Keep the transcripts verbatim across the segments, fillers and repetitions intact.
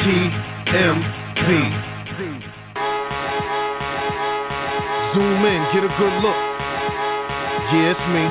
M P. Zoom in, get a good look. Yeah, it's me.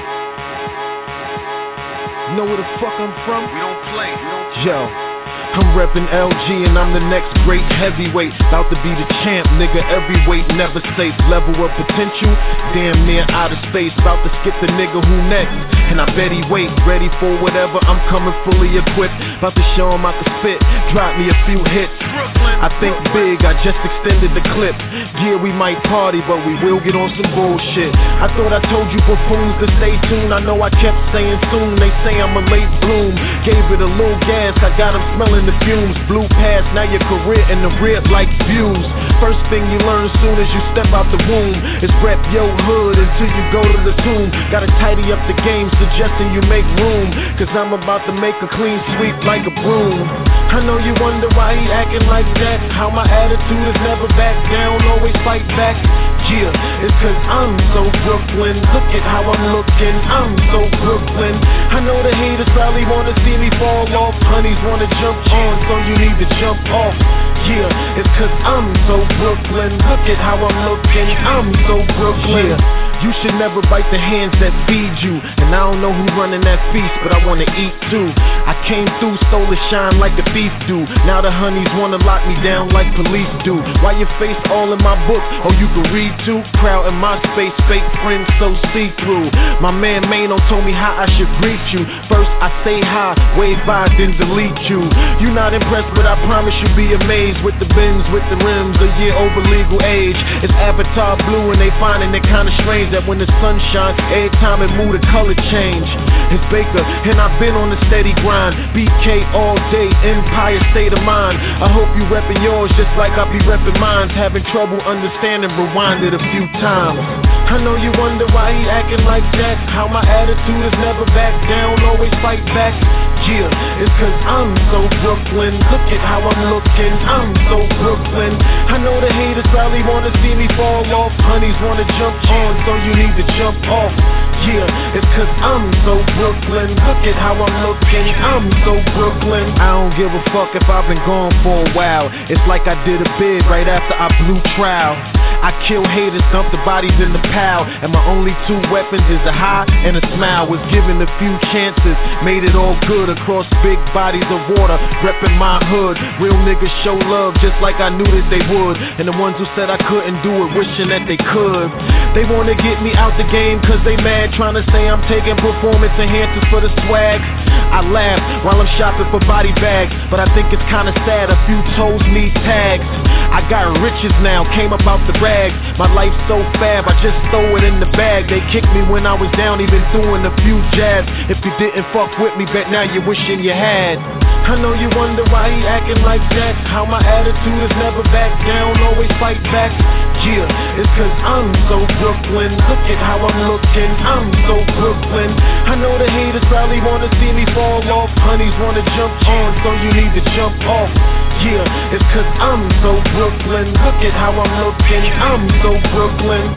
Know where the fuck I'm from? We don't play. We don't play. Yo, I'm reppin' L G and I'm the next great heavyweight. About to be the champ, nigga, every weight never safe. Level of potential, damn near outer space. About to skip the nigga who next, and I bet he wait. Ready for whatever, I'm coming fully equipped. About to show him I can spit, drop me a few hits. I think big, I just extended the clip. Yeah, we might party, but we will get on some bullshit. I thought I told you buffoons to stay tuned. I know I kept saying soon, they say I'm a late bloom. Gave it a little gas, I got them smelling the fumes. Blew past, now your career in the rib like views. First thing you learn soon as you step out the womb is rep your hood until you go to the tomb. Gotta tidy up the game, suggesting you make room, cause I'm about to make a clean sweep like a broom. I know you wonder why he acting like that. How my attitude is never back down, always fight back. Yeah, it's cause I'm so Brooklyn. Look at how I'm looking, I'm so Brooklyn. I know the haters probably wanna see me fall off. Honeys wanna jump on, so you need to jump off. Yeah, it's cause I'm so Brooklyn. Look at how I'm looking, I'm so Brooklyn. Yeah. You should never bite the hands that feed you. And I don't know who running that feast, but I wanna eat too. I came through, stole the shine like the thief do. Now the honeys wanna lock me down like police do. Why your face all in my book? Oh, you can read too? Crowd in my space, fake friends so see-through. My man Mano told me how I should greet you. First I say hi, wave by, then delete you. You not impressed, but I promise you'll be amazed. With the bins, with the rims, a year over legal age. It's Avatar blue and they finding it kinda strange that when the sun shines, every time it move the color change. It's Baker, and I've been on the steady grind. B K all day, Empire state of mind. I hope you reppin' yours just like I be reppin' mine. Having trouble understanding, rewind it a few times. I know you wonder why he acting like that. How my attitude is never back down, always fight back. Yeah, it's cause I'm so Brooklyn. Look at how I'm looking, I'm so Brooklyn. I know the haters probably wanna see me fall off. Honeys wanna jump on, so you need to jump off. Yeah, it's cause I'm so Brooklyn. Look at how I'm looking, I'm so Brooklyn. I don't give a fuck if I've been gone for a while. It's like I did a bid right after I blew trial. I kill haters, dump the bodies in the pile, and my only two weapons is a high and a smile. Was given a few chances, made it all good across big bodies of water, reppin' my hood. Real niggas show love just like I knew that they would, and the ones who said I couldn't do it, wishing that they could. They wanna get me out the game cause they mad, trying to say I'm taking performance enhancers for the swag. I laugh while I'm shopping for body bags, but I think it's kinda sad a few toes need tags. I got riches now, came up out the rags. My life's so fab, I just throw it in the bag. They kicked me when I was down, even doing a few jabs. If you didn't fuck with me, bet now you're wishing you had. I know you wonder why he acting like that. How my attitude is never back down, always fight back. Yeah, it's cause I'm so Brooklyn. Look at how I'm looking, I'm so Brooklyn. I know the haters probably wanna see me fall off. Honeys wanna jump on, so you need to jump off. Yeah, it's cause I'm so Brooklyn. Look at how I'm looking, I'm so Brooklyn.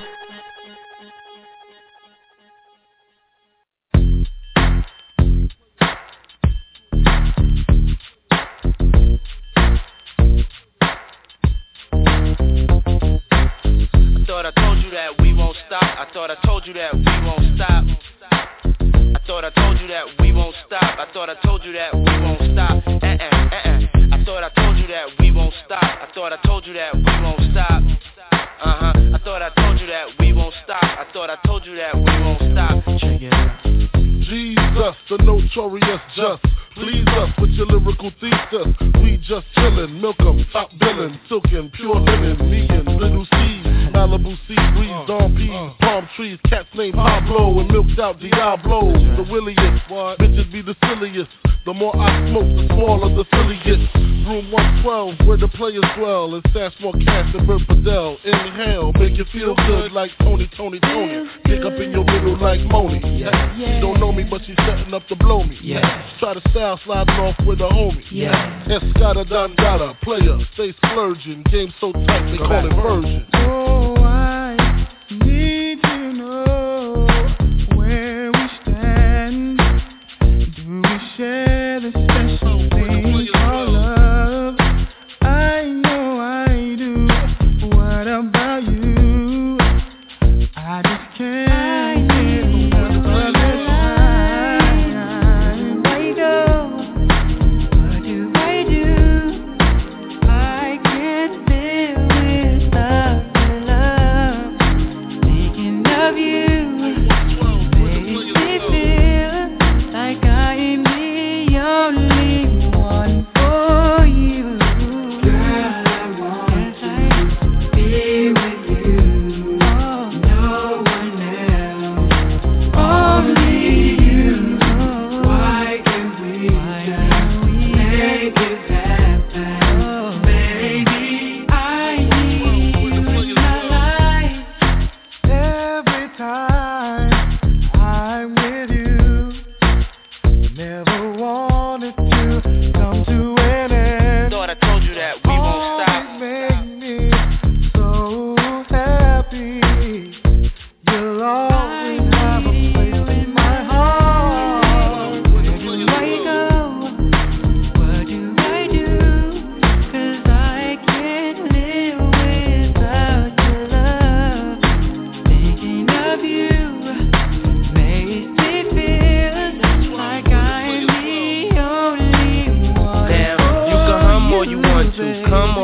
I thought I told you that we won't stop. I thought I told you that we won't stop. I thought I told you that we won't stop. I thought I told you that we won't stop. Uh-uh, uh-uh. I thought I told you that we won't stop. I thought I told you that we won't stop. Uh-huh. I thought I told you that we won't stop. I thought I told you that we won't stop. Check it out. Jesus, the notorious just. Please us with your lyrical thesis. We just chillin', milk 'em, top billin', silkin', pure linen, me and Little C, Malibu sea breeze, Dawn P, palm trees, cats named Pablo, and milked out Diablo. The williest, bitches be the silliest. The more I smoke, the smaller the silly gets. Room one twelve, where the players dwell, and stash more cash than Bert Fidel. Inhale, make you feel good like Tony, Tony, Tony. Pick up in your middle like Moni. Yeah. She don't know me, but she's setting up to blow me. Yeah. Try to style sliding off with a homie. Yeah. Escada Don Gata, player, stay splurging. Game so tight, they call it version. Oh, I need to know where we stand. Do we share the special thing called love?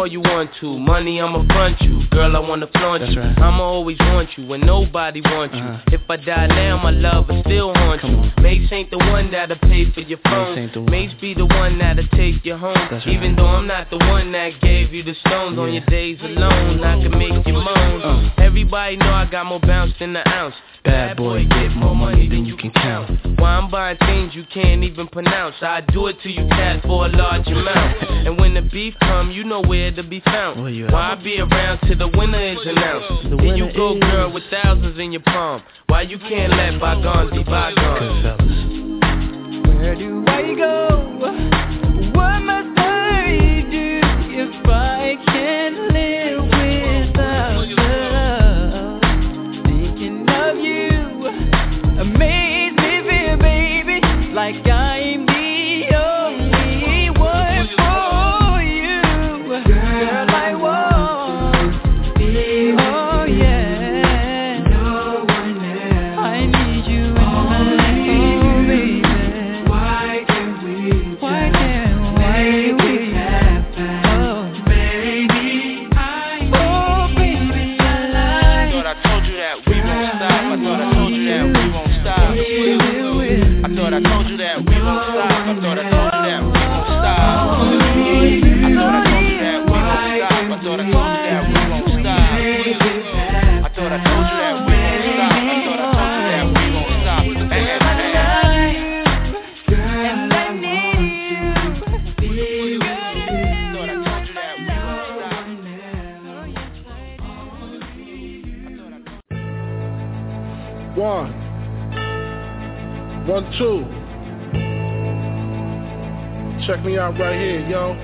all you want to. Money, I'ma front you. Girl, I wanna flaunt That's you. Right. I'ma always want you when nobody wants uh-huh. you. If I die now, my love will still haunt Come you. On. Mace ain't the one that'll pay for your phone. Mace be the one that'll take you home. That's Even right. though I'm not the one that gave you the stones yeah. on your days alone, I can make you moan. Uh. Everybody know I got more bounce than the ounce. Bad boy, get more money than you can count. Why I'm buying things you can't even pronounce. I do it to you, cat, for a large amount. And when the beef come, you know where to be found. Why I be around till the winner is announced? The Here you go, girl, with thousands in your palm. Why you can't let bygones be bygones? Where do I go? What must I do if I can't live without love? Thinking of you amaze me, feel, baby, like I'm the only one for you. Girl, I want you. Oh yeah. No one else. I need you in my life, oh, baby. Why can't we? Why can't why we happen? Oh, baby, I oh, baby, I like. I thought I told you that we won't stop. I thought I told you that we won't stop. I thought I told you that we won't stop. I thought I told you that we won't stop. I thought I told you that we won't stop. I thought I told you that we won't stop. I thought I told you that we won't stop. I thought I told you that we won't stop. Hey, hey, hey. And I need you. Thought I told you that we won't stop. One. One, two. Check me out right here, yo.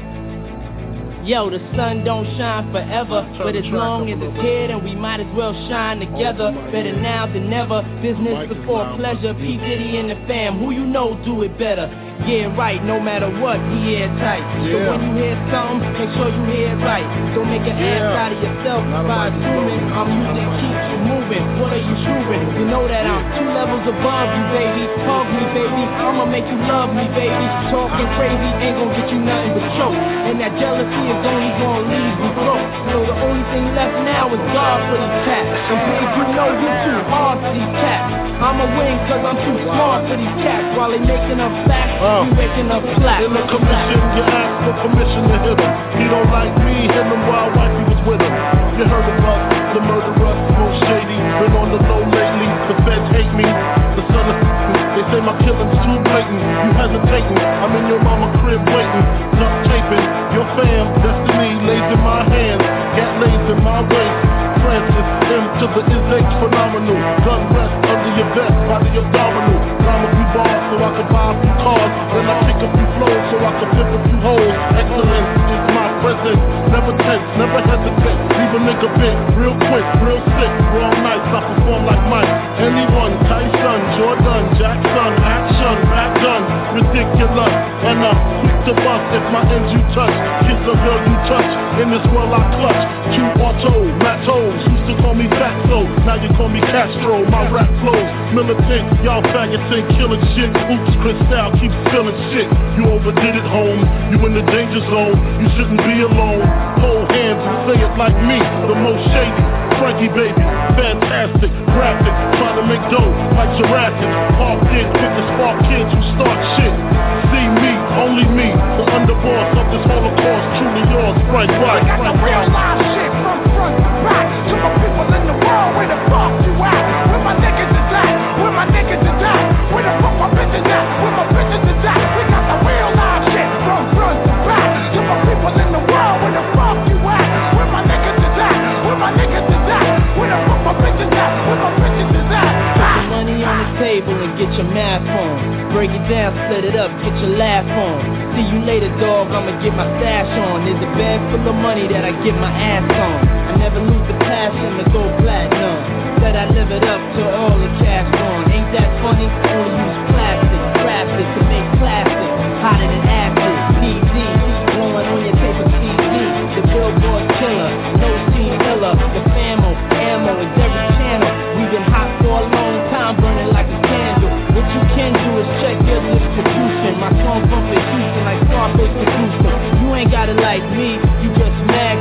Yo, the sun don't shine forever, but as long as it's here, then we might as well shine together. Better now than never, business before pleasure. P. Diddy and the fam, who you know do it better. Yeah, right, no matter what, he air tight. So Yeah. when you hear something, make sure you hear it right. Don't make an ass Yeah. out of yourself Not by about assuming yourself. our music keeps you moving. What are you shooting? You know that I'm two levels above you, baby. Hug me, baby, I'ma make you love me, baby. Talking crazy ain't gonna get you nothing but choke. And that jealousy is only gonna leave you broke. So the only thing left now is God for these cats. And please, you know you too hard for these cats. I'ma win cause I'm too smart for these cats. While they making up facts, Uh. we waking up flat. In the commission, you ask for permission to hit him. He don't like me, hit him while wifey was with him. You heard of us, the murderers, most shady. Been on the low lately, the feds hate me. The son of they say my killing's too blatant. You hesitating, I'm in your mama crib waiting. Duct taping, your fam, destiny lays in my hands. Gat lays in my waist. Francis M to the is H phenomenal. Gun rest under your vest, body abdominal. Rhyme a few bars so I can buy a few cars. Then I kick a few flows so I can flip a few holes. Excellence is my presence. Never tense, never hesitate. Leave a nigga bit, real quick, real sick. Raw nights, I perform like Mike. Anyone, Tyson, Jordan, Jackson, action, rap done, ridiculous. And I'm quick to bust if my ends you touch. Kiss a girl you touch. In this world I clutch. Q Auto, Matos, used to call me Fatso. Now you call me Castro. My rap flows militant. Y'all faggots ain't killing shit. Oops, Cristal keeps spilling shit. You overdid it, home. You in the danger zone. You shouldn't be alone. Hold hands and say it like me. The most shady. Frankie baby, fantastic, graphic. Try to make dough like Jurassic. Park in, pick the spark kids who start shit. See me, only me, the underboss of this holocaust. Truly yours, Frank White. I got the real live shit from front to back. To my people in the world, where the fuck you at? Where my niggas is at? Where my niggas is at? Where the fuck my bitches at? Where my bitches is at? We got the real live shit from front to back. To my people in the world, where the fuck you at? Where my niggas is at? Where my niggas is at? Where the fuck my bitches at? Where my bitches is at? Put the money on the table and get your math on. Break it down, split it up, get your laugh on. See you later, dog, I'ma get my stash on. There's a bag full of money that I get my ass on. I never lose the passion to go platinum. Said I live it up till all the cash gone. Ain't that funny? Only use plastic, crafted to make plastic. Hotter than acid, P D. Blowing on your tape of T V. The Billboard killer, no team killer. The famo, ammo is every channel. We've been hot for a long time, burning like a candle. What you can do is check your distribution. My song from Houston like Scarface producer. You ain't got it like me, you just mad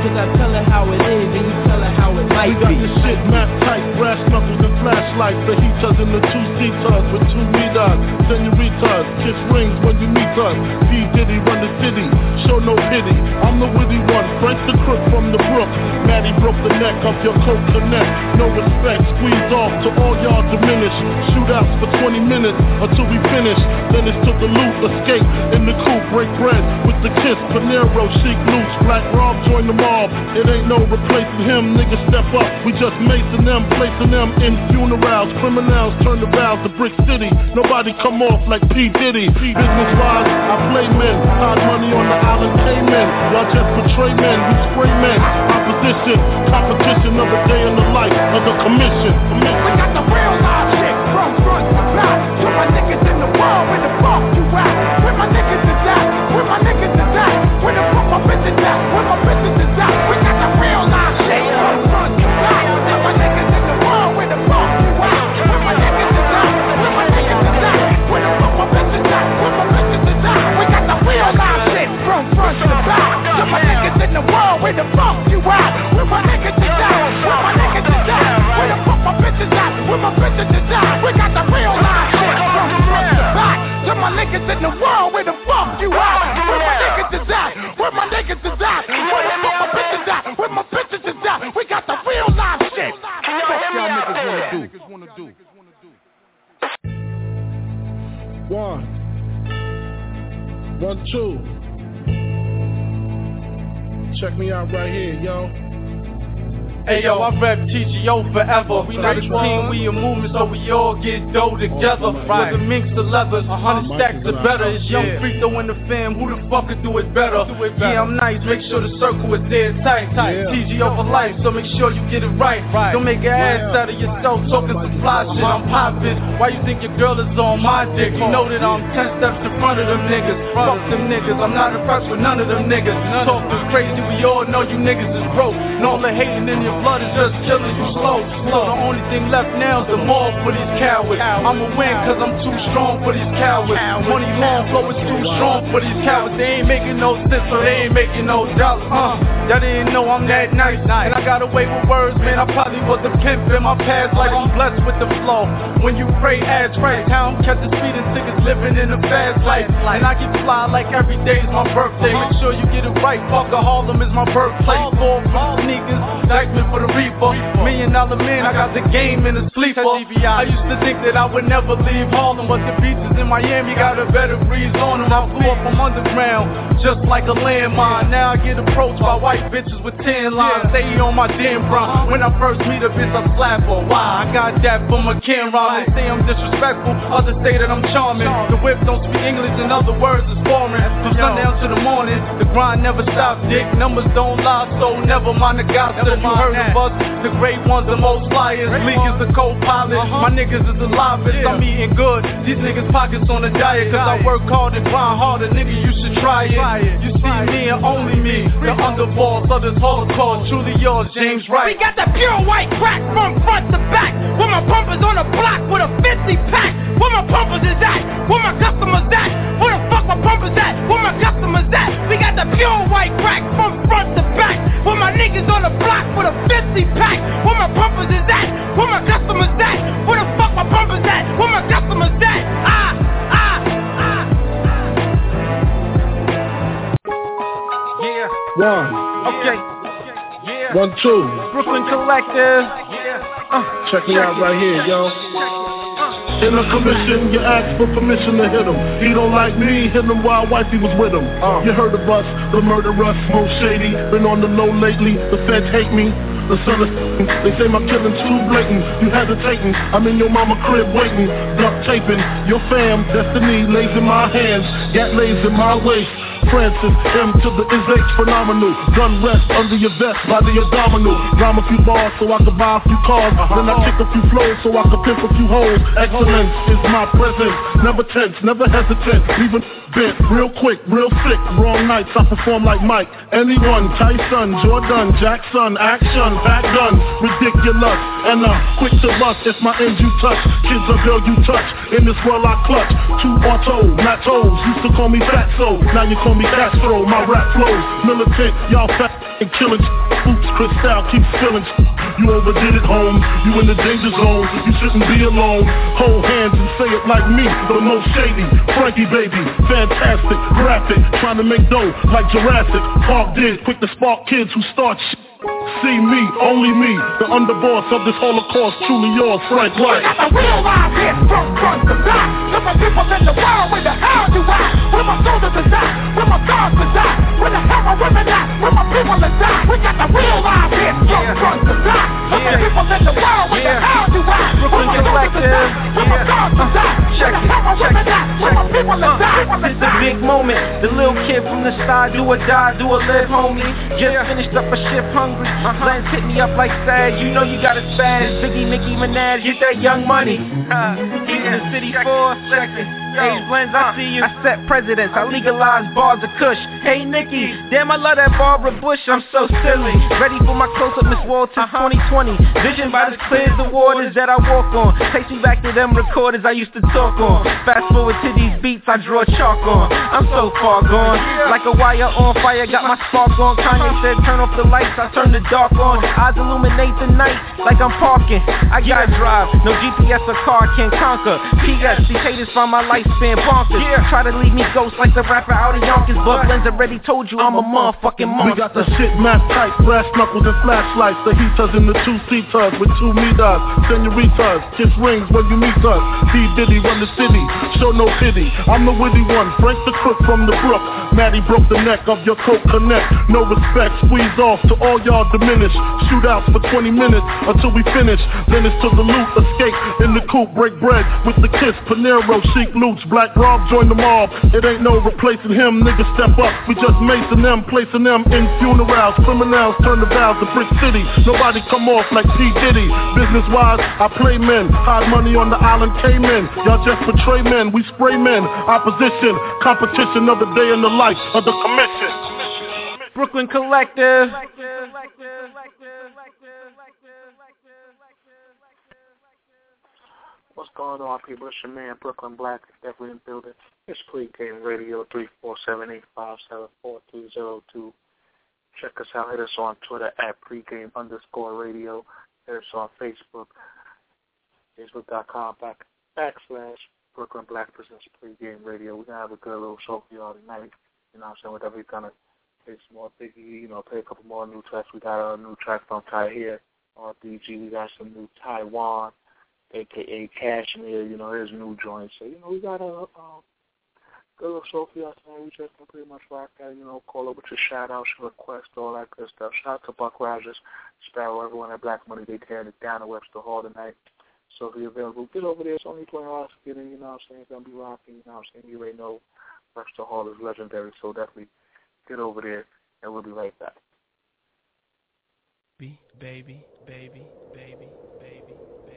like fajitas in the two-seaters with two meters. Senoritas, kiss rings when you meet us. P. Diddy run the city, show no pity. I'm the witty one, Frank the crook from the brook. Maddie broke the neck of your coat connect. No respect, squeeze off to all y'all diminish. Shootouts for twenty minutes until we finish. Then it's to the loot, escape in the coupe, break bread with the kiss. Panero, chic loose, Black Rob join the mob. It ain't no replacing him, niggas step up. We just macing them, placing them in funerals. Criminals turn the vows to Brick City. Nobody come off like P. Diddy. Business wise, I play men. Hide money on the island Cayman. Y'all just betray men, we spray men. Opposition, competition of a day in the life of the commission. We got the real live shit from front to back. To my niggas in the world, where the fuck you at? Where my niggas is at? Where my niggas is at? Where the fuck my bitches at? Where my bitches is at? We got the real live shit from front to back. To my niggas in the world, where the fuck you at? Where my niggas is at? Where my niggas is at? Where the fuck my bitches at? Where my bitches is at? We got the real live shit from front to back. To my niggas in the world, where the fuck you at? Where my niggas is at? Where my niggas is at? Where the fuck my bitches at? Where my bitches is at? We got the real live shit from front to back. To my niggas in the world, where the fuck you at? Where my niggas is at? Where my niggas is at? Where the fuck my bitches at? Where my bitches is at? We got the real live shit. What y'all niggas wanna do? One, one, two. Check me out right here, yo. Hey yo, I rep T G O forever. We not a team, we a movement, so we all get dough together. Whether minks or leathers, a hundred stacks or better. It's young Frito in the fam, who the fuck could do it better? Yeah, I'm nice, make sure the circle is dead tight. T G O for life, so make sure you get it right. Don't make an ass out of yourself talking supply shit. I'm poppin'. Why you think your girl is on my dick? You know that I'm ten steps in front of them niggas. Fuck them niggas, I'm not impressed with none of them niggas. Talking crazy, we all know you niggas is broke. And all the hating in your blood is just killing you slow, slow. The only thing left now is the mall for these cowards. I'ma win cause I'm too strong for these cowards. Money long flow is too strong for these cowards. They ain't making no sense, so they ain't making no dollars, huh? Y'all didn't know I'm that nice, and I got away with words, man. I probably was a pimp in my past life. I'm blessed with the flow. When you pray, ask right. How I'm kept the speeding tickets, living in a fast life. And I keep fly like every day's my birthday. Make sure you get it right. Fuck a Harlem is my birthplace. Four from sneakers, Dykeman for the reaper. Million dollar man, I got the game in the sleeper. I used to think that I would never leave Harlem, but the beaches in Miami got a better breeze on them. I flew up from underground, just like a landmine. Now I get approached by white bitches with ten lines. Stay on my damn grind. When I first meet a bitch, I slap her. Why? I got that from a Ken rhyme. They say I'm disrespectful, others say that I'm charming. The whip don't speak English, in other words, it's foreign. From sundown to the morning, the grind never stops, dick. Numbers don't lie, so never mind the gossip. You heard of us, the great ones, the most flyers. Leak is the co-pilot, my niggas is the livest. I'm eating good, these niggas pockets on a diet. Cause I work hard and grind harder, nigga, you should try it. You see me and only me, the underboss of this holocaust. Truly yours, James Wright. We got the pure white crack from front to back. Where my pumpers on the block with a fifty pack. Where my pumpers is at? Where my customers at? Where the fuck my pumpers at? Where my customers at? We got the pure white crack from front to back. Where my niggas on the block with a fifty pack. Where my pumpers is at? Where my customers at? Where the fuck my pumpers at? Where my customers at? Ah, ah, ah. Yeah. One. Okay. Yeah. One, two. Brooklyn Collective. Yeah. Uh, Check me out right here, yo. In a commission, you ask for permission to hit him. He don't like me, hit him while wifey was with him. Uh. You heard of us, the murderers, most shady. Been on the low lately, the feds hate me. The son of they say my killing's too blatant. You hesitating, I'm in your mama crib waiting. Duct taping, your fam, destiny lays in my hands. Gat lays in my waist. Francis, M to the is H phenomenal. Gun rest under your vest by the abdominal. Rhyme a few bars so I can buy a few cars. Uh-huh. Then I kick a few flows so I can pimp a few hoes. Excellence is my presence. Never tense, never hesitant. Even bent, real quick, real sick. Wrong nights, I perform like Mike. Anyone, Tyson, Jordan, Jackson, action, back gun, ridiculous. And I'm quick to bust if my ends you touch. Kids or girl you touch. In this world I clutch. Two auto, not toes. Used to call me Fatso. Now you call me Castro. My rap flows militant. Y'all fat and killing. Boots, Cristal keep spilling. You overdid it, home. You in the danger zone. You shouldn't be alone. Hold hands and say it like me, the most shady. Frankie baby, fantastic, graphic, trying to make dough like Jurassic Park did. Quick to spark kids who start shit. See me, only me, the underboss of this Holocaust, truly yours, Frank White. I got the real live here, from front to back. To my people in the world, where the hell you at? Where my soldiers is at? Where my stars is at? Where the hell my women at? Where my people is at? We got the real live here, from front to back. To my people in the world, where the hell you at? Where my soldiers is at? Where my stars is at? Where the hell my women at? Where my people is at? This is the big moment. The little kid from the side, do or die, do or live, homie. Just finished up a shift, hungry. Lens hit me up like sad, you know you got a spaz. Biggie, Nicki Minaj, get that young money. Uh, he's in the city for a second. Hey, Blends, I see you. I set precedents, I legalize bars of kush. Hey, Nicki, damn, I love that Barbara Bush, I'm so silly. Ready for my close-up, Miss Walters, twenty twenty. Vision about as clear as the waters that I walk on. Takes me back to them recorders I used to talk on. Fast forward to these beats I draw chalk on. I'm so far gone, like a wire on fire, got my spark on. Kanye said turn off the lights, I turn the dark on. Eyes illuminate the night like I'm parking. I gotta drive, no G P S or car can conquer. P S, these haters find my lifespan bonkers. Yeah. Try to leave me ghost like the rapper out of Yonkers, but Blends already told you I'm a motherfucking monster. We got the shit mask tight, brass knuckles and flashlights. The heaters in the two-seaters with two meters. Senoritas, kiss rings when you meet us. D Diddy run the city, show no pity. I'm the witty one, Frank the crook from the brook. Maddie broke the neck of your coat connect. No respect, squeeze off to all y'all diminish. Shootouts for twenty minutes until we finish. Then it's to the loot, escape in the coupe, break bread with the kiss. Panero, chic loots, Black Rob join the mob. It ain't no replacing him, niggas step up. We just macing them, placing them in funerals. Criminals turn the vows to Brick City. Nobody come off like P. Diddy. Business wise, I play men. Hide money on the island Cayman. Y'all just betray men, we spray men. Opposition, competition of the day in the life of the commission. Brooklyn Collective. What's going on, people? It's your man, Brooklyn Black, definitely in the building. It's Pregame Radio, three four seven, eight five seven, four two zero two. Check us out. Hit us on Twitter at Pregame underscore radio. Hit us on Facebook, facebook.com back, backslash Brooklyn Black presents Pregame Radio. We're going to have a good little show for y'all tonight. You know what I'm saying? Whatever we're going to play some more Biggie, you know, play a couple more new tracks. We got a new track from Ty here on D G. We got some new Taiwan, a k a. Cashmere, you know, his new joint. So, you know, we got a um, good little show for y'all tonight. We just can pretty much rock that, you know, call over to shout-outs, your requests, all that good stuff. Shout out to Buck Rogers, Sparrow, everyone at Black Money. They tearing it down at Webster Hall tonight. So if you're available, get over there. It's only twenty dollars to get in, you know what I'm saying? It's going to be rocking, you know what I'm saying? You already know Webster Hall is legendary, so definitely get over there, and we'll be right back. Baby, baby, baby, baby, baby.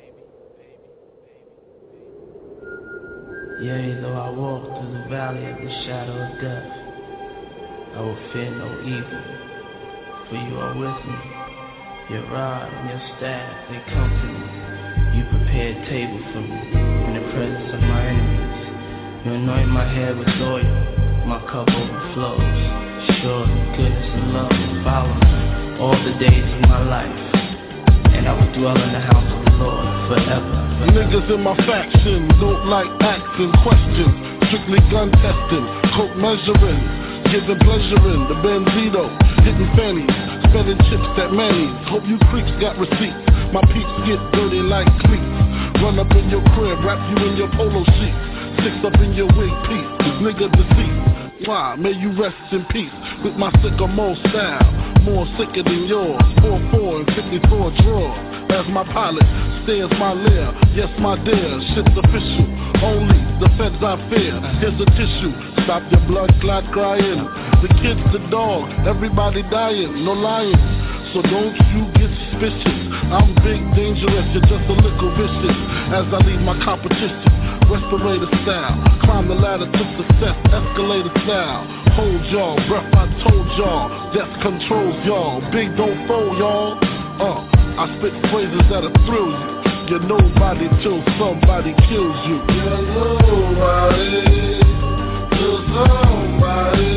Yea, though I walk through the valley of the shadow of death, I will fear no evil, for you are with me. Your rod and your staff, they comfort me. You prepare a table for me in the presence of my enemies. You anoint my head with oil, my cup overflows. Sure, goodness and love will follow me all the days of my life, and I will dwell in the house of the Lord forever. Niggas in my faction don't like asking questions. Strictly gun testing, coke measuring, giving pleasure in the Benzito, hitting fannies, spending chips at Manny's. Hope you creeps got receipts. My peeps get dirty like cleats. Run up in your crib, wrap you in your polo sheets. Six up in your wig piece, this nigga deceased. Why? May you rest in peace with my sycamore style. More sicker than yours. four four and fifty-four drawers. As my pilot stares my lair. Yes, my dear, shit's official. Only the feds I fear. Here's a tissue. Stop your blood clot crying. The kids, the dog, everybody dying. No lying. So don't you get suspicious. I'm big, dangerous, you're just a little vicious. As I leave my competition, respirator style. Climb the ladder to success, escalator style. Hold y'all, breath I told y'all. Death controls y'all, big don't fold y'all. Uh, I spit phrases that'll thrill you. You're nobody till somebody kills you. You're nobody till somebody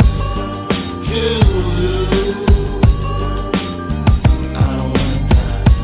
kills you. I don't wanna die.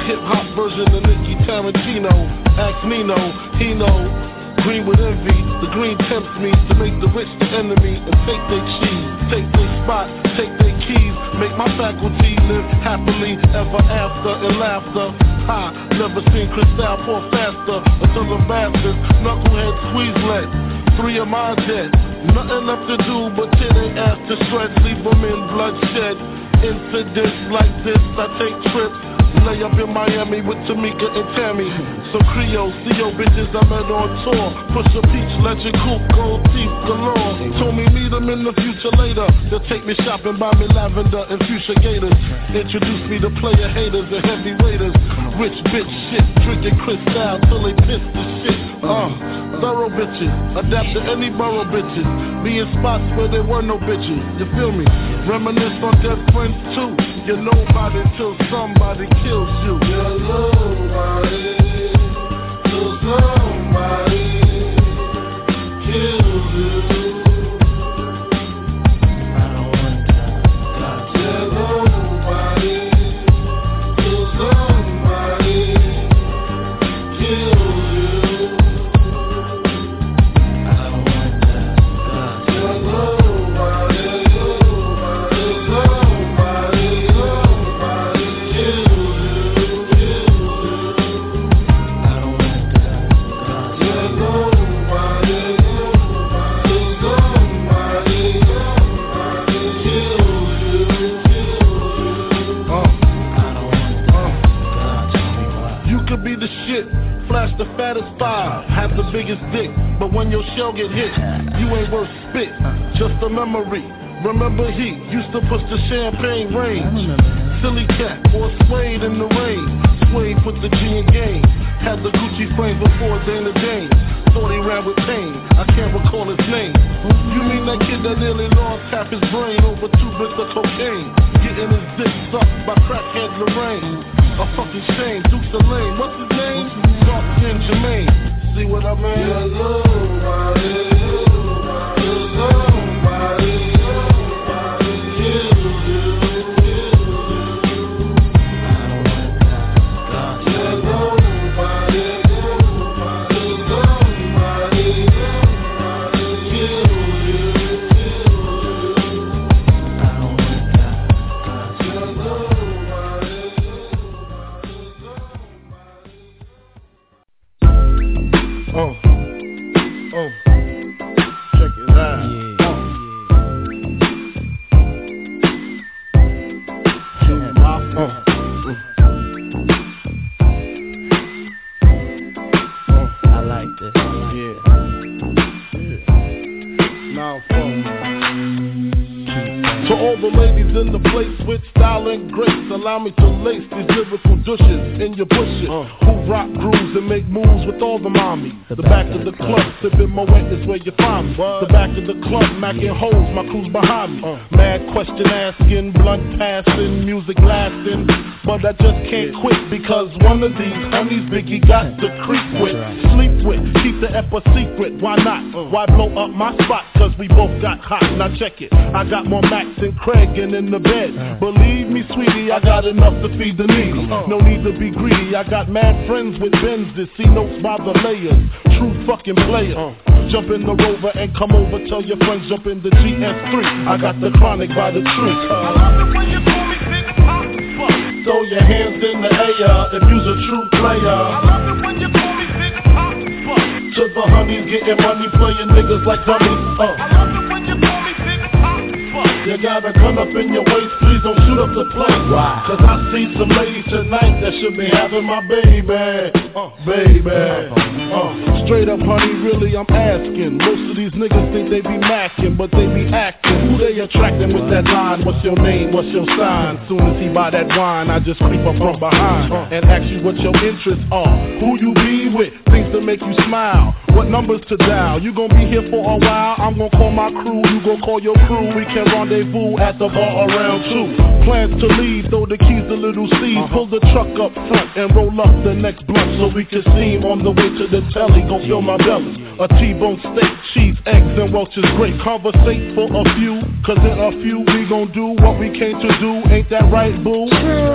hip-hop version of Nicky Tarantino. Ask Nino, he know. Green with envy, the green tempts me to make the rich the enemy and take their cheese, take their spot, take their keys, make my faculty live happily ever after in laughter. Ha, never seen Cristal pour faster until the bastards, knucklehead squeeze lead. Three of my dead, nothing left to do but tear their ass to shreds, leave them in bloodshed. Incidents like this, I take trips. Lay up in Miami with Tamika and Tammy. So Creole, C O bitches I met on tour. Push a peach, legend coupe, gold teeth galore. Told me meet them in the future later. They'll take me shopping, buy me lavender and fuchsia gators. Introduce me to player haters and heavy waiters. Rich bitch shit, drinking Cristal till they piss the shit. Uh, thorough bitches, adapt to any borough bitches. Be in spots where there were no bitches. You feel me? Reminisce on dead friends too. You're nobody till somebody kills you. You're nobody till somebody kills you. I don't want that. You're nobody till somebody kills you. I don't want that. You're nobody till somebody. Flash the fattest five, have the biggest dick, but when your shell get hit, you ain't worth spit, just a memory. Remember he used to push the champagne range. Silly cat or Suede in the rain. Suede put the G in game. Had the Gucci frame before Dana Dane. Thought he ran with pain, I can't recall his name. You mean that kid that nearly lost half his brain over two bits of cocaine? Getting his dick sucked by crackhead Lorraine. A fucking shame, Dukes of Lane, what's his name? Dark Skin Jermaine, see what I mean? You're nobody, you're nobody, nobody kills you. You're nobody, nobody, nobody, nobody kills you. I don't want that. You're nobody. Oh, oh, check it out. Yeah, yeah. Oh, oh. I like this. Yeah. Yeah. Now, to all the ladies in the place with style and grace, allow me to lace these lyrical douches in your bushes. Uh. Who rock grooves and make moves with all the mommies. The, the back, back of the club, sipping Moet is where you find me. What? The back of the club, macking holes, my crew's behind me. Uh. Mad question asking, blunt passing, music lasting. But I just can't yeah. quit because one of these homies Biggie got to creep with, right. sleep with, keep the ep a secret. Why not? Uh. Why blow up my spot? Cause we both got hot. Now check it. I got more Max and Craig and in the bed. Uh. Believe me, sweetie, I got enough to feed the needy. Uh. No need to be greedy. I got mad friends with Benz that see notes by the layers. True fucking player. Uh. Jump in the Rover and come over. Tell your friends jump in the G S three. I got the chronic by the tree. Uh. I love it when you call me Big Papa. Throw your hands in the air if you's a true player. I love it when you call me Big Papa. To the honeys getting money, playing niggas like dummies. Uh. I love it when you call me Big Papa. You gotta come up in your waist, please don't shoot up the place. Why? Cause I see some ladies tonight that should be having my baby. Uh, baby. Uh, straight up, honey, really I'm asking. Most of these niggas think they be macking, but they be acting. Who they attracting with that line? What's your name? What's your sign? Soon as he buy that wine, I just creep up from behind and ask you what your interests are. Who you be with? Things to make you smile. What numbers to dial? You gon' be here for a while. I'm gon' call my crew. You gon' call your crew. We can rendezvous at the bar around two. Plans to leave, throw the keys to Little C's. Pull the truck up front and roll up the next blunt so we can steam on the way to the telly. Gon' fill my belly. A T-bone steak, cheese, eggs, and Welch's grape. Conversate for a few, cause in a few we gon' do what we came to do. Ain't that right, boo?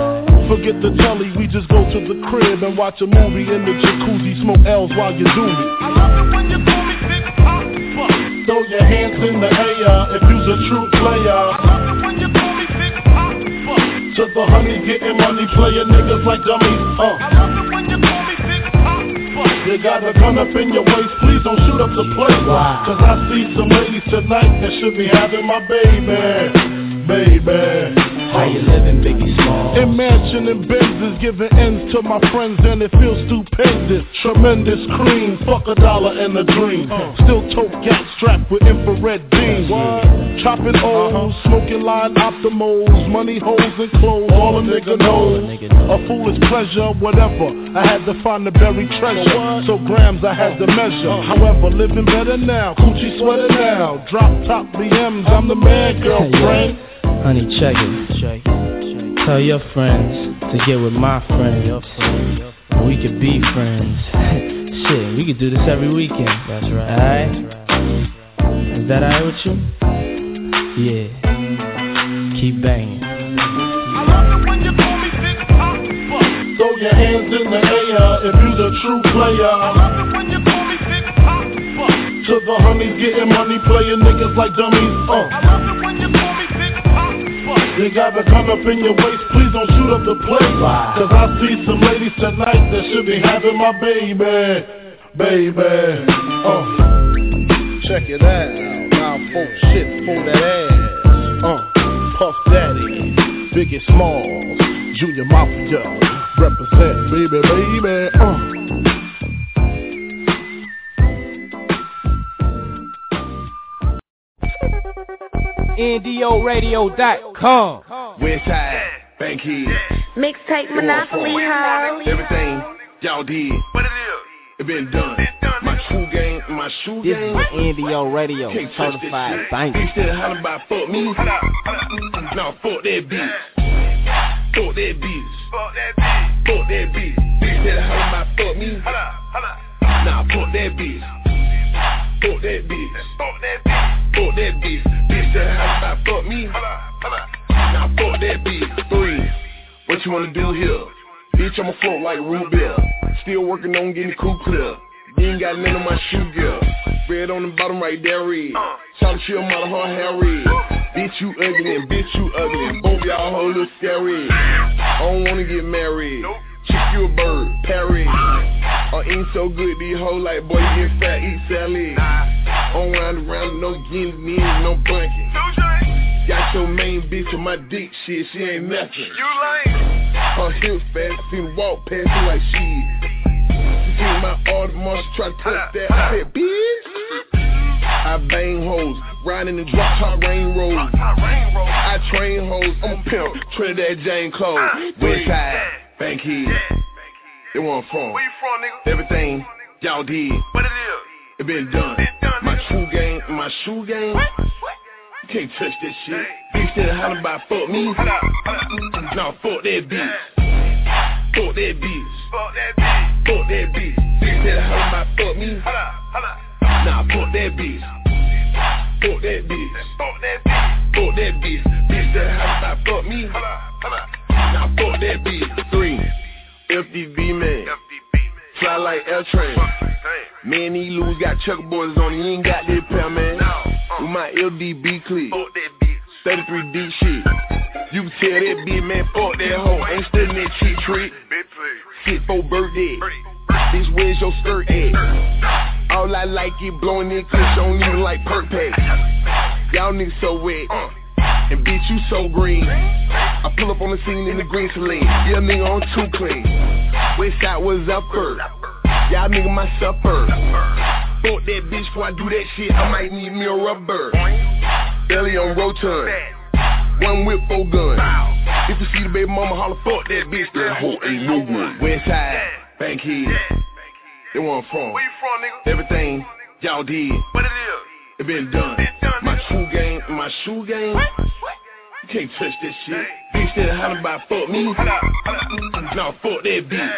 Forget the telly, we just go to the crib and watch a movie in the jacuzzi, smoke L's while you do me. I love it when you call me Big Papa. Throw your hands in the air if you's a true player. I love it when you call me Big Papa. To the honey, getting money, playing niggas like dummies. Uh. I love it when you call me Big Papa. You got a gun up in your waist, please don't shoot up the place. Wow. Cause I see some ladies tonight that should be having my baby, baby. How you living, Biggie Smalls? In mansion and Benzes, giving ends to my friends and it feels stupendous. Tremendous cream, fuck a dollar and a dream. Uh. Still tote gas strapped with infrared beams. What? Chopping O's, uh-huh. Smoking line optimals, money holes and clothes, all a nigga knows. A foolish pleasure, whatever. I had to find the buried treasure, so grams I had to measure. However, living better now, coochie sweater now. Drop top B Ms, I'm the man, girlfriend. Honey, check it. check it. Tell your friends to get with my friends. And we could be friends. Shit, we could do this every weekend. That's right. Alright? Is that alright with you? Yeah. Keep banging. I love it when you call me Big Papa. Throw your hands in the air if you's a true player. I love it when you call me Big Papa. To the honeys, getting money, playing niggas like dummies. Uh. I love it when you call me Big Papa. You got a gun up in your waist, please don't shoot up the place. Wow. Cause I see some ladies tonight that should be having my baby, baby. Uh. Check it out, now folks shit for that ass. Uh. Puff Daddy, Biggie Smalls, Junior Mafia, represent baby, baby. Uh. N D O radio dot com. Westside, Bankhead, Mixtape Monopoly, ho. Everything y'all did. What it is? It been done. My true game, my shoe This game. is N D O radio, Can't touch certified this shit. banger. You still hollering about fuck me? Nah, fuck that bitch. Fuck that bitch. Fuck that bitch. Fuck that bitch. You still hollering about fuck me? Nah, fuck that bitch. Fuck that bitch. Fuck that bitch. Fuck that bitch. Bitch still hollering about fuck me? Nah, fuck that bitch. Three. What you wanna do here? Bitch, I'ma float like root beer. Still working on getting the cool clear. You ain't got none of my shoe gear. Red on the bottom right there, red. Shout chill, mother, her hair red. Bitch, you ugly and bitch, you ugly. And both y'all whole look scary. I don't wanna get married. Chick you a bird, parry. I ain't so good, these hoes like, boy, you get fat, eat salad. I don't round around, no guineas, knees, no bunking. Got your main bitch on my dick, shit, she ain't nothing. You lame. Her hips fast, I seen her walk past me like shit. She seen my Audemars, try to touch that. I said, bitch. I bang hoes, riding in the drop top rain road. I train hoes, I'm a pimp, Trinidad Jane Clothes. Westside, Bankhead. They want from. Where you from, nigga? Everything y'all did. What it is? It been done. My true game, my shoe game. You can't touch that shit. Bitch still hollering about fuck me. Nah, fuck that bitch. Fuck that bitch. Fuck that bitch. Fuck that bitch. Bitch still hollering about fuck me. Nah, fuck that bitch. Fuck that bitch. Fuck that bitch. Fuck that bitch. Bitch still hollering about fuck me. Nah, fuck that bitch. Three. F D B man. Fly like L train. Man, these loos got checkerboards on. You ain't got that pair, man. With my L D B clip. thirty-three D shit. You can tell that bitch, man, fuck that hoe. Ain't studying that cheap trick. Shit for birthday. Bitch, where's your skirt at? All I like is blowing in clips. I don't even like perk packs. Y'all niggas so wet. And bitch, you so green. I pull up on the scene in the green saline. Yeah, nigga on too clean. Westside was upper. Y'all nigga my supper. Fuck that bitch before I do that shit. I might need me a rubber. Belly on rotund. One whip, four gun. If you see the baby mama holler, fuck that bitch. That hoe ain't no good. Westside, Bankhead. They want from. Where you from, nigga? Everything y'all did. What it is? It been done. My true game, my shoe game. You can't touch that shit. Bitch still hollering about fuck me. Nah, fuck that bitch.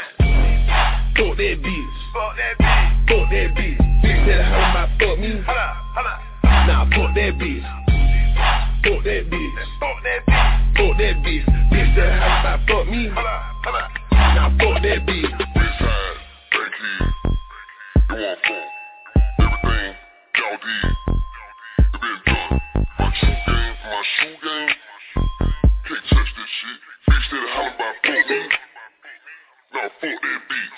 Fuck that bitch. Fuck that bitch. Fuck that bitch. Bitch still hollering about fuck me. Nah, fuck that bitch. Fuck that bitch. Fuck that bitch. Fuck that bitch. Bitch still hollering about fuck me. shit. Bitch said holler about fuck me. No, fuck that bitch.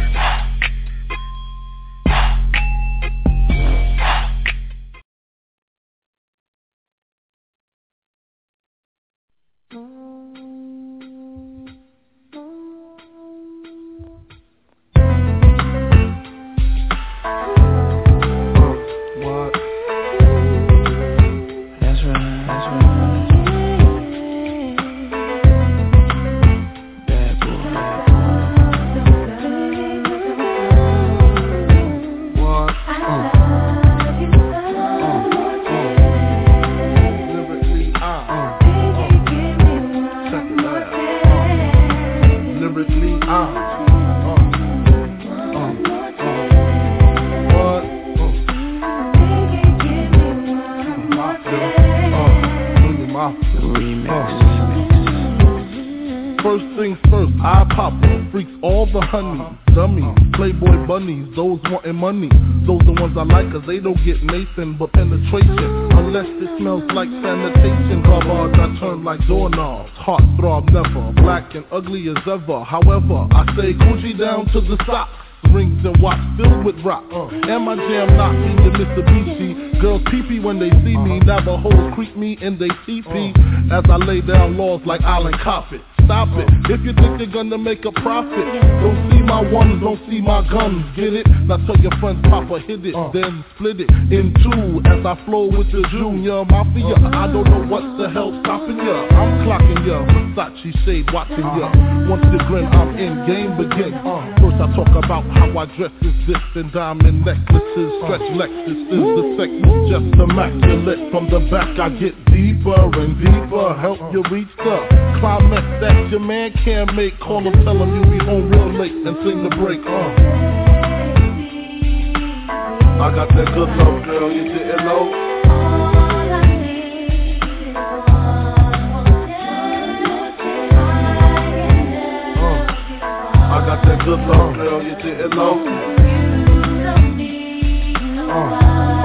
Those wanting money, those the ones I like, cause they don't get Nathan but penetration, unless it smells like sanitation. Garbage I turn like doorknobs, heart throb never, black and ugly as ever. However, I say Gucci down to the socks, rings and watch filled with rock, uh, and my jam knocking the Mitsubishi. Girls pee-pee when they see me, Navajos creep me in they teepee, as I lay down laws like Island Coffin. Stop it, if you think you're gonna make a profit, don't see my ones, don't see my guns, get it? Now tell your friends Papa hit it, uh. then split it in two, as I flow with the Junior Mafia. uh. I don't know what the hell's stopping ya, I'm clocking ya, Versace shade watching ya. Once you grin, I'm in, game begin. uh. First I talk about how I dress is this, and diamond necklaces, stretch Lexus is the segment, just immaculate. From the back I get deeper and deeper, help you reach the climax that your man can't make. Call him, tell him you be home real late and sing the break. uh. I got that good love, girl, you didn't know. uh. I got that good love, girl, you didn't know. uh.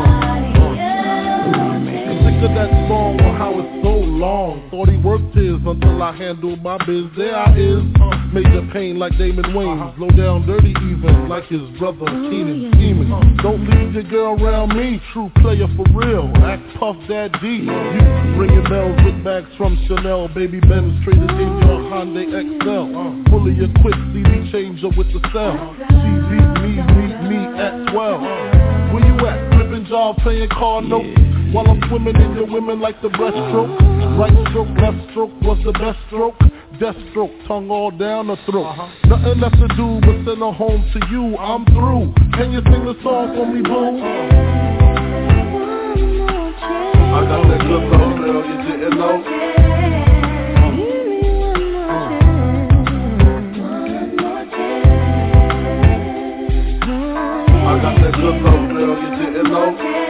That song on how it's so long. Thought he worked his until I handled my biz. There I is, uh, major pain like Damon Wayans. Low down dirty even like his brother Keenan scheming. Don't leave your girl around me, true player for real. Act Puff Daddy. You ringing bells with bags from Chanel. Baby Benz traded in your Hyundai X L. Fully equipped C D changer with the cell. She beat me, meet me at twelve. Where you at? Flipping job, playing car notes. While I'm swimming in your women like the breaststroke. Right stroke, left stroke was the best stroke. Death stroke, tongue all down the throat. uh-huh. Nothing left to do but send her home to you. I'm through. Can you sing the song for me, boo? I got that good love, girl, you didn't know. I got that good love, girl, you didn't know.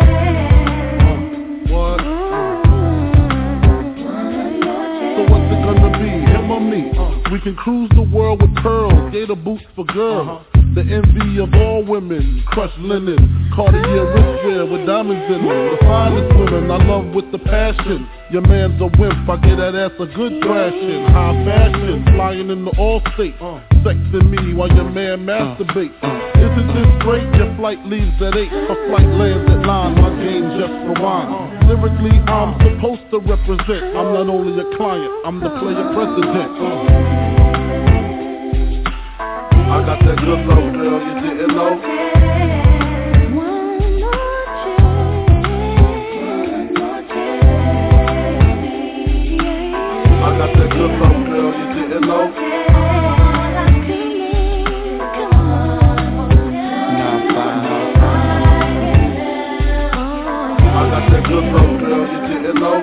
What? So what's it gonna be, him or me? Uh, we can cruise the world with pearls, gator boots for girls. Uh-huh. The envy of all women, crushed linen, Cartier wristwear with diamonds in them. The finest women I love with the passion. Your man's a wimp, I get that ass a good thrashing. High fashion, flying in the all state, uh, sexing me while your man masturbates. Uh, Isn't this great? Your flight leaves at eight, her flight lands at nine. My game just rewind. Uh, Lyrically, I'm supposed to represent. I'm not only a client, I'm the player president. Uh, I got that good love, girl, you didn't know. I got that good love, girl, you didn't know. I got that good love, girl, you didn't know.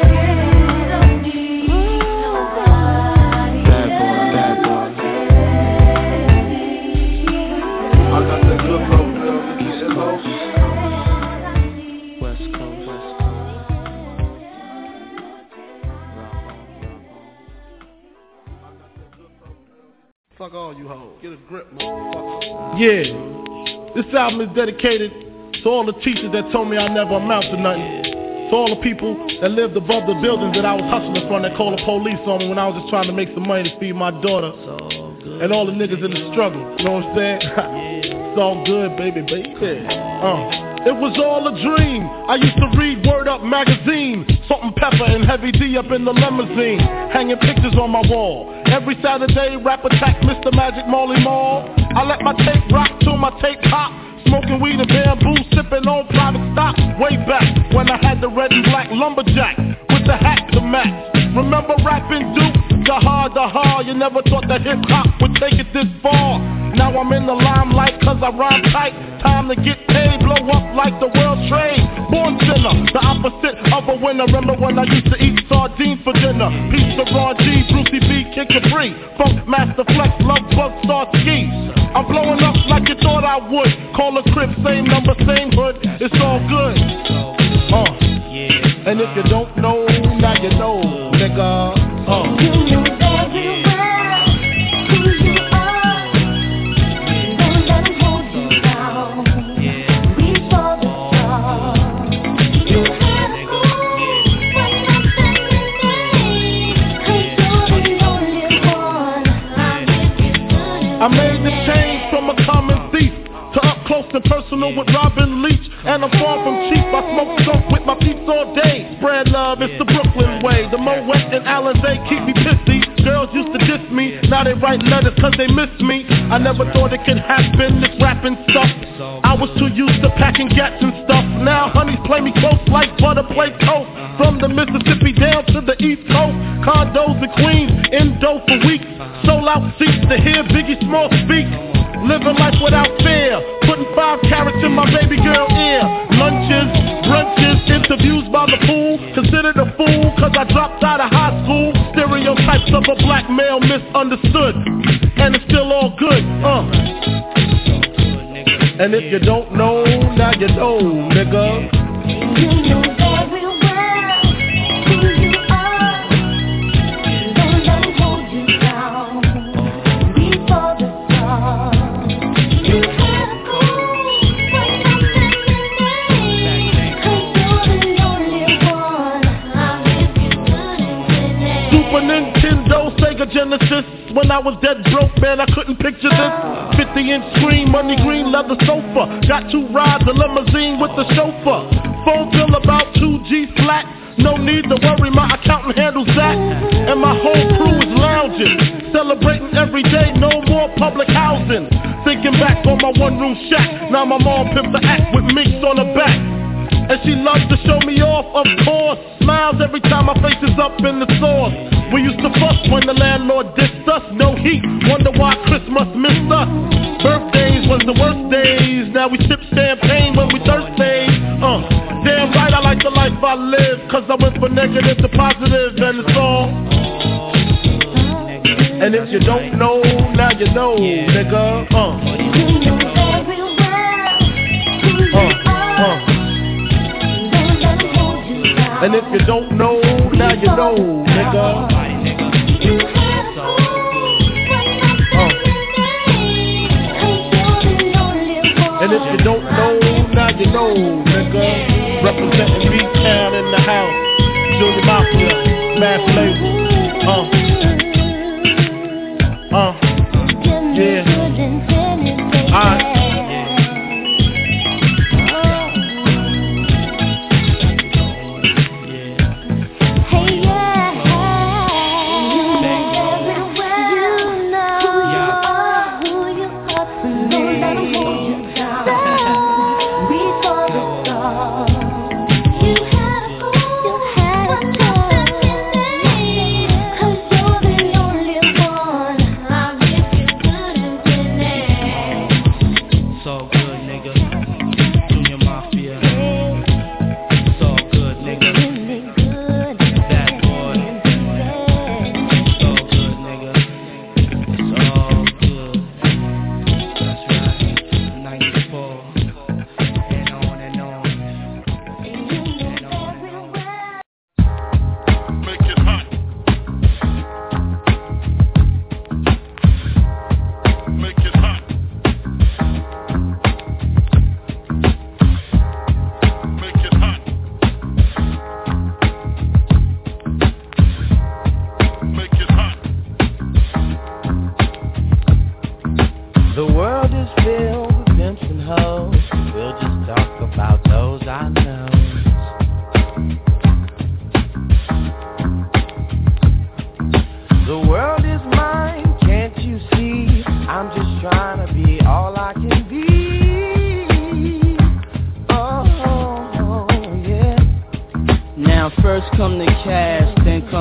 Fuck all you hoes. Get a grip, motherfucker. Yeah. This album is dedicated to all the teachers that told me I never amount to nothing. To For all the people that lived above the buildings that I was hustling from, that called the police on me when I was just trying to make some money to feed my daughter. And all the niggas in the struggle, you know what I'm saying? It's all good, baby, baby. Uh. It was all a dream. I used to read Word Up magazine, Salt and Pepper and Heavy D up in the limousine, hanging pictures on my wall. Every Saturday, Rap Attack, Mister Magic Molly Mall. I let my tape rock till my tape pop. Smoking weed and bamboo, sipping on private stock. Way back when I had the red and black lumberjack with the hat to match. Remember rapping Duke? The hard, the hard. You never thought that hip hop would take it this far. Now I'm in the limelight cause I rhyme tight. Time to get paid, blow up like the world trade. Born sinner, the opposite of a winner. Remember when I used to eat sardines for dinner? Pizza, Raw G, Brucey B, Kid Capri, Funk Master Flex, Love Bug, Star Ski. I'm blowing up like you thought I would. Call a crib, same number, same hood. It's all good. Uh, and if you don't know, now you know, nigga. Uh. You know very well who you are. Don't let them hold you down. Reach for the stars. You have a cool when nothing remains. Cause you're the only one. I made the change from a common thief to up close and personal with Robin Leach. And I'm far from cheap, I smoke dope with my peeps all day. Spread love, it's the Brooklyn way. The Mo West and Alizé keep me pissy. Girls used to diss me, now they write letters cause they miss me. I never thought it could happen, this rapping stuff. I was too used to packing gats and stuff. Now honeys play me close like butter play toast. From the Mississippi down to the East Coast. Condos in Queens, in dough for weeks. Sold out seats to hear Biggie Small speak. Living life without fear, putting five carats in my baby girl ear. Lunches, brunches, interviews by the pool. Considered a fool cause I dropped out of high school. Stereotypes of a black male misunderstood. And it's still all good, uh. And if you don't know, now you know, nigga. You know very well who you are. Don't let them hold you down. Reach for the stars. Nintendo, Sega Genesis. When I was dead broke, man, I couldn't picture this. fifty inch screen, money green, leather sofa. Got two rides, a limousine with the chauffeur. Phone bill about two G's flat. No need to worry, my accountant handles that. And my whole crew is lounging, celebrating every day, no more public housing. Thinking back on my one room shack. Now my mom pimped the act with minks on her back. And she loves to show me off, of course. Smiles every time my face is up in the sauce. We used to fuss when the landlord dissed us. No heat, wonder why Christmas missed us. Birthdays was the worst days. Now we sip champagne when we thirsty. Uh, damn right I like the life I live. Cause I went from negative to positive and it's all. And if you don't know, now you know, nigga. Uh, uh, uh. And if you don't know, now you know, nigga. Uh. And if you don't know, now you know, nigga. Representing B-Town in the house. Junior Mafia, Mass Label. Uh. Uh. Yeah. Alright.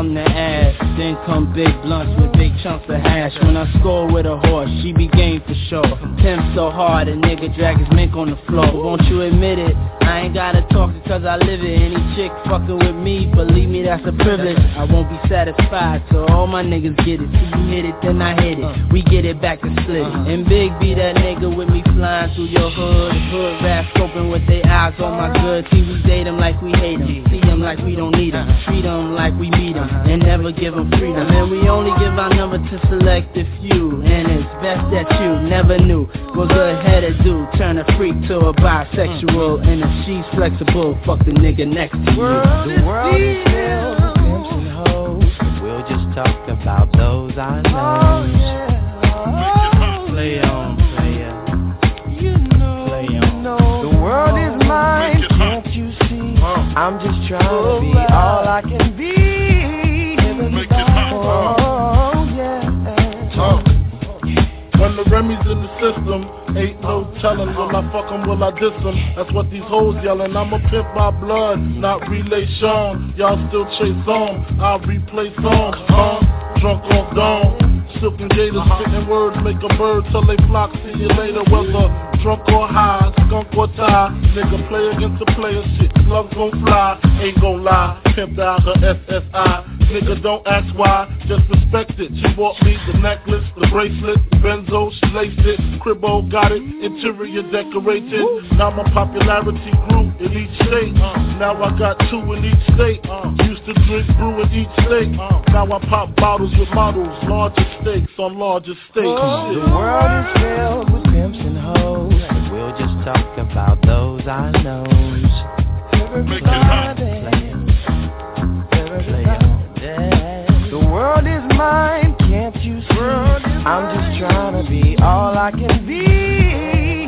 come the ass. Then come big blunts with big chunks of hash. When I score with a horse, she be game for sure. Pimp so hard, a nigga drag his mink on the floor. Won't you admit it? I ain't gotta talk because I live it. Any chick fucking with me, believe me, that's a privilege. I won't be satisfied, so all my niggas get it. See you hit it, then I hit it. We get it back to split it. And Big B, that nigga with me flying through your hood. Hood rats scoping with their eyes on my good. See, we date them like we hate them. See them like we don't need them. Treat them like we meet them. And never give them freedom. And we only give our number to select a few. And it's best that you never knew what good-headed do. Turn a freak to a bisexual. And if she's flexible, fuck the nigga next to you. The world is filled with pimps and hoes, but we'll just talk about those I know. Oh, yeah. Oh, play on, player. You know, play on. You know, the world is mine, can't you see? I'm just trying to be all I can be. Oh, yeah. Oh. When the Remy's in the system, ain't no telling. Will I fuck 'em, will I diss 'em? That's what these hoes yelling. I'm a pimp by blood, not relation. Y'all still chase on, I'll replay songs, huh? Drunk off dawn. Silken gators, spitting words, make a bird till they flock. See you later, whether drunk or high, skunk or tie. Nigga play against a player, shit, slugs gon' fly. Ain't gon' lie, pimped out her S S I. Nigga don't ask why, just respect it. She bought me the necklace, the bracelet, the benzo, she laced it. Cribbo got it, interior decorated. Now my popularity grew in each state. Now I got two in each state. Used to drink brew in each state. Now I pop bottles with models, larger stakes on larger stakes. Oh, the world is filled with pimps and hoes, but we'll just talk about those I know. Everybody, everybody, the world is mine, can't you see? I'm just trying to be all I can be.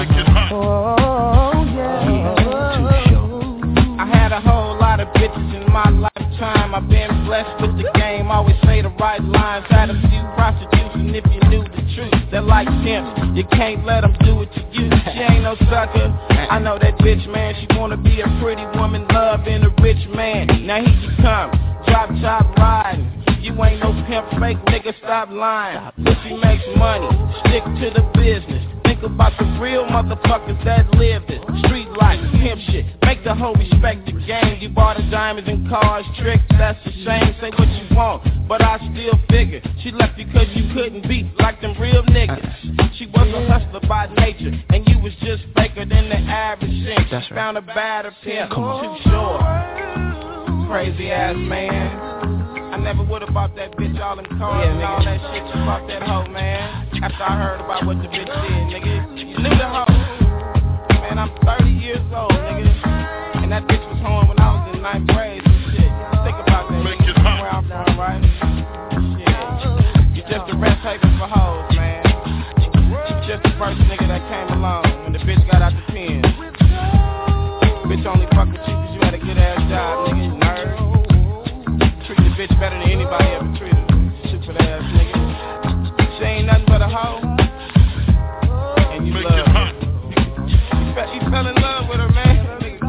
Oh, yeah. I had a whole lot of bitches in my lifetime. I've been blessed with the game, always say the right lines. Had a few prostitutes, and if you knew the truth, they're like pimps, you can't let them do it to you. She ain't no sucker, I know that bitch, man. She wanna be a pretty woman, loving a rich man. Now he can come, drop top riding. You ain't no pimp, fake nigga, stop lying. If he makes money, stick to the business. Think about the real motherfuckers that live this street life, pimp shit. Make the whole respect the game. You bought the diamonds and cars, tricks, that's a shame. Say what you want, but I still figure she left because you couldn't be like them real niggas. She was a hustler by nature, and you was just faker than the average shit. She found a better pimp, too short. Crazy ass man. I never would've bought that bitch all them cars yeah, and all that shit. You bought that hoe, man. After I heard about what the bitch did, nigga. You knew the hoe. Man, I'm thirty years old, nigga. And that bitch was home when I was in ninth grade and shit. Think about that, nigga. Where I'm from, right? Shit. You're just a rent haven for hoes, man. You're just the first nigga that came along when the bitch got out the pen. Bitch only fuck with you because you had a good ass job, nigga. Nerd. Treat the bitch better than anybody ever treated her. Stupid ass nigga. She ain't nothing but a hoe. And you love her. You, fe- you fell in love with her, man. That nigga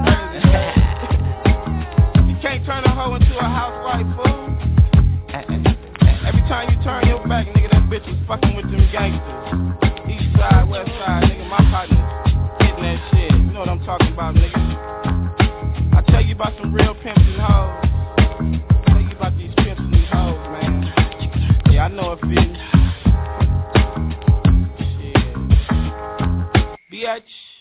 crazy. You can't turn a hoe into a housewife, fool. Every time you turn your back, nigga, that bitch was fucking with them gangsters. East side, west side, nigga, my partner's hitting that shit. You know what I'm talking about, nigga. I tell you about some real pimps and hoes. About these pimps and these hoes, man. Yeah, I know a few. Shit.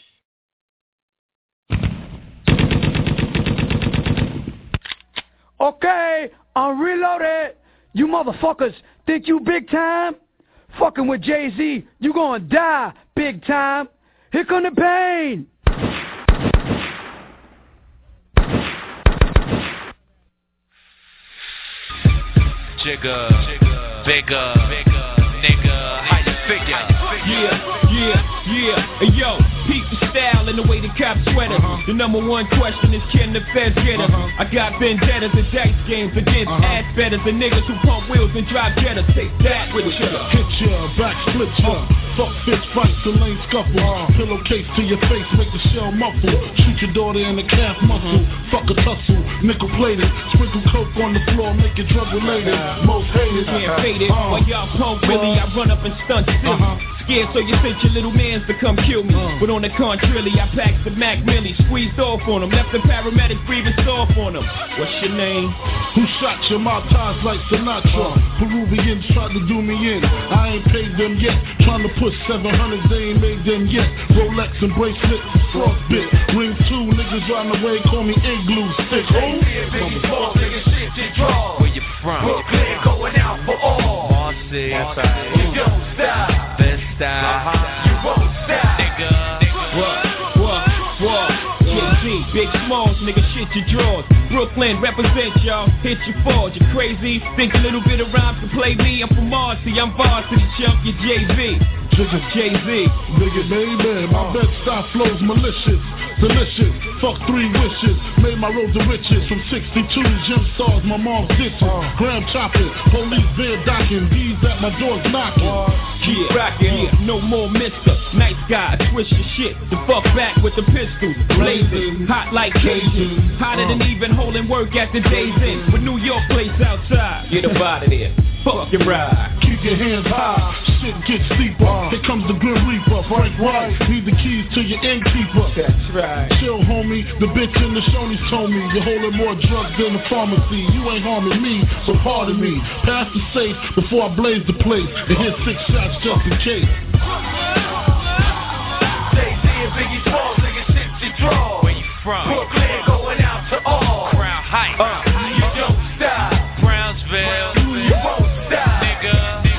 Bitch. Okay, I'm reloaded. You motherfuckers think you big time? Fucking with Jay-Z, you gonna die big time. Here come the pain. Jigga, bigger, nigga, how you figure? Yeah, yeah, yeah, hey yo, peep the style of selling away the cop sweaters. Uh-huh. The number one question is can the feds get us? Uh-huh. I got vendettas and dice games against uh-huh. ass betters and niggas who pump wheels and drive jettas. Take that with ya. Hit ya, back split ya. Uh. Fuck fist fights and lane scuffles. Uh. Pillowcase to your face, make the shell muffle. Shoot your daughter in the calf muscle. Uh-huh. Fuck a tussle, nickel plated. Sprinkle coke on the floor, make it drug related. Uh-huh. Most hated, can't fade it. Uh-huh. While y'all punk Willie, I run up and stunt silly. Uh-huh. Scared so you sent your little mans to come kill me. uh. But on the contrary, I packed the Mac Millie, squeezed off on them, left the paramedic breathing soft on them. What's your name? Who shot your mouth ties like Sinatra? uh. Peruvians tried to do me in, I ain't paid them yet. Trying to push seven hundreds, they ain't made them yet. Rolex and bracelets, frostbit. Ring two, niggas round the way, call me Igloo Stick. Who? Where you from? Brooklyn, going out for all. Marcy, that's right. You don't stop. Uh-huh. You won't stop, nigga. What? What? What? Jay-Z, Big Smalls, nigga, shit your drawers. Brooklyn, represent y'all, hit your fours. You crazy? Think a little bit of rhymes to play me? I'm from Marcy, I'm varsity chump, you Jay-Z. Jay-Z, nigga, baby, my bed style flows malicious, delicious. Fuck three wishes, made my road to riches. From sixty-two gym stars, my mom's ditches. Uh, Graham chopping, police there docking, D's at my doors knocking. Uh, Keep yeah, rocking, yeah. No more mister. Nice guy, twist your shit. The fuck back with the pistols, blazing, hot like Cajun, hotter uh, than even holding work at the day's end. With New York place outside, get up out of there. Fucking ride. Keep your hands high, shit gets steeper. Uh, Here comes the Grim Reaper, Frank White. Need the keys to your innkeeper. That's right. Chill, homie. The bitch in the Shoney's told me you're holding more drugs than the pharmacy. You ain't harming me, so pardon me. Pass the safe before I blaze the place and hit six shots just in case. Jay-Z and Biggie Smalls, nigga, shit you draw. Where you from? Brooklyn, going out to all. Crown Heights. Uh, you don't stop. Brownsville. You won't stop, nigga.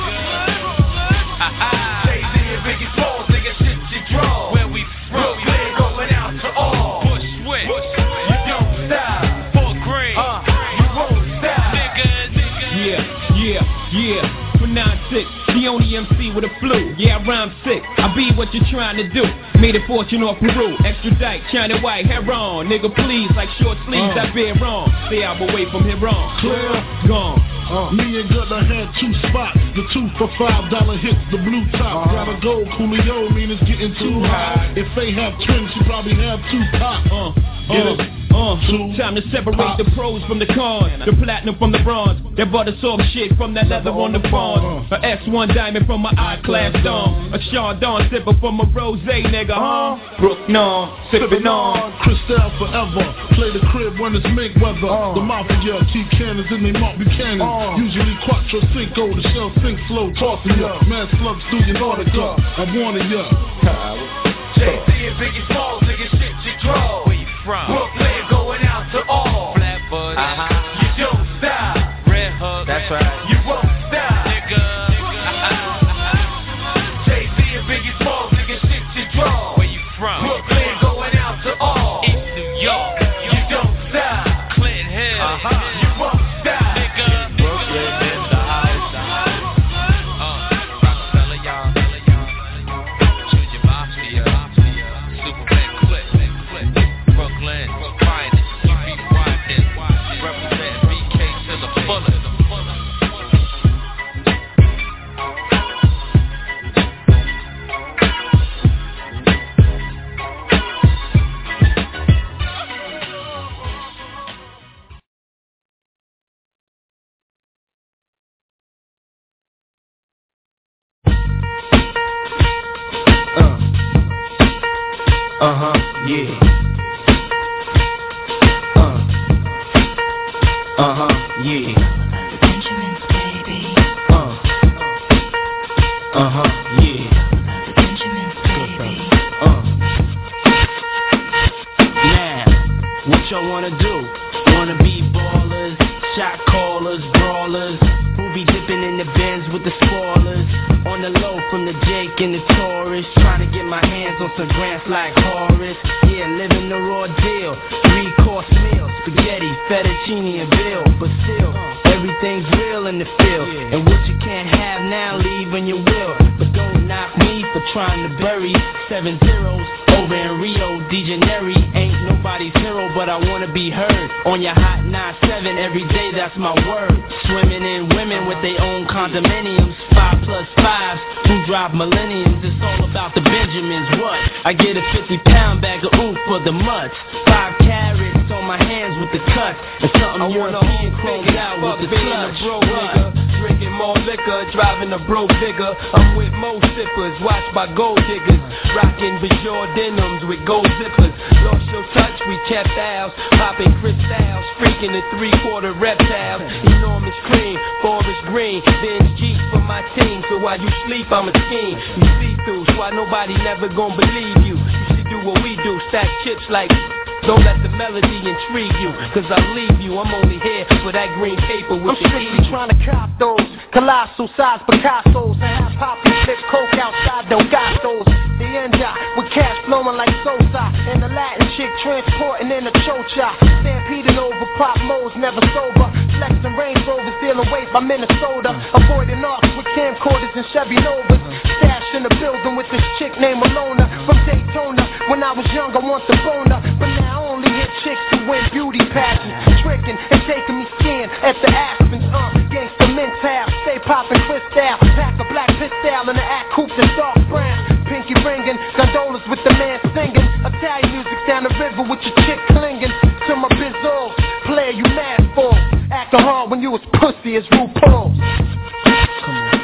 Jay-Z and Biggie Smalls, nigga, shit you draw. Where we from? Brooklyn, going out to all. Bushwick. You don't stop. Fort Greene. Uh, you won't stop, nigga, nigga. Yeah, yeah, yeah. For nine six, the only M C with a flu. Yeah, I rhyme sick. I be what you're trying to do. Made a fortune off Peru. Extra dyke, China white, hair on. Nigga, please, like short sleeves, uh. I bear wrong. Stay out away from here wrong. Clear. Gone. Uh. Me and Gunna had two spots. The two for five dollar hits, the blue top. Uh-huh. Gotta go, Coolio, mean it's getting too high. If they have twins, she probably have two pops. Uh. Uh. Uh, time to separate Pops. The pros from the cons, the platinum from the bronze, that butter soft shit from that leather on the bonds, a X one diamond from my I-class dome, a Sean Dawn sipper from a rose, nigga, huh? Brook non, sippin' on. Cristal forever, play the crib when it's make weather. Uh. The mafia keep cannons in they Mark Buchanan. Uh. Usually Quattro Cinco, the shell sink slow, tossing ya. Mad slugs through your Nautica, I'm warning ya. Jay-Z and Biggie Smalls, nigga, shit you draw. Where you from? Brooklyn, going out to all. Flatbush. Uh-huh. You don't stop. Red Hook. That's right. You won't stop, nigga. Jay-Z and Biggie Smalls, nigga, shit you draw. Where you from? Brooklyn, going out to all. East New York. You don't stop. Clinton Hill. Uh-huh. You won't stop, nigga. Brooklyn in the house. Uh, Rockefeller, y'all. Junior Mafia. Superman Click. Brooklyn. Finest. You be wildin'. Represent B K to the fullest. Uh-huh, yeah. Uh. Uh-huh, yeah. The Benjamins, baby. Uh. Uh-huh, yeah. The Benjamins, baby. Uh. Now, what y'all wanna do? Wanna be ballers, shot callers, brawlers, who be dipping in the Benz with the spoilers, on the low from the Jake and the Taurus, trying to get my hands on some grants like Horace. Yeah, living the raw deal, three course meal, spaghetti, fettuccine and bill, but still, everything's real in the field, and what you can't have now, leave when you will, but don't knock me for trying to bury seven zeros over in Rio de Janeiro. Ain't nobody's hero, but I wanna be heard on your hot nine seven every day. That's my word. Swimming in women with their own condominiums, five plus fives who drive millenniums. It's all about the Benjamins. What? I get a fifty pound bag of oof for the mutts. Five carrots on my hands with the cuts, and something European chromed out with the clutch. Drinking more liquor, driving a broke digger. I'm with mo sippers, watched by gold diggers. Rocking Bajor denims with gold zippers. Lost your touch, we kept ours. Popping crystals, freaking the three-quarter reptiles. Enormous cream, forest green. Benz Jeep for my team, so while you sleep, I'm a scheme. You see through, so why nobody never gon' believe you. You should do what we do, stack chips like... Don't let the melody intrigue you, cause I leave you. I'm only here for that green paper with I'm the strictly trying to cop those colossal size Picassos and have Poppy flip coke outside Delgados. The end with cash flowing like Sosa, and the Latin chick transporting in a chocha. Stampeding over pop modes, never sober. Flexing Range Rovers, dealing weight by Minnesota. Avoiding arcs with camcorders and Chevy Novas. Stash in the building with this chick named Alona from Daytona. When I was young, I want the boner, but now I only hit chicks who win beauty pageants, tricking and taking me skiing at the Aspens. Uh, gangsta mental, stay popping crystal, pack a black pistol and an act coupe that's dark brown. Pinky ringing, gondolas with the man singing. Italian music down the river with your chick clinging to my bizzle. Player you mad for, acting hard when you was pussy as RuPaul. Come on.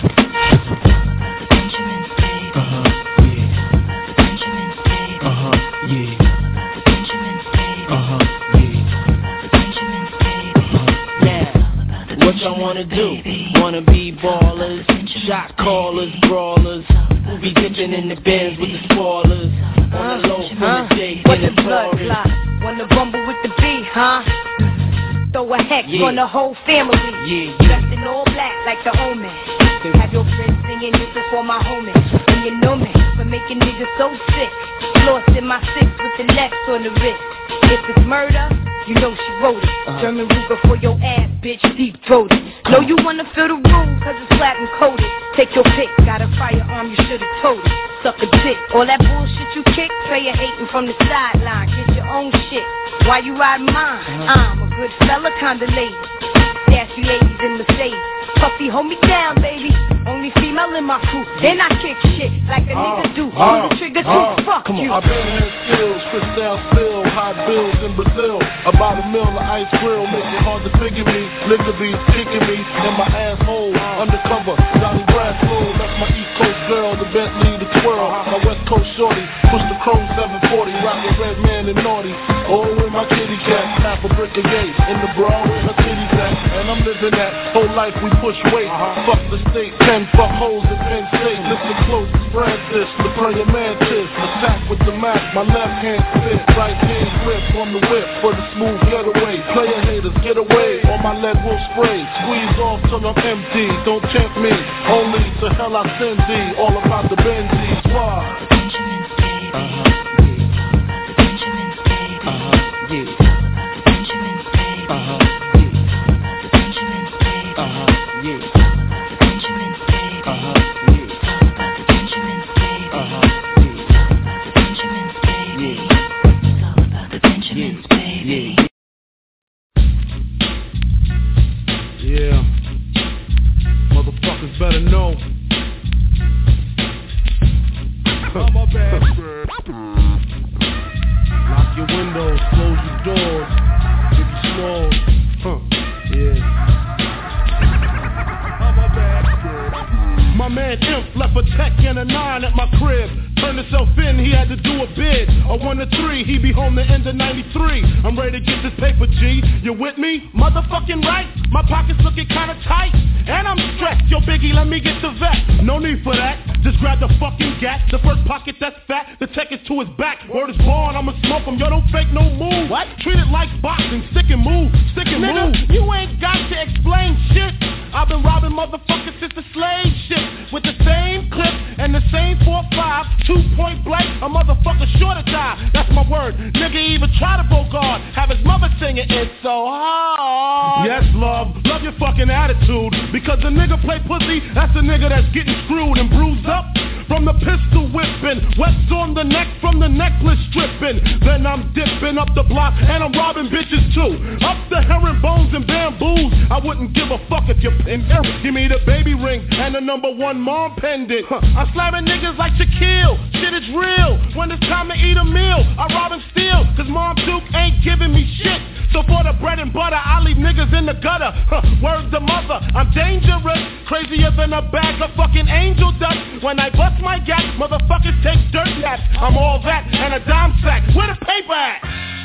What y'all wanna do? Wanna be ballers, shot callers, brawlers, who be dipping in the bins with the spoilers, on the low from the J What's and the the blood Taurus. clot? Wanna rumble with the B, huh? Throw a hex Yeah. on the whole family. Yeah, yeah. Dressed in all black like the omen. Have your friends singing, this is for my homies. And you know me for making niggas so sick. Lost in my six with the Lex on the wrist. If it's murder, you know she wrote it. Uh-huh. German Ruger for your ass, bitch, deep throated. Know you wanna feel the room, cause it's platinum coated. Take your pick, got a firearm, you should've told it. Suck a dick, all that bullshit you kick, player hating from the sideline. Get your own shit, why you ride mine? Uh-huh. I'm a good fella, kinda lady. Sassy ladies in Mercedes. Puffy, hold me down, baby. Only female in my crew. Then I kick shit like a uh, nigga do. Uh, Pull the trigger uh, too, fuck you. I've been had skills, crystal spill, hot bills in Brazil. About a mill of ice grill, make it hard to figure me. Liquor beats kicking me in my asshole. Undercover, Johnny Brasco. That's my East Coast girl, the Bentley, the twirl. My West Coast shorty, push the chrome seven forty. Rock the red man and naughty. Oh, with my kitty cat, half a brick a gate. In the bra with her titties at. And I'm living that whole life we push weight. Fuck the state, ten fuck holes in Penn State. Listen close, Francis, the prayer mantis. Attack with the Mac, my left hand spit. Right hand grip on the whip for the smooth getaway. Player haters, get away, or my lead will spray. Squeeze off till I'm empty, don't tempt me. Only to hell I send thee. All about the Benzies, why? Uh-huh. Yeah, motherfuckers better know. My bad. Lock your windows, close your doors, give you smalls. Huh? Yeah. My bad. My man Imp left a tech and a nine at my crib. Turned himself in, he had to do a bid. A one to three, he be home the end of ninety-three. I'm ready to get this paper, G. You with me? Motherfucking right. My pockets looking kinda tight. And I'm stressed. Yo, Biggie, let me get the vet. No need for that. Just grab the fucking gat. The first pocket that's fat. The tech is to his back. Word is born, I'ma smoke him. Yo, don't fake no move. What? Treat it like boxing. Stick and move. Stick and Nigga, move. You ain't got to explain shit. I've been robbing motherfuckers since the slave shit. With the same clip and the same four five. Two point blank, a motherfucker sure to die. That's my word. Nigga even try to Bogart. Have his mother singing It's So Hard. Yes, love. Love your fucking attitude. Because the nigga play pussy, that's the nigga that's getting screwed and bruised up. from the pistol whipping, wets on the neck from the necklace stripping. Then I'm dipping up the block and I'm robbing bitches too. Up the herringbones and bamboos. I wouldn't give a fuck if you're in there. Give me the baby ring and the number one mom pendant. Huh. I'm slamming niggas like Shaquille. Shit is real. When it's time to eat a meal, I rob and steal. Cause Mom Duke ain't giving me shit. So for the bread and butter, I leave niggas in the gutter. Huh. Word to mother, I'm dangerous. Crazier than a bag of fucking angel dust. When I bust my gap, motherfuckers take dirt naps. I'm all that and a dime sack. Where the paper at?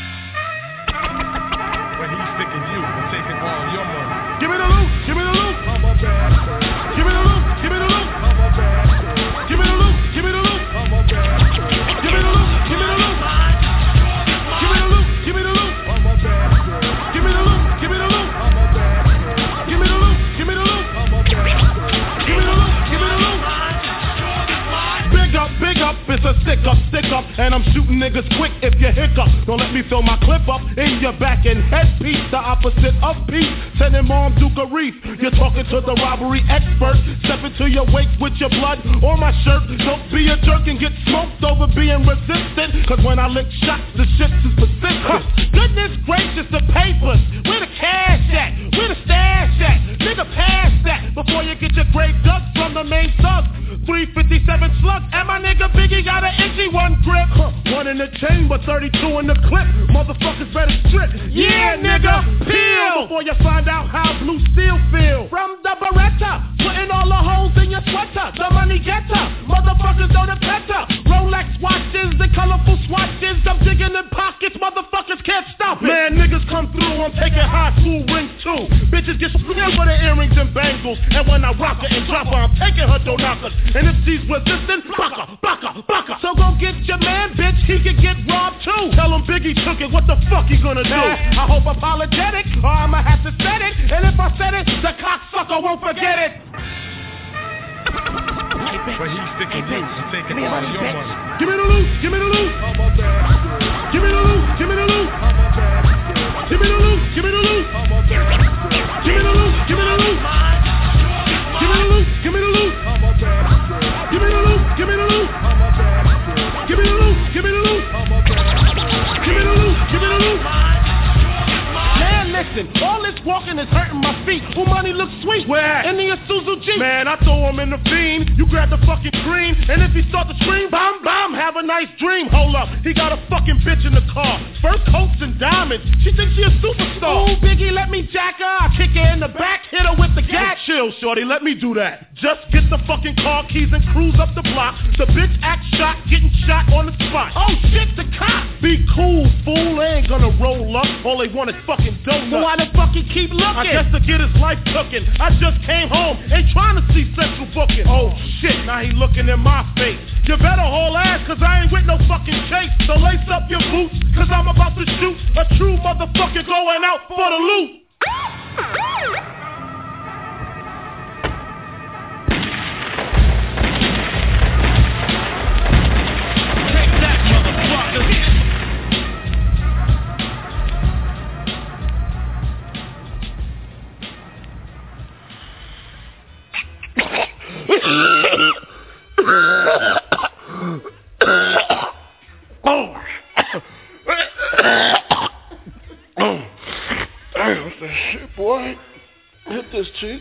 When he's sticking you and taking all your money. Give me the loot, give me the loot. I'm a bad boy. Give me the loot, give me the loot. I'm a bad boy. Give me the loot, give me the loot. I'm a bad boy. Give me the loot, give me the loot. Give me the loot, give me the loot. I'm a bad boy. Give me the loot, give me the loot. I'm a bad boy. Give me the loot, give me the loot. I'm a bad boy. Give me the loot, give me the loot. Big up, big up, it's a stick up, stick up. And I'm shooting niggas quick if you hiccup. Don't let me fill my clip up in your back and headpiece. The opposite of peace. Sending Mom Duke a reef. You're talking to the robbery expert. Step into your wake with your blood on my shirt. Don't be a jerk and get smoked over being resistant. Cause when I lick shots, the shit is persistent. Huh. Goodness gracious, the papers. Where the cash at? Where the stash at? Nigga, pass that before you get your grave dug from the main thug. three fifty-seven slug, and my nigga Biggie got an itchy one grip. Huh. One in the chamber, thirty-two in the clip. Motherfuckers better strip. Yeah, nigga, peel before you find out how blue steel feel. From the Beretta, putting all the holes in your sweater. The money getter, motherfuckers know the petter. Rolex watches, the colorful swatches. I'm digging in pockets, motherfuckers can't stop it. Man, niggas come through, I'm taking high school rings too. Bitches get screwed for the earrings and bangles. And when I rock her and drop her, I'm taking her dough knockers. And if she's resistant, baka, baka, baka. So go get your man, bitch, he could get robbed too. Tell him Biggie took it, what the fuck he gonna do? I hope apologetic, or I'ma have to set it. And if I said it, the cocksucker won't forget it. But he's sticking you and taking all your money. Give me the loot, give me the loot. I'm a bad boy. Give me the loot, give me the loot. I'm a bad boy. Give me the loot, give me the loot. I'm a bad boy. Give me the loot, give me the loot. Give me the loot, give me the loot. I'm a bad boy. Give me the loot, give me the loot. I'm a bad boy. Give me the loot, give me the loot. I'm a bad boy. Give me the loot, give me the loot. Man, listen, all this walking is hurting my feet. Who money looks sweet? Where? In the Isuzu Jeep. Man, I throw him in the fiend. You grab the fucking green, and if he start to scream, bam, bam, have a nice dream. Hold up, he got a fucking bitch in the car. Fur coats and diamonds. She thinks she a superstar. Ooh, Biggie, let me jack her. I kick her in the back, hit her with the gas. Chill, shorty, let me do that. Just get the fucking car keys and cruise up the block. The bitch act shot, getting shot on the spot. Oh shit, the cop. Be cool, fool. They ain't gonna roll up. All they want is fucking donuts. So why the fuck he keep looking? I guess to get his life cooking. I just came home, ain't trying to see central booking. Oh shit, now he looking in my face. You better haul ass, cause I ain't with no fucking chase. So lace up your boots, cause I'm about to shoot a true motherfucker going out for the loot. Take that, motherfucker. Oh. Oh. Damn, what's that shit, boy? Hit this cheek.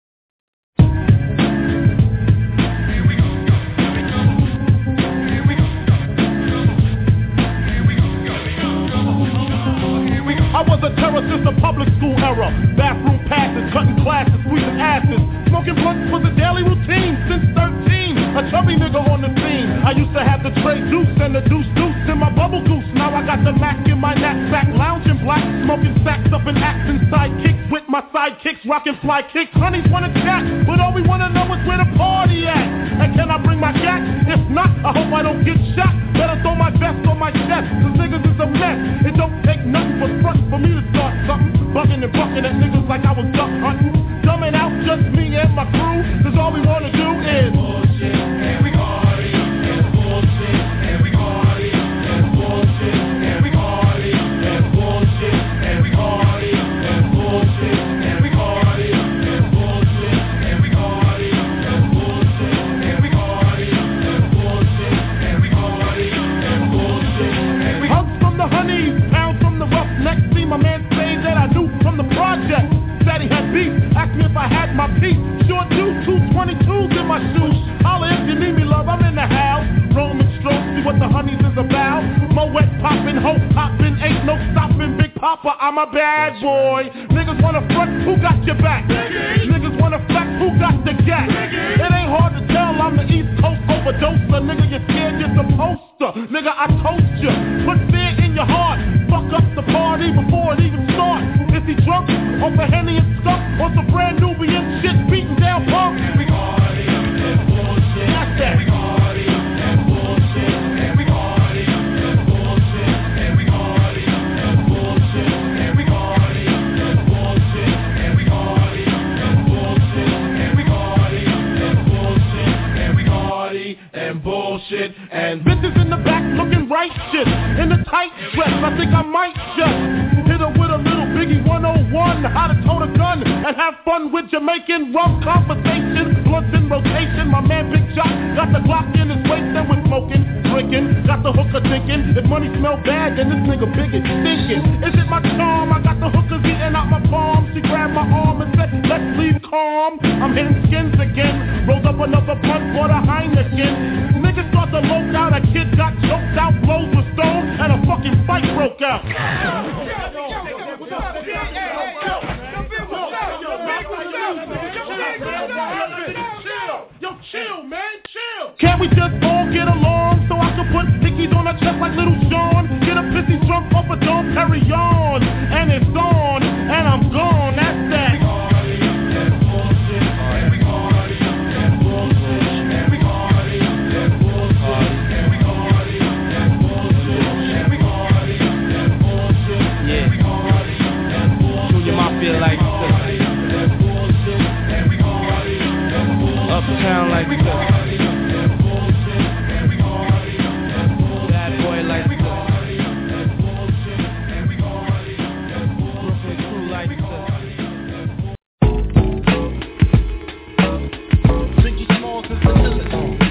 I was a terror since the public school era. Bathroom passes, cutting classes, squeezing asses. Smoking blunts was a daily routine since thirteen. A chubby nigga on the scene. I used to have the tray juice and the deuce deuce in my bubble goose. Now I got the Mac in my knapsack, lounging black, smoking sacks up in Axon sidekicks with my sidekicks, rocking fly kicks. Honeys wanna chat, but all we wanna know is where the party at. And can I bring my gat? If not, I hope I don't get shot. Better throw my vest on my chest, cause niggas is a mess. It don't take nothing but front for me to start something. Bugging and bucking at niggas like I was duck hunting. Dumbing out just me and my crew, cause all we wanna do is bullshit, and we party, and bullshit, and we party, and bullshit, and we party, and bullshit, and we party, and bullshit, and we party, and bullshit, and we party, and bullshit, and we party, and I had my peace. Sure do, two twenty-twos in my shoes. Holla if you need me, love, I'm in the house. Roman stroke, see what the honeys is about. Moet poppin', hope poppin', ain't no stoppin'. Big Papa, I'm a bad boy. Niggas wanna front, who got your back? Niggas wanna flex, who got the gas? It ain't hard to tell, I'm the East Coast overdoser. Nigga, you scared, you're supposed to. Nigga, I told you, put fear in your heart. Fuck up the party before it even starts. Is he drunk, off a Henny and skunk, or some brand Nubian shit beating down punk? We party and bullshit. That's that. We party and bullshit. And we party and bullshit. And we party and bullshit. And we party and bullshit. And we party and bullshit. And we party and bullshit. And we party and bullshit. And bitches in the back looking righteous in the tight dress. I think I might just hit her with a little Biggie one oh one, how to tote a gun and have fun with Jamaican rum conversation. Blunts in rotation, my man Big Jock got the Glock in his waist and we're smoking, drinking, got the hooker thinking. If money smell bad, then this nigga big is stinking. Is it my charm? I got the hookers eating out my palm. She grabbed my arm and said, let's leave calm. I'm hitting skins again, rolled up another blunt for the Heineken. Niggas start to lope out, a kid got choked out, blows with stone, and a fucking fight broke out. Yo, chill, man, chill. Can't we just all get along so I can put stickies on her chest like little Sean? Get a pissy drunk off a dome, carry on, and it's on, and I'm gone. That's that. Feel like uptown like this, bad boy like this, Brooklyn crew like this. Ziggy Smalls is the illest.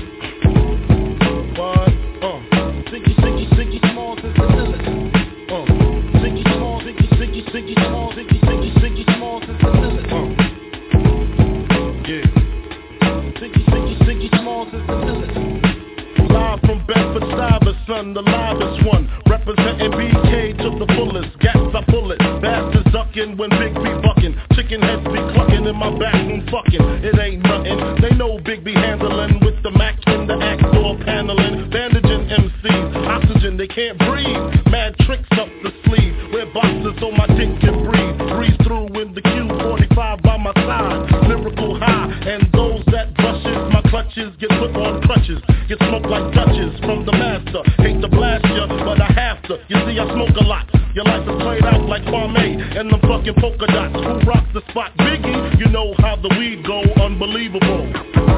What? Uh. Ziggy, Ziggy, Ziggy Smalls is the illest. Uh. Ziggy Smalls, Ziggy, Ziggy, Ziggy Smalls, Ziggy, Ziggy, Ziggy Smalls is the illest. Uh. Yeah. Ziggy, Ziggy, Ziggy Smalls is the illest. Live from Bedford Stuyvesant, the livest one. Representing B K to the fullest. Gas I pull it. Bastards ducking when Big B bucking. Chicken heads be clucking in my bathroom fucking. It ain't nothing. They know Big B handling with the Mac in the act door paneling. Bandaging M Cs. Oxygen, they can't breathe. Mad tricks up the sleeve. Wear boxes so my dick can breathe. Breeze through in the Q forty-five by my side. Lyrical high. And those that brushes my clutches get put on crutches. Get smoked like Dutches from the master. Hate to blast ya, but I have to. You see, I smoke a lot. Your life is played out like Kwame and them fucking polka dots. Who rock the spot? Biggie, you know how the weed go. Unbelievable.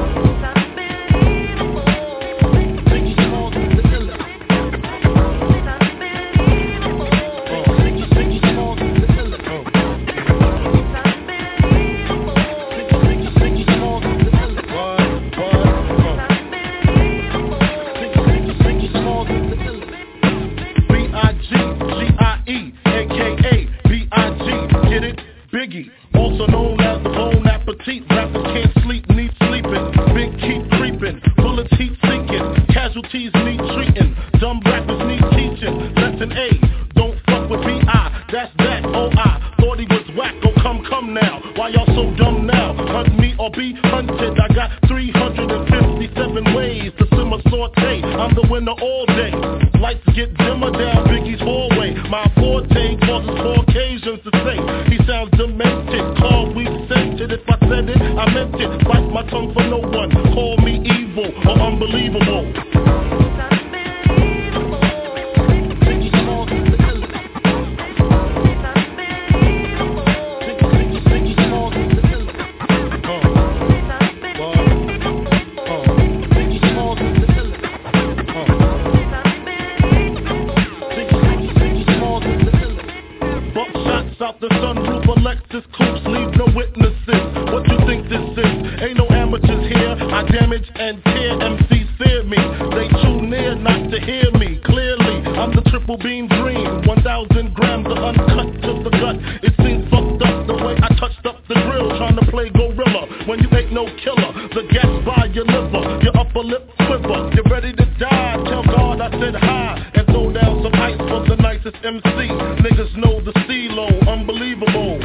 Biggie, also known as the Bon Appetit. Rappers can't sleep, need sleeping. Big keep creeping, bullets heat sinking. Casualties need treating, dumb rappers need teaching. Lesson A, don't fuck with B I, that's that, oh I thought he was whack, oh come, come now. Why y'all so dumb now? Hunt me or be hunted, I got three hundred fifty-seven ways to simmer saute. I'm the winner all day. Lights get dimmer down Biggie's hallway. My forte causes Caucasians to say he sounds demented. Call we sent it. If I said it, I meant it. Bite my tongue for no one. Call me evil or unbelievable. Out the sunroof, Alexis coops, leave no witnesses. What you think this is? Ain't no amateurs here. I damage and tear, M Cs fear me. They too near not to hear me clearly. I'm the triple beam dream, one thousand grams of uncut to the gut. It seems fucked up the way I touched up the grill, trying to play gorilla. When you ain't no killer, the gas by your liver, your upper lip quiver. You're ready to die, tell God I said hi. And throw down some ice for the nicest M C. Niggas know the C-Lo, unbelievable.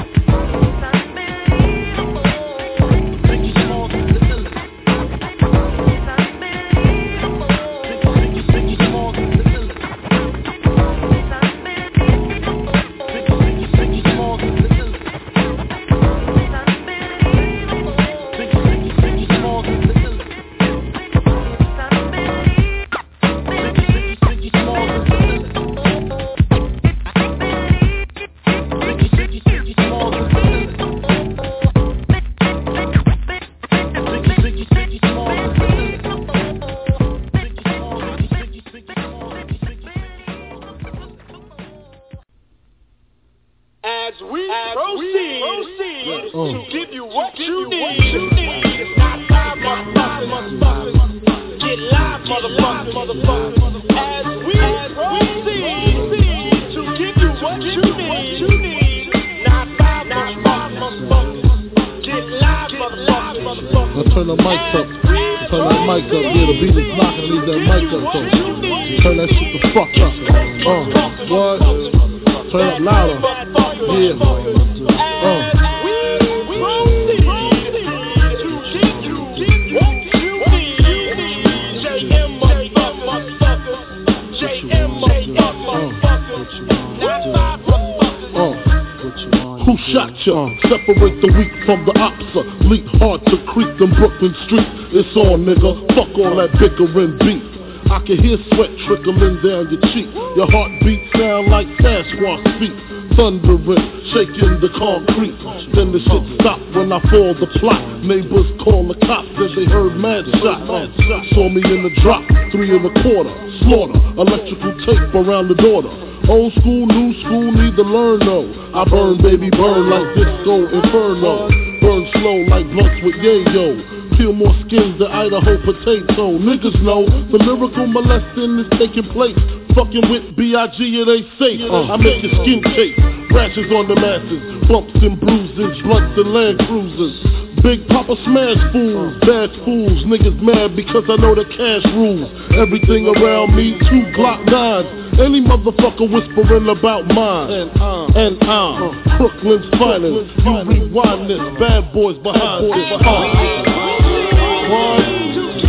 Separate the weak from the opsa. Leap hard to creep them Brooklyn streets. It's on, nigga. Fuck all that bickering beef. I can hear sweat trickling down your cheek. Your heartbeat sound like Sasquatch feet. Thundering, shaking the concrete. Then the shit stopped when I fall the plot. Neighbors call the cops as they heard mad shots. Saw me in the drop, three and a quarter. Slaughter, electrical tape around the daughter. Old school, new school, need to learn though. I burn, baby, burn like disco inferno. Burn slow like blunts with yayo. Peel more skins than Idaho potato. Niggas know the lyrical molesting is taking place. Fucking with B I G it ain't safe. uh, I make your skin chafe. Rashes on the masses. Bumps and bruises. Blunts and Land Cruisers. Big Papa smash fools, bad fools. Niggas mad because I know the cash rules. Everything around me, two Glock nines. Any motherfucker whispering about mine. And I'm, and I'm Brooklyn's finest. You rewind this, bad boys behind this. Uh, one.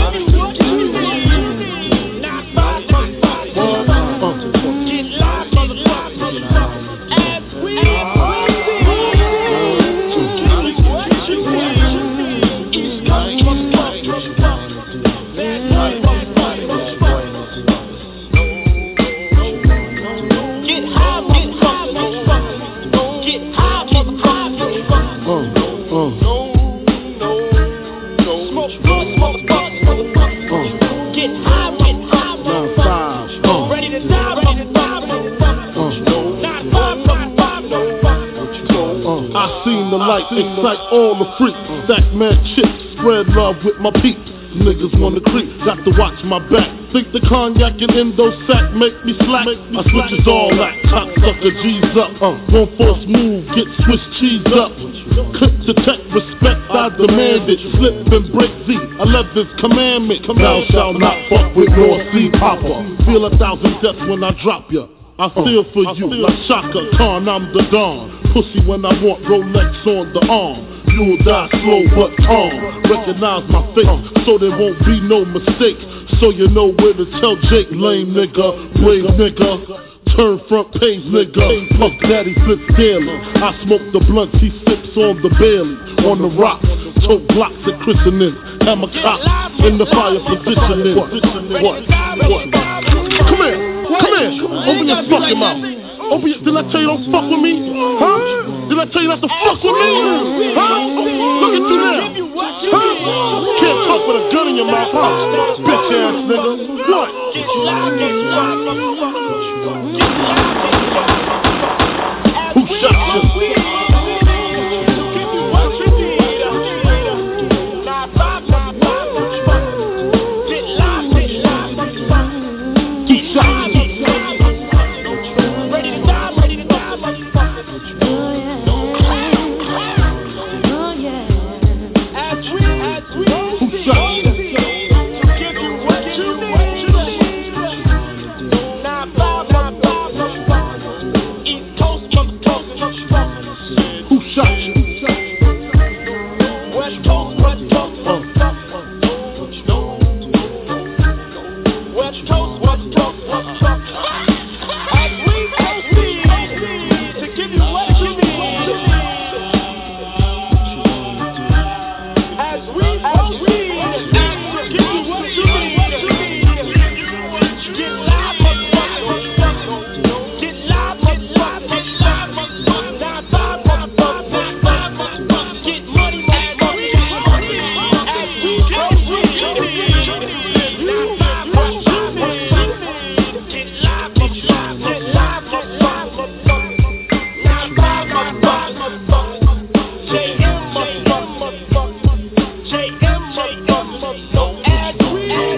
Light, excite all the freaks. Stack mad chips, spread love with my peeps. Niggas wanna creep, got to watch my back. Think the cognac and endo sack make me slack. I switches all that, top sucker G's up. uh, One false move, get Swiss cheese up. Click to tech, respect, I demand it. Slip and break Z, eleventh commandment. Thou shalt not fuck with North Sea Popper. Feel a thousand deaths when I drop ya. I feel for you like Shaka Khan, I'm the Don. Pussy when I want Rolex on the arm. You'll die slow but calm. Recognize my face so there won't be no mistake. So you know where to tell Jake, lame nigga, brave nigga. Turn front page nigga. Puff Daddy flips daily. I smoke the blunts, he sips on the Bailey. On the rocks, tote blocks at christening. Hammer cops in the fire positioning. What? What? What? Come here, come here. Open your fucking mouth. Open your, did I tell you don't fuck with me? Huh? Did I tell you not to fuck with me? Huh? Look at you now. Huh? Can't talk with a gun in your mouth, huh? Bitch ass nigga. What? Who shot you? Coast, West Coast, West Coast. West Coast, West Coast, West Coast. As we proceed to give you what you need. As we proceed to give you what you need. Get live, motherfucker. Get live, motherfucker. Get live, motherfucker. Nine five, motherfucker. Get money, motherfucker. As we proceed. Nine five, motherfucker. Get live, motherfucker. Get live, motherfucker. Nine five, motherfucker. J M, motherfucker. J M, motherfucker. As we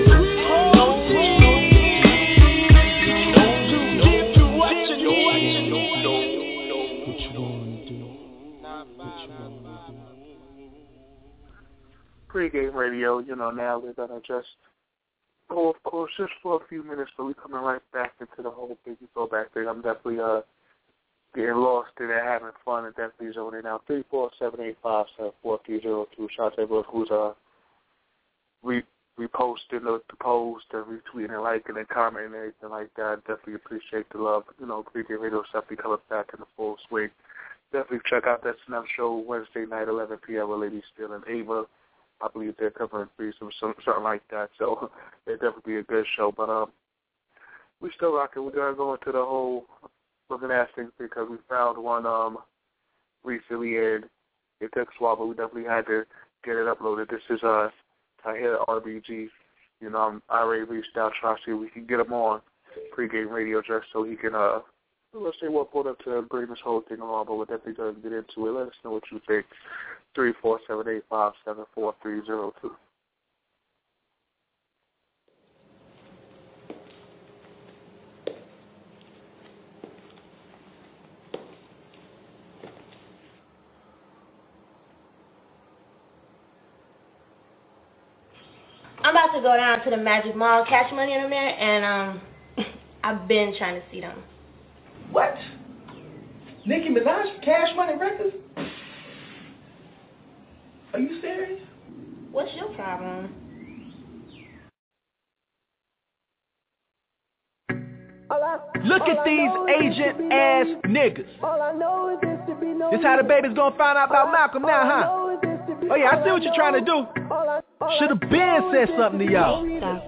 Pre-game radio, you know, now we're going to just, oh, of course, just for a few minutes, but we're coming right back into the whole big throwback thing. I'm definitely uh, getting lost in it, having fun, and definitely zoning out. three four seven eight five seven four three zero two. Shout out to everyone who's uh, re- reposting the, the post and retweeting and liking and commenting and anything like that. Definitely appreciate the love. You know, pre-game radio is definitely coming back in the full swing. Definitely check out that Snuff Show Wednesday night, eleven p.m. with Lady Steele and Ava. I believe they're covering free, some something like that. So it'll definitely be a good show. But um, we still rocking. We're gonna go into the whole looking at things because we found one um recently and it took a while, but we definitely had to get it uploaded. This is uh Tahir R B G. You know, I'm, I already reached out trying to see if we can get him on pregame radio just so he can uh let's say what pulled up to bring this whole thing along. But we're definitely gonna get into it. Let us know what you think. Three four seven eight five seven four three zero two. I'm about to go down to the Magic Mall, Cash Money in a minute, and um, I've been trying to see them. What? Nicki Minaj, Cash Money Records? Are you serious? What's your problem? Look at these agent ass niggas. This how the baby's gonna find out about Malcolm now, huh? Oh yeah, I see what you're trying to do. Should've been said something to y'all.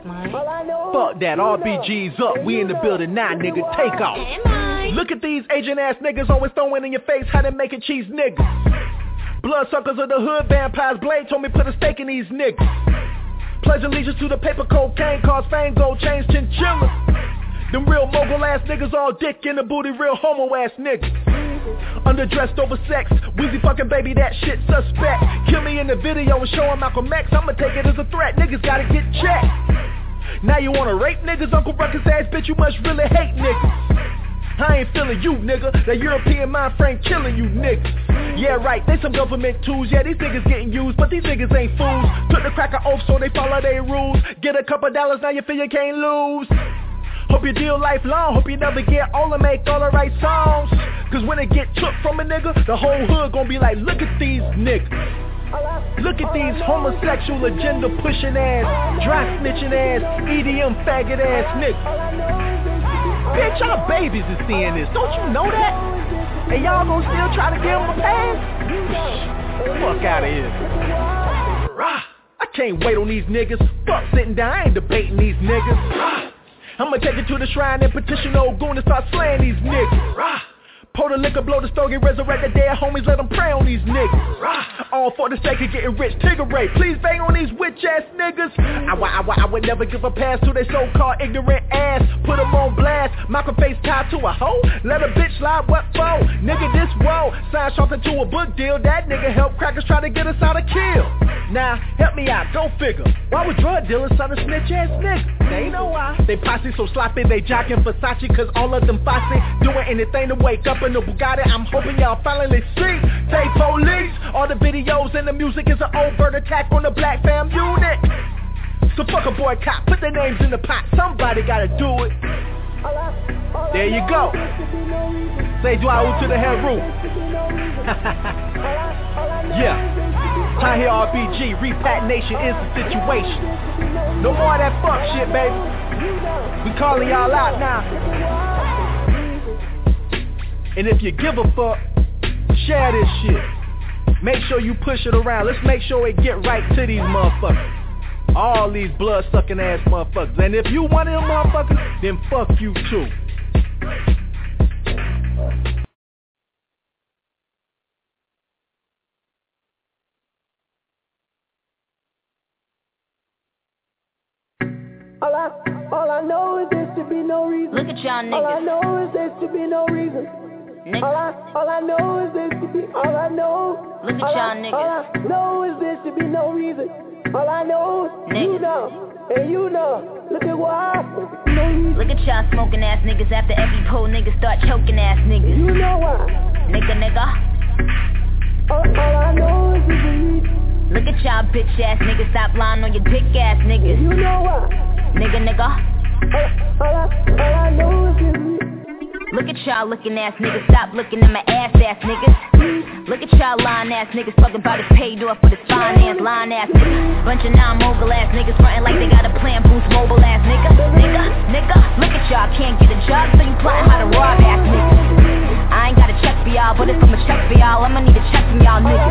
Fuck that, R B G's up. We in the building now, nigga. Take off. Look at these agent ass niggas always throwing in your face how they making cheese niggas. Bloodsuckers of the hood, vampires, Blade told me put a stake in these niggas. Pledge allegiance to the paper cocaine, cause fame, gold chains, chinchillas. Them real mogul ass niggas all dick in the booty, real homo ass niggas. Underdressed over sex, Weezy fucking baby, that shit suspect. Kill me in the video and show him Malcolm X, I'ma take it as a threat, niggas gotta get checked. Now you wanna rape niggas, Uncle Ruckus ass bitch, you must really hate niggas. I ain't feeling you, nigga. That European mind frame killing you, niggas. Yeah, right, they some government tools. Yeah, these niggas getting used, but these niggas ain't fools. Took the cracker oath so they follow their rules. Get a couple dollars, now you feel you can't lose. Hope you deal lifelong, hope you never get all and make all the right songs. Cause when it get took from a nigga, the whole hood gon' be like, look at these niggas. Look at these homosexual agenda pushing ass, dry snitching ass, E D M faggot ass niggas. Bitch, y'all babies is seeing this, don't you know that? And y'all gon' still try to give them a pass? Fuck out of here. Rah, I can't wait on these niggas. Fuck sitting down, I ain't debating these niggas. Rah, I'ma take it to the shrine and petition old goon and start slaying these niggas. Rah, pour the liquor, blow the stogie, resurrect the dead homies, let them pray on these niggas. Rah, all for the sake of getting rich. Tigger Ray, please bang on these witch ass niggas. I, I, I, I would never give a pass to they so-called ignorant ass. Put them on blast, Malcolm face tied to a hoe. Let a bitch slide, what for? Nigga, this whoa. Sign something to a book deal. That nigga helped crackers try to get us out of kill. Now, help me out, go figure. Why would drug dealers son of snitch ass niggas? They know why. They posse so sloppy, they jockin' Versace, cause all of them fossy. Doing anything to wake up in the Bugatti. I'm hoping y'all finally see. Say police. All the videos and the music is an overt attack on the black fam unit. So fuck a boycott, put their names in the pot. Somebody gotta do it. There you go. Say Dwau to the head roof. Yeah. Time here, R B G, repatriation is the situation. No more of that fuck shit, baby. We calling y'all out now. And if you give a fuck, share this shit. Make sure you push it around. Let's make sure it get right to these motherfuckers. All these blood-sucking ass motherfuckers. And if you one of them motherfuckers, then fuck you too. All I, all I know is there should be no reason. Look at y'all niggas. All I know is there should be no reason. Niggas. All I, all I know is there should be, all I know. Look at all y'all I, niggas. All I know is there should be no reason. All I know, niggas. You know, and you know. Look at why. No reason. Look at y'all smoking ass niggas after every pole niggas start choking ass niggas. You know why. Nigga, nigga. All, all I know is there's a reason. Look at y'all bitch ass niggas, stop lying on your dick ass niggas. You know why. Nigga, nigga. All, all, I, all I know is there's a reason. Look at y'all looking ass niggas, stop looking at my ass ass niggas. Look at y'all lying ass niggas, talking about his paid off for this finance, lying ass niggas. Bunch of non-mogul ass niggas, frontin' like they got a plan, boost mobile ass nigga. Nigga, nigga, look at y'all, can't get a job, so you plotting how to rob ass niggas. I ain't got a check for y'all, but if I'm a check for y'all, I'ma need a check from y'all niggas.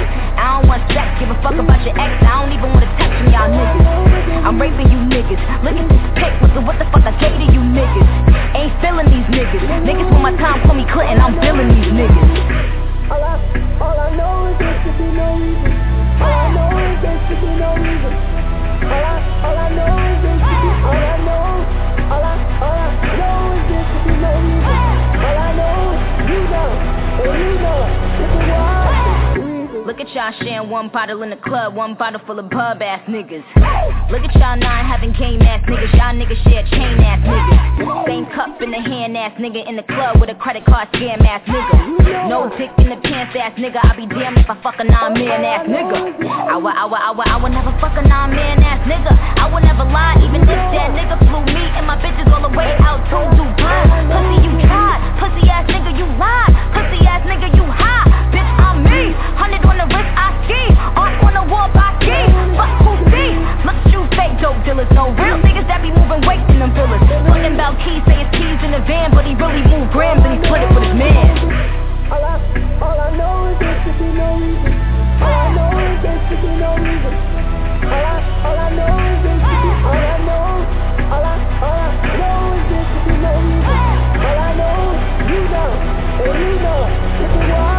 I don't want sex, give a fuck about your ex, I don't even wanna touch from y'all niggas. I'm raping you niggas, look at this pic, look at what the fuck I gave to you niggas. Ain't feeling these niggas. Niggas want my time, call me Clinton, I'm billing these niggas. All I, all I know is there should be no reason. All I know is there should be no reason. All I, all I know is there should be, all I know, all I, all I know is there should be no reason. All I know, you know, and you know, this is why. Look at y'all sharing one bottle in the club, one bottle full of pub ass niggas. Look at y'all nine having game ass niggas, y'all niggas share chain ass niggas. Same cup in the hand ass nigga in the club with a credit card scam ass nigga. No dick in the pants ass nigga, I'll be damned if I fuck a nine man ass nigga. I would, I would, I would, I would never fuck a nine man ass nigga. I would never lie, even if that nigga flew me and my bitches all the way out to Dubai. Pussy you tried, pussy ass nigga you lied, pussy ass nigga you high. Bitch I'm me, hundred on the wrist I ski, off on the wall by key. Fuck who see? Look at you fake dope dealers, no real niggas that be moving weight in them villas. Talking about keys, say it's keys in the van, but he really moved grams and he split it with his man. All I, all I know is there should be no reason. All I know is there should be no reason. All I, all I know is there should be, all I know, all I, all I know is there should be no reason. All I know, you know, and you know, this is why.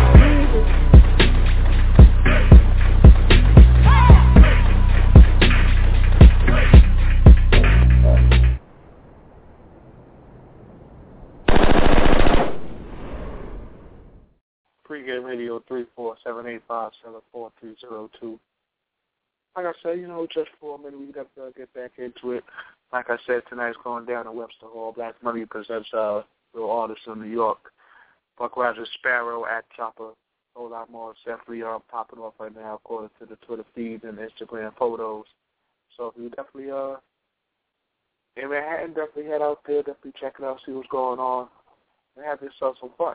Pregame Radio three four seven eight five seven four three zero two. Like I said, you know, just for a minute, we got to get back into it. Like I said, tonight's going down at Webster Hall. Black Money presents uh, real artists in New York. Buck Rogers Sparrow at Chopper. A whole lot more is definitely uh, popping off right now according to the Twitter feed and Instagram photos. So if you definitely, uh, in Manhattan, definitely head out there, definitely check it out, see what's going on, and have yourself some fun.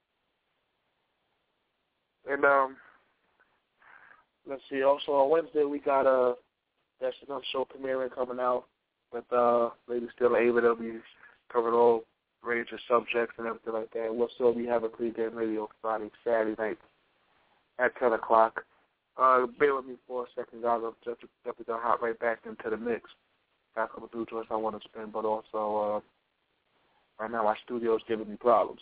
And um, let's see. Also on Wednesday we got a That's Enough show premiering coming out with uh, Lady Still A W W covering all range of subjects and everything like that. We'll still be having pregame radio Friday, Saturday night at ten o'clock. Uh, bear with me for a second, guys. I'm just definitely gonna hop right back into the mix. Got a couple of joints I want to spin, but also uh, right now my studio is giving me problems.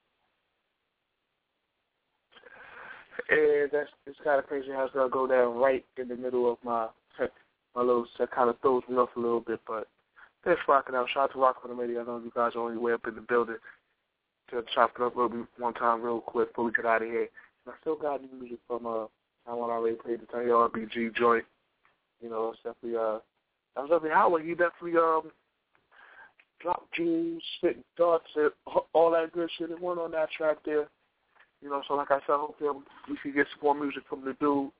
And that's it's kind of crazy how it's gonna go down right in the middle of my my little set. Kind of throws me off a little bit, but it's rocking out. Shout out to Rock on the Radio. I know you guys are only way up in the building to chop it up a little bit one time real quick before we get out of here. And I still got new music from uh I want to already play the Tiny R B G joint. You know, it's definitely uh that was definitely Howard. He definitely um dropped jewels, spitting darts, and all that good shit and went on that track there. You know, so like I said, hopefully we can get some more music from the dude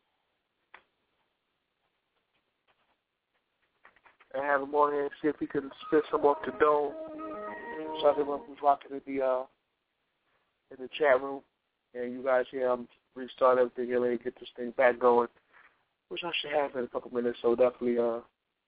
and have him on here and see if he can spit some off the dome. So everyone who's rocking in the uh, in the chat room, and you guys hear I'm restart everything and get this thing back going, which I should have in a couple minutes. So definitely uh,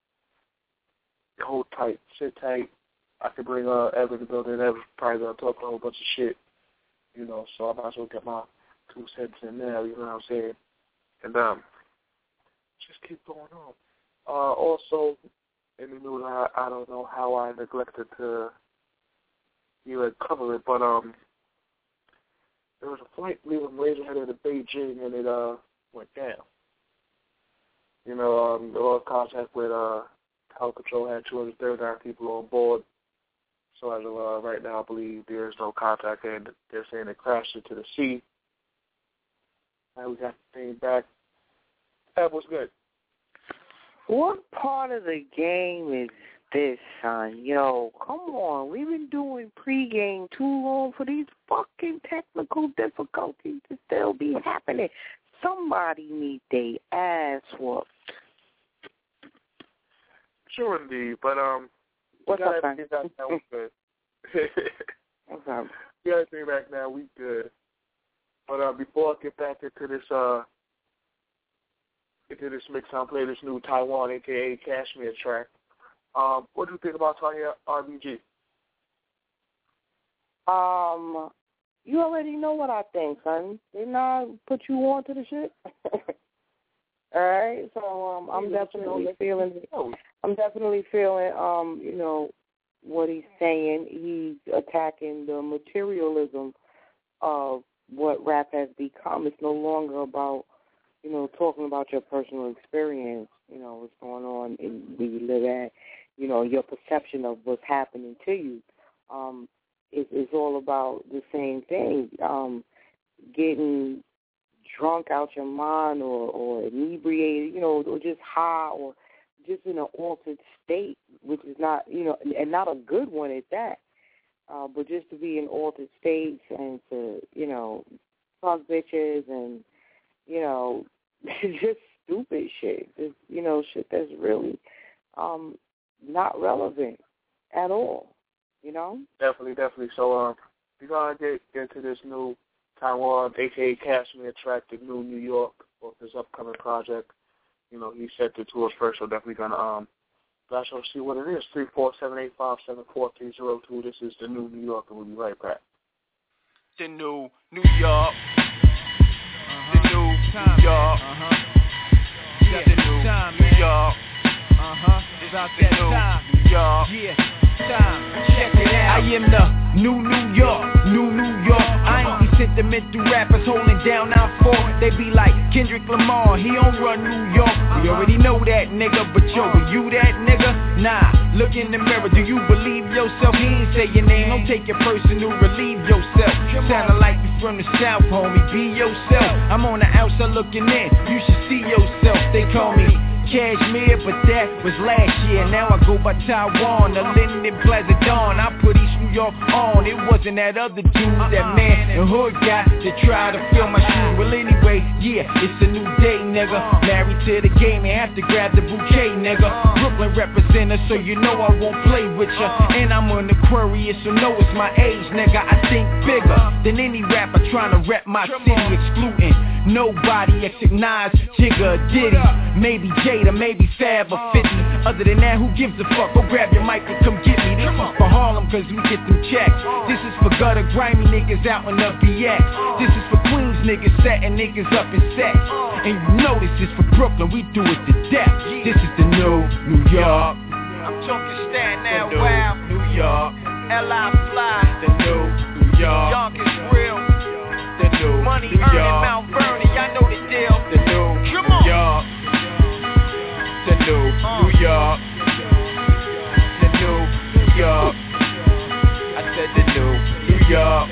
hold tight, sit tight. I could bring uh, Evan to the building. Evan's probably going to talk a whole bunch of shit, you know, so I might as well get my two cents in there, you know what I'm saying? And um, just keep going on. Uh, also, in the news, I, I don't know how I neglected to even cover it, but um, there was a flight leaving Razorhead into Beijing, and it uh went down. You know, um, they lost contact with uh, Tower Control, had two hundred thirty-nine people on board. So as of uh, right now, I believe there is no contact, and they're saying it crashed into the sea. And we got the thing back. That was good. What part of the game is this, son? Yo, come on. We've been doing pregame too long for these fucking technical difficulties to still be happening. Somebody need their ass whooped. Sure, indeed. But, um, what's up, man? Now we good. What's up? We got everything back now. We good. But uh, before I get back into this, uh, into this mix, I'll play this new Taiwan, aka Kashmir track. Um, what do you think about Tanya R B G? Um, you already know what I think, son. Didn't I put you on to the shit? All right, so um, I'm definitely feeling. I'm definitely feeling. Um, you know what he's saying. He's attacking the materialism of what rap has become. It's no longer about, you know, talking about your personal experience. You know what's going on in where you live at. You know your perception of what's happening to you. Um, it, it's all about the same thing. Um, getting drunk out your mind or, or inebriated, you know, or just high or just in an altered state, which is not, you know, and not a good one at that. Uh, but just to be in altered states and to, you know, fuck bitches and, you know, just stupid shit. Just, you know, shit that's really um, not relevant at all, you know? Definitely, definitely. So um, we're going to get into this new Taiwan, a k a. Kashmir track, the new New York, of his upcoming project. You know, he set the tour first, so definitely going to um, let us see what it is. three four seven eight five seven four three zero two. This is the new New York, and we'll be right back. The new New York. Uh-huh. The new Time, New York. Uh-huh. Yeah, the new time, New York. Uh-huh. It's about that time. New York. Yeah. Time. Check it out. I am the new New York. New New York. I ain't these sentimental rappers holding down our four. They be like Kendrick Lamar. He don't run New York. We already know that, nigga. But yo, are you that nigga? Nah. Look in the mirror. Do you believe yourself? He ain't say your name. Don't take your personal. Relieve yourself. Sounding like you from the South, homie. Be yourself. I'm on the outside looking in. You should see yourself. They call me Kashmir, but that was last year. Now I go by Taiwan, the Linden Plaza Dawn. I put East New York on. It wasn't that other dude, that man and hood guy that tried to fill my shoes. Well, anyway, yeah, it's a new day, nigga. Married to the game and have to grab the bouquet, nigga. Brooklyn representative, so you know I won't play with ya. And I'm an Aquarius, so know it's my age, nigga. I think bigger than any rapper trying to rep my city, excluding nobody except Nas, Jigga, Diddy, maybe Jada, maybe Fab or fifty. Other than that, who gives a fuck? Go grab your mic and come get me. This is for Harlem, cause we get them checks. This is for gutter grimy niggas out in the B X. This is for Queens niggas setting niggas up in sex. And you know this is for Brooklyn, we do it to death. This is the new New York. I'm talking Staten Island, wow. New York. L I Fly. The new New York. Yonkers real. The new Money New earning York. Mount Vernon, y'all know the deal. The new Come New on. York. The new uh. New York. The new New York. I said the new New York.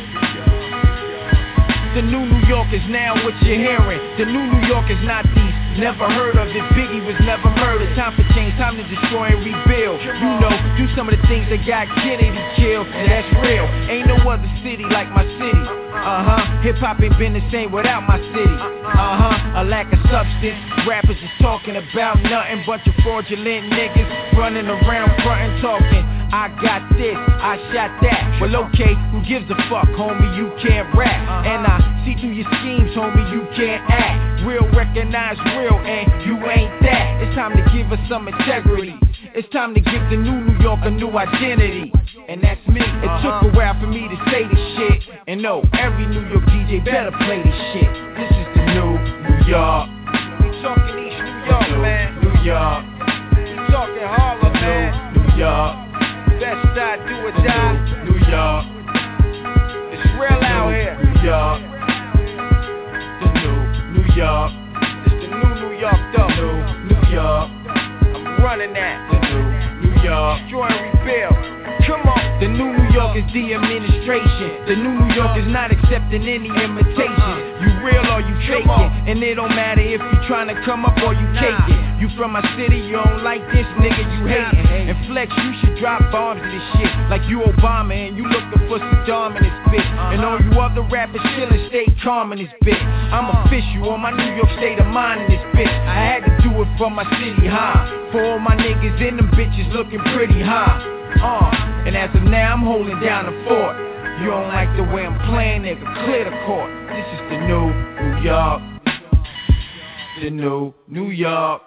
The new New York is now what you're hearing. The new New York is not these. Never heard of it. Biggie was never murdered. Time for change. Time to destroy and rebuild. You know, do some of the things that got Kennedy killed. And that's real. Ain't no other city like my city. Uh-huh. Hip-hop ain't been the same without my city. Uh-huh. A lack of substance. Rappers is talking about nothing. Bunch of fraudulent niggas running around frontin' talking. I got this, I shot that. Well, okay, who gives a fuck, homie? You can't rap. And I see through your schemes, homie, you can't act. Real recognize real, and you ain't that. It's time to give us some integrity. It's time to give the new New York a new identity. And that's me. It took a while for me to say this shit. And no, every New York D J better play this shit. This is the new New York. We talking East New York, man. New York. We talking Harlem, man. New York. Best side, do or die. New York. It's real out here. New York. The new New York. It's the new New York, though. New New York. I'm running that. The new New York. Destroy and rebuild. Come on. The new New York is the administration. The new New York is not accepting any imitation. You real or you faking, and it don't matter if you tryna come up or you taking. You from my city, you don't like this nigga, you hating. And Flex, you should drop bombs to this shit like you Obama, and you looking for Saddam in this bitch. And all you other rappers chillin', stay calm in this bitch. I'm official on my New York state of mind in this bitch. I had to do it for my city, huh? For all my niggas and them bitches looking pretty, huh? Uh, and as of now, I'm holding down the fort. You don't like the way I'm playing, nigga, clear the court. This is the new New York. The new New York.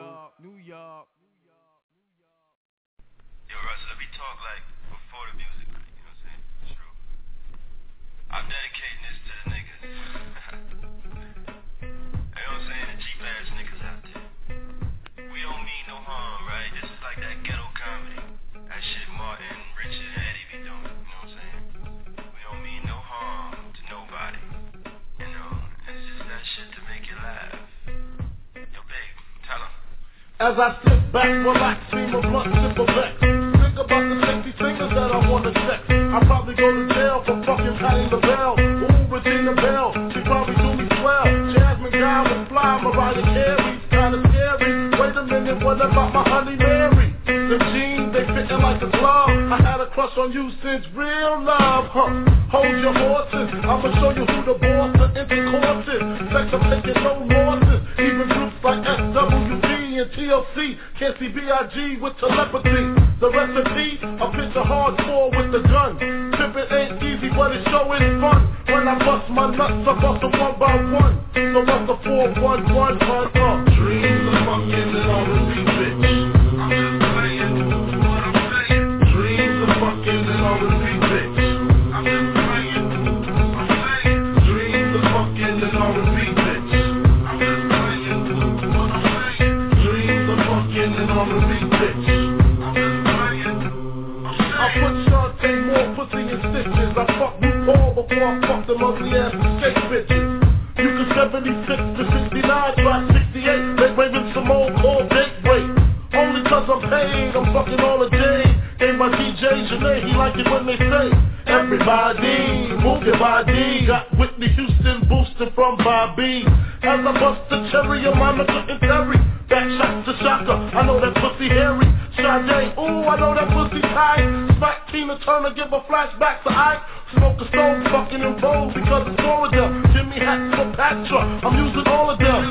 Yo, Russell, let me talk like before the music, you know what I'm saying? True. I'm dedicating this to the niggas. You know what I'm saying? The cheap ass niggas out there. We don't mean no harm, right? This is like that ghetto comedy. That shit Martin, Richard, and Eddie be doing, you know what I'm saying? We don't mean no harm to nobody. You know, it's just that shit to make you laugh. Yo, Big, tell him. As I sit back, relax, seem a blunt, sip a vex. Think about the sexy fingers that I wanna sex. I'll probably go to jail for fucking Patty LaBelle. Ooh, Regina Bell, she probably do me swell. Jasmine Guy was fly, Mariah Carey's kinda scary. Wait a minute, what about my honey Mary? The jeans, they fitting like a glove. I had a crush on you since real love, huh? Hold your horses, I'ma show you who the boss of intercourse is. Sex, I'm taking no losses. Even groups like S W D and T L C can't see B I G with telepathy. The recipe, a picture hardcore with the gun. Pimpin' ain't easy, but it sure is fun. When I bust my nuts, I bust them one by one. So what's the four one one, huh? Uh. Dreams of fucking and all the beat, bitch. I'm just playing what I'm saying. Dreams of fucking and all the beat, bitch. I'm just playing what I'm saying. Dreams of fucking and all the beat, bitch. I'm just playing what I'm saying. Dreams of fucking and all the beat, bitch. I'm just playing. I put Shantae more pussy in stitches. I fuck RuPaul before I fuck them ugly ass skate bitches. You can seventy-six to sixty-nine, try sixty-eight. They waving some old cold date break. Only cause I'm paid, I'm fucking all the day. Ain't my D J Janae, he like it when they say everybody, move your body. Got Whitney Houston boosting from Bobby. As I bust the cherry on my nigga and Terry. Back shots to Shaka, I know that pussy hairy. Sade, ooh, I know that pussy tight. Smack Tina Turner, give a flashback to Ike. Smoke a stone, fucking in bold because it's all of them. Jimmy Hats for Patra, I'm using all of them.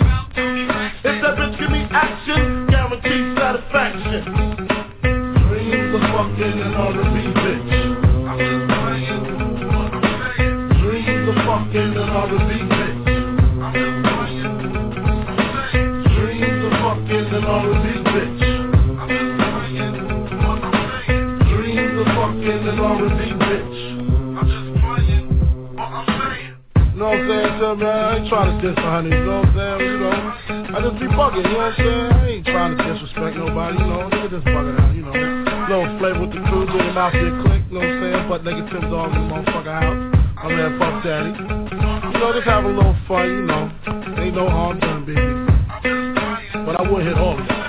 If that bitch give me action, guaranteed satisfaction. Dreams of fucking and all the beat, bitch. I'm just playing what I'm saying. Dreams of fucking and all the beat, bitch. I'm just playing what I'm saying. Dreams of fucking and all the beat, bitch. I'm just playing what I'm saying. Dreams of fucking and all the beat, bitch. I'm just playing what I'm saying. You know what I'm saying, tell me, I ain't trying to diss my honey, you know what I'm saying, you know. I just be bugging, you know what I'm saying? I ain't trying to disrespect nobody, you know. Nigga just bugging out, you know. Little flavor with the crew, little mafia click, you know what I'm saying? But nigga Tim Dog in the motherfucker house. I'm there, Puff Daddy. You know, just have a little fun, you know. Ain't no harm done, baby. But I would hit all of them.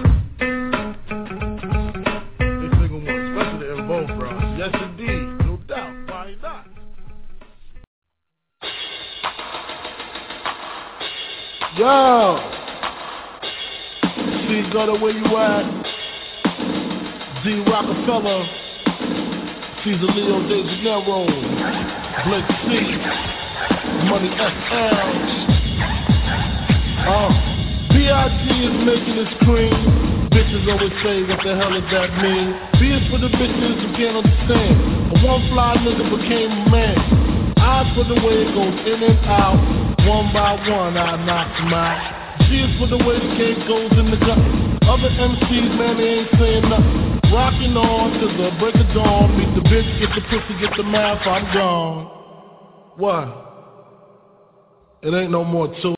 Big single one, especially the Invo, bro. Yes, indeed. No doubt. Why not? Yo! See, Gutter, where you at? D. Rockefeller, Caesar Leo De Janeiro, Blake C, Money S L. Uh, B I G is making this cream. Big bitches always say, what the hell does that mean? B is for the bitches who can't understand. A one fly nigga became a man. I for the way it goes in and out. One by one I knock them out. G is for the way the cake goes in the gut. Other M Cs, man, they ain't saying nothing. Rocking on to the break of dawn. Meet the bitch, get the pussy, get the math, I'm gone. What? It ain't no more to it.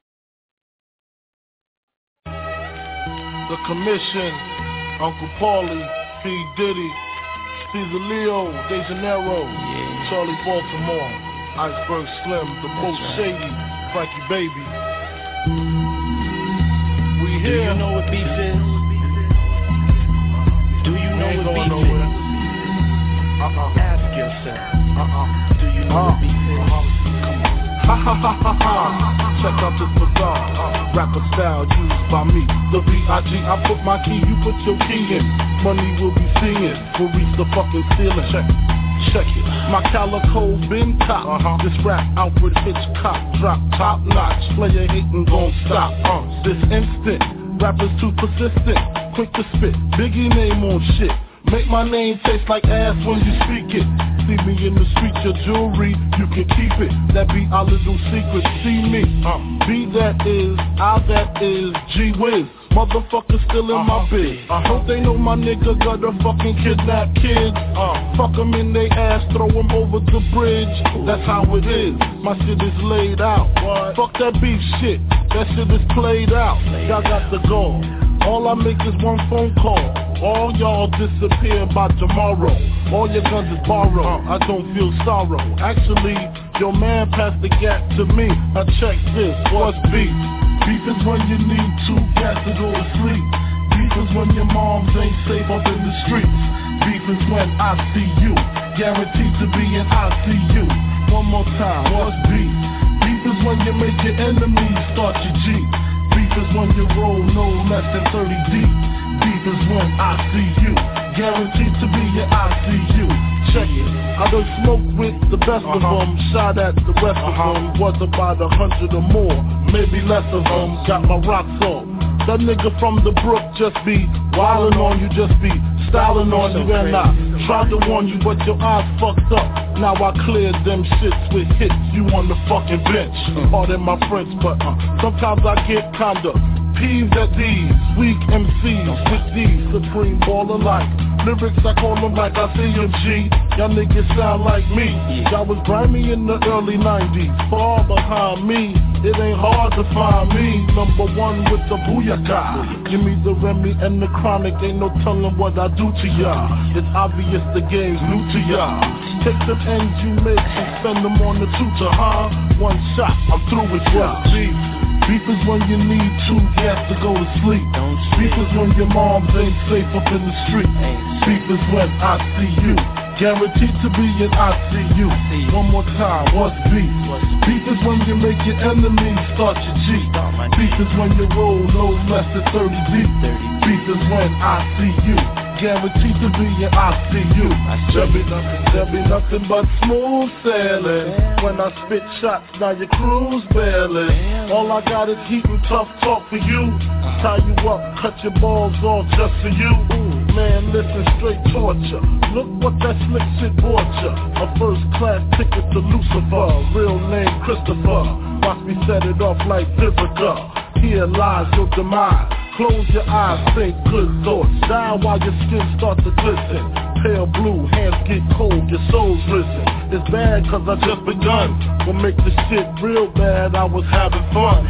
The Commission, Uncle Paulie, P. Diddy, Caesar Leo, De Janeiro, yeah. Charlie Baltimore, Iceberg Slim, The Most right. Shady, Frankie Baby. We here. Do you know what beef is? Do you know what beef nowhere. is? Uh-uh. Ask yourself. Uh-uh. Do you know uh, what beef is? Uh-huh. Come on. Ha ha ha ha ha. Check out this bizarre uh, rapper style used by me. The B I G, I put my key, you put your key in. Money will be seeing, we'll reach the fucking ceiling. Check it, check it. My calico been cop. Uh-huh. This rap Alfred Hitchcock drop top notch. Player hating gon' stop. Uh, this instant, rappers too persistent, quick to spit. Biggie name on shit. Make my name taste like ass when you speak it. See me in the street, your jewelry, you can keep it. That be our little secret, see me. Uh, B that is, I that is, G Wiz. Motherfuckers still in uh-huh. my biz. I hope they know my nigga got a fucking kidnap kids. Uh, fuck them in they ass, throw them over the bridge. That's how it is, my shit is laid out. What? Fuck that beef shit, that shit is played out. Y'all got the goal. All I make is one phone call. All y'all disappear by tomorrow. All your guns is borrowed. I don't feel sorrow. Actually, your man passed the gap to me. I check this. What's beef? Beef is when you need two cats to go to sleep. Beef is when your moms ain't safe up in the streets. Beef is when I see you, guaranteed to be in I C U. One more time. What's beef? Beef is when you make your enemies start your G. Beef is when you roll no less than thirty deep. Beef is when I see you, guaranteed to be your I C U. Check it, I done smoked with the best uh-huh. of them, shot at the rest uh-huh. of them. Was about a hundred or more, maybe less of them. Got my rocks off. That nigga from the brook just be wildin' on you, just be styling on you. And I tried to warn you, but your eyes fucked up. Now I cleared them shits with hits, you on the fucking bench. Pardon my French, but uh, sometimes I get kinda peeved at these weak M Cs with these supreme baller like lyrics. I call them like I see them G. Y'all niggas sound like me. Y'all was grimy in the early nineties, far behind me. It ain't hard to find me. Number one with the booyaka. Give me the Remy and the Chronic. Ain't no telling what I do to y'all. It's obvious the game's new to y'all. Take them ends you make and spend them on the tutor, huh? One shot, I'm through with y'all. Beef. Beef is when you need two gas to go to sleep. Beef is when your moms ain't safe up in the street. Beef is when I see you, guaranteed to be in I C U. One more time, what's beef? Beef is when you make your enemies start your G. Beef is when you roll no less than thirty deep. Beef is when I see you, guaranteed to be in I C U. There be nothing, there be nothing but smooth sailing. When I spit shots, now your crew's bailing. All I got is heat and tough talk for you. Tie you up, cut your balls off just for you. Man, listen, straight torture. Look what that slick shit brought ya. A first class ticket to Lucifer. Real name Christopher. Watch me set it off like Vivica. Here lies your demise. Close your eyes, think good thoughts. Die while your skin starts to glisten. Pale blue, hands get cold, your soul's risen. It's bad cause I just begun. What make this shit real bad, I was having fun.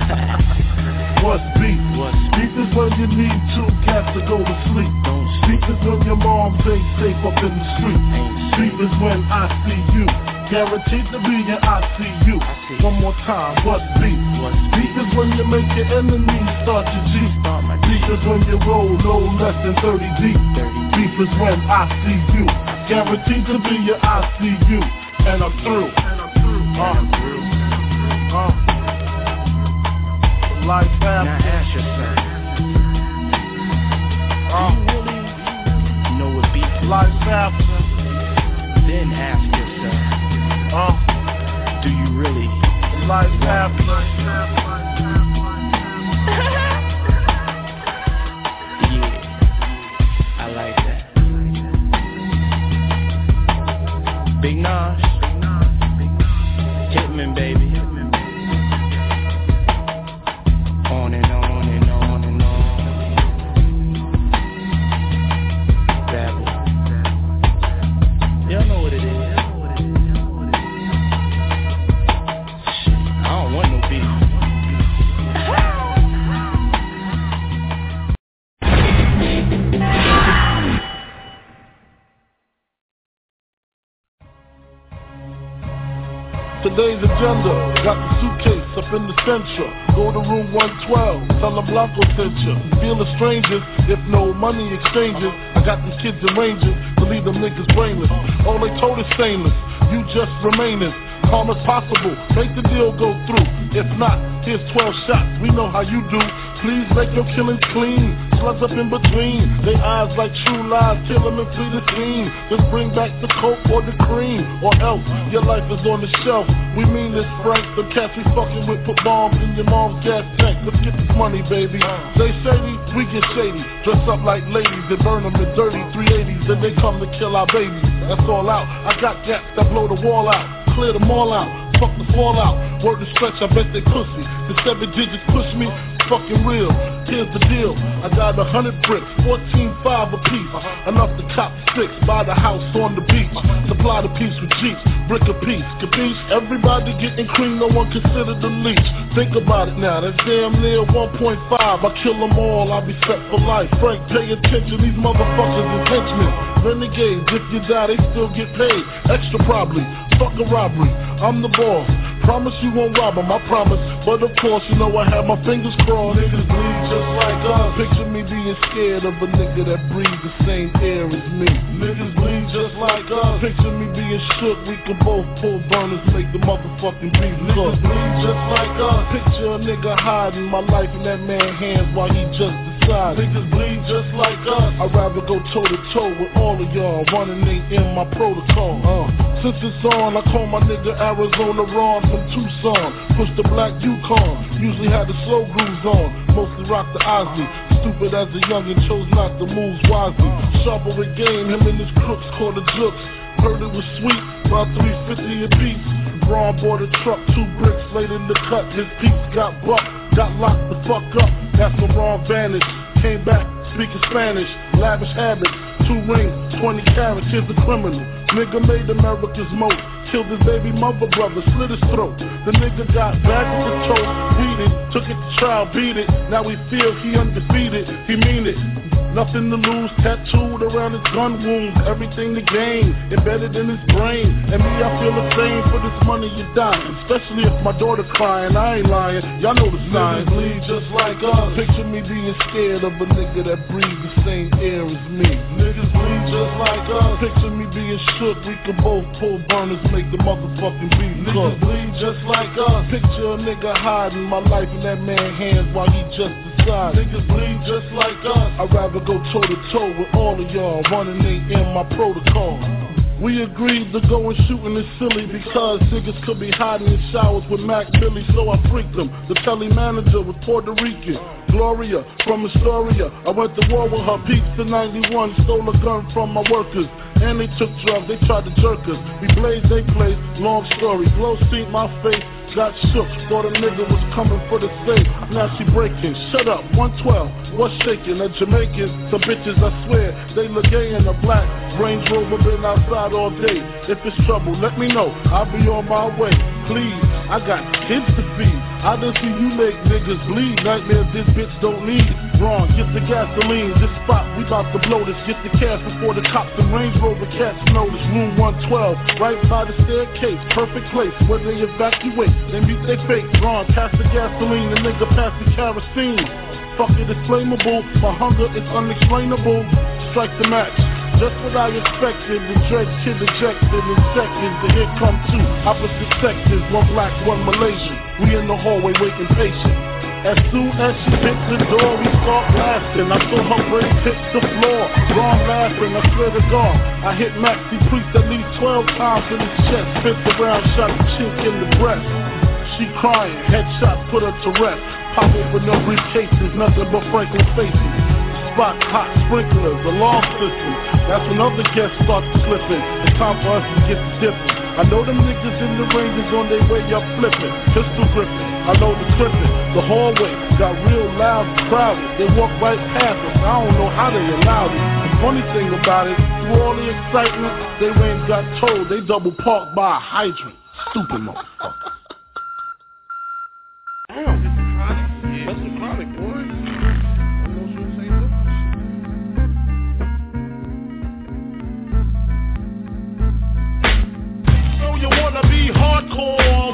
What's beef? Beef is when you need two cats to go to sleep. Beef is when your moms ain't safe up in the street. Beef is when I see you, guaranteed to be in I C U. One more time, what's beef? Beef is when you make your enemies start your G. Beef is when you roll no less than thirty deep. Beef is when I see you, guaranteed to be your I C U. And I'm through. Uh, uh, life after. Now ask yourself, uh, do you really know what beef is? Life after. Then ask yourself, uh, do you really life after? Yeah. Today's agenda, got the suitcase up in the central. Go to room one twelve, tell them Blanco sent you. Feel the strangers, if no money exchanges. I got these kids in ranges to leave them niggas brainless. All they told is stainless, you just remainers. Calm as possible, make the deal go through. If not, here's twelve shots, we know how you do. Please make your killings clean, slugs up in between. They eyes like true lies, kill them and flee the scene. Just bring back the coke or the cream, or else your life is on the shelf. We mean this, Frank, the cats we fucking with put bombs in your mom's gas tank. Let's get this money, baby. They shady, we get shady. Dress up like ladies and burn them in dirty three eighties. Then they come to kill our babies, that's all out. I got gats that blow the wall out, clear them all out, fuck the fallout. Word to stretch, I bet they pussy. The seven digits push me, fucking real. Here's the deal, I got a hundred bricks, fourteen five a piece. Enough to cop six, buy the house on the beach. Supply the piece with jeeps, brick a piece, capiche? Everybody getting cream, no one considered the leech. Think about it now, that's damn near one point five. I kill them all, I'll be set for life. Frank, pay attention, these motherfuckers is henchmen. Renegades, if you die, they still get paid. Extra probably, fuck a robbery, I'm the boss. Promise you won't rob them, I promise. But of course, you know I have my fingers crossed. Niggas bleed just like us. Picture me being scared of a nigga that breathes the same air as me. Niggas bleed just like us. Picture me being shook, we can both pull burners, make the motherfucking beat. Niggas bleed just like us. Picture a nigga hiding my life in that man's hands while he just decides. Niggas bleed just like us. I'd rather go toe to toe with all of y'all, running ain't in my protocol. Uh. Since it's on, I call my nigga Arizona Ron from Tucson. Push the black Yukon, usually had the slow grooves on. Mostly rock the Ozzy. Stupid as a youngin', chose not to move wisely. Sharper the game, him and his crooks called the jooks. Heard it was sweet, about three fifty a piece. Braun bought a truck, two bricks laid in the cut. His piece got bucked, got locked the fuck up. That's when Ron vanished. Came back, speaking Spanish, lavish habits. Two rings, twenty carats, here's the criminal. Nigga made America's most. Killed his baby mother brother, slit his throat. The nigga got back to the toast, beat it. Took it to trial, beat it. Now he feels he undefeated, he mean it. Nothing to lose, tattooed around his gun wounds. Everything to gain, embedded in his brain. And me, I feel the same. For this money you die, especially if my daughter's crying. I ain't lying, y'all know the signs. Niggas bleed just like us. Picture me being scared of a nigga that breathes the same air as me. Niggas bleed just like us. Picture me being shook, we can both pull burners, make the motherfucking beat. Niggas bleed just like us. Picture a nigga hiding my life in that man's hands while he just decides. Niggas bleed just like us. I'd rather go toe to toe with all of y'all, running ain't in my protocol. We agreed to go and shooting is silly because niggas could be hiding in showers with Mac Billy, so I freaked them. The telly manager was Puerto Rican, Gloria from Astoria. I went to war with her peeps in ninety-one, stole a gun from my workers. And they took drugs, they tried to jerk us. We blazed, they blazed, long story. Glow seen my face, got shook, thought a nigga was coming for the safe. Now she breaking, shut up, one twelve, what's shaking? A Jamaican, some bitches I swear, they look gay in a black Range Rover, been outside all day. If it's trouble, let me know, I'll be on my way. Please, I got kids to feed. I done see you make niggas bleed. Nightmares this bitch don't need. Wrong, get the gasoline, this spot, we bout to blow this. Get the cash before the cops and Range Rover cats know this. Room one twelve, right by the staircase, perfect place where they evacuate. They meet their fate, Ron, pass the gasoline, the nigga pass the kerosene. Fuck it, it's flammable, my hunger is unexplainable. Strike the match, just what I expected. The dread kid ejected in seconds, and here come two opposite sexes, one black, one Malaysian. We in the hallway waiting patient. As soon as she hit the door, we start blasting. I saw her brains hit the floor. Ron laughing, I swear to God. I hit Maxie Priest at least twelve times in his chest. Fifth around, shot the chink in the breast. She crying, headshot put her to rest. Pop open no briefcases, nothing but Franklin faces. Spot hot sprinklers, alarm systems. That's when other guests start slipping. It's time for us to get the difference. I know them niggas in the ranges on their way up flipping, pistol gripping. I know the clipping. The hallway got real loud and crowded. They walk right past us. I don't know how they allowed it. The funny thing about it, through all the excitement, they ain't got told they double parked by a hydrant. Stupid motherfucker. Damn, that's the chronic. That's the chronic, boy. You wanna be hardcore,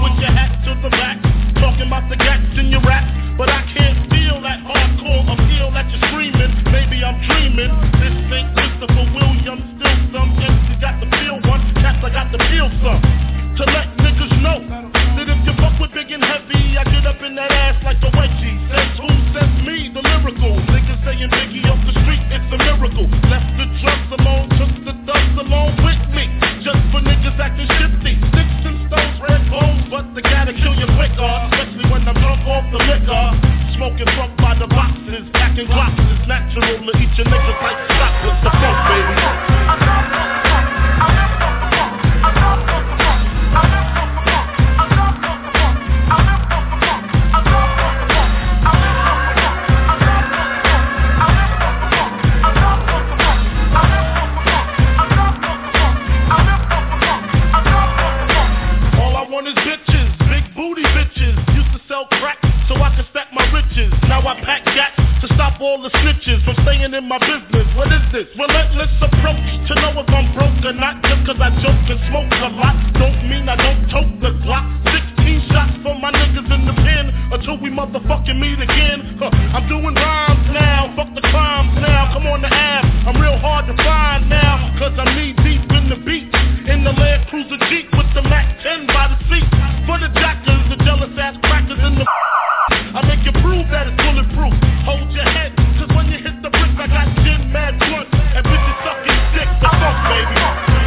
screaming. This ain't Christopher Williams, still some M C got to feel one, cats I got to feel some. To let niggas know that if you fuck with big and heavy, I get up in that ass like a wedgie. Says who? Says me, the lyrical. Niggas saying Biggie off the street, it's a miracle. Left the drugs alone, took the thugs along with me. Just for niggas acting shifty. Sticks and stones, red bones, but they gotta kill you quicker. Especially when I'm drunk off the liquor. Smoking fuck by the boxes, packing glocks. It's natural to eat your niggas like chocolates. The funk, baby. All the snitches from staying in my business. What is this? Relentless approach to know if I'm broke or not. Just cause I joke and smoke a lot don't mean I don't tote the Glock. Sixteen shots for my niggas in the pen until we motherfucking meet again. Huh. I'm doing rhymes now, fuck the crimes now. Come on the app, I'm real hard to find now. Cause I'm knee deep in the beat, in the Land Cruiser Jeep with the Mac ten by the seat. For the jackers, the jealous ass crackers in the I make you prove that it's bulletproof. Hold your head, cause when you hit the bricks, I got gin mad blunts and bitches sucking dick. The fuck, baby.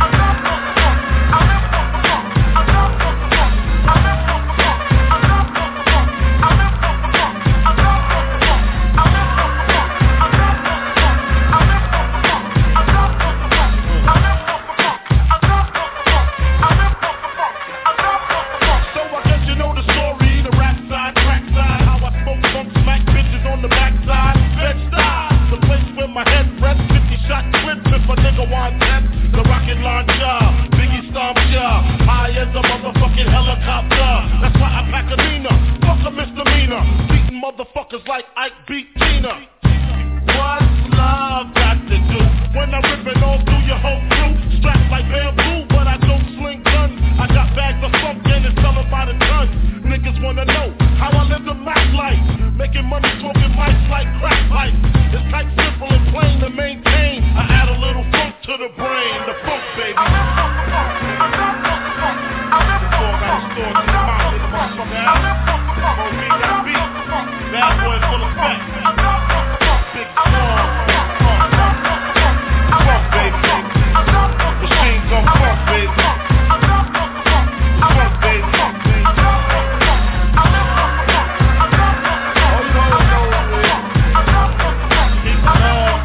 Motherfuckers like Ike beat Tina. What's love got to do when I'm ripping all through your whole crew? Strapped like bamboo, but I don't sling guns. I got bags of funk and it's selling by the ton. Niggas wanna know how I live the Mac life, making money smoking mics like crack pipes. It's type simple and plain to maintain. I add a little funk to the brain, the funk baby. Before I got a store to the mouth, nigga, motherfucker out. Oh, me that beat. Bad boy full of fat. Big song. Funk, baby. Machine gun funk, baby. Funk, baby. Funk, baby. Oh, you know, you know what it is. Keep it on.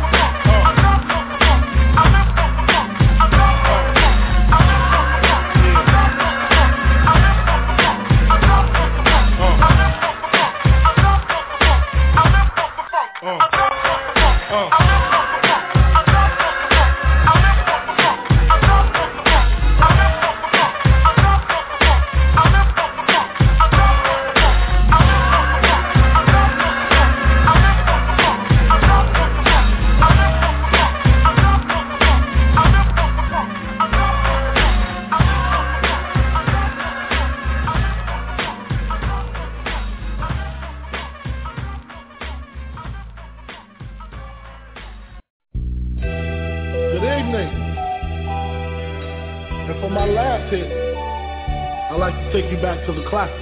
To the classic.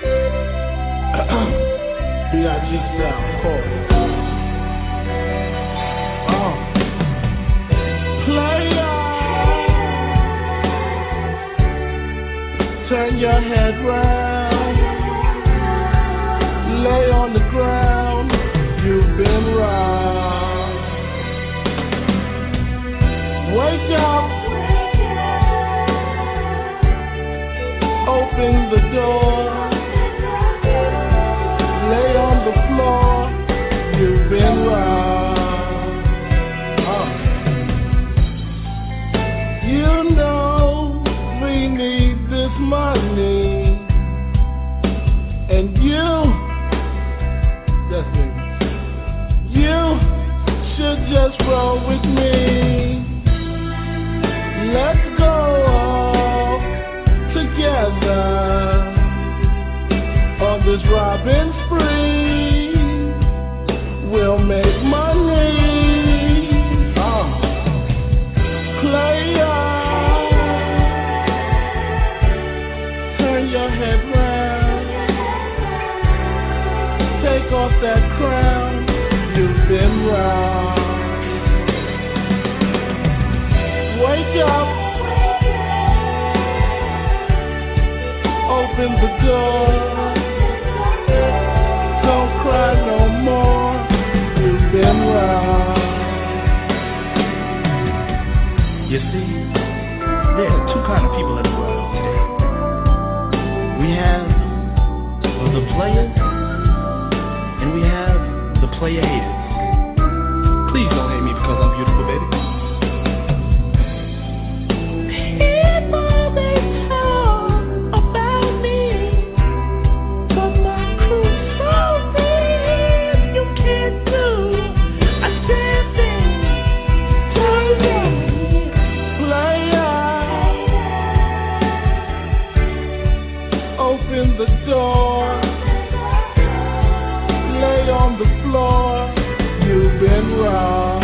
B I G style, of course. Uh. Player, turn your head round, lay on the ground, you've been round. Wake up, open the door, lay on the floor, you've been round. Uh. You know we need this money, and you, yes baby, you should just roll with me. Let's go together on this robbing spree. We'll make money Wake up. Open the door. Don't cry no more. You've been wrong. You see, there are two kind of people in the world today. We have the players, and we have the player haters. Please don't hate me because I'm beautiful, baby. People, they talk about me, but my crew told me you can't do a damn thing. Player, player, open the door, lay on the floor. You've been wrong.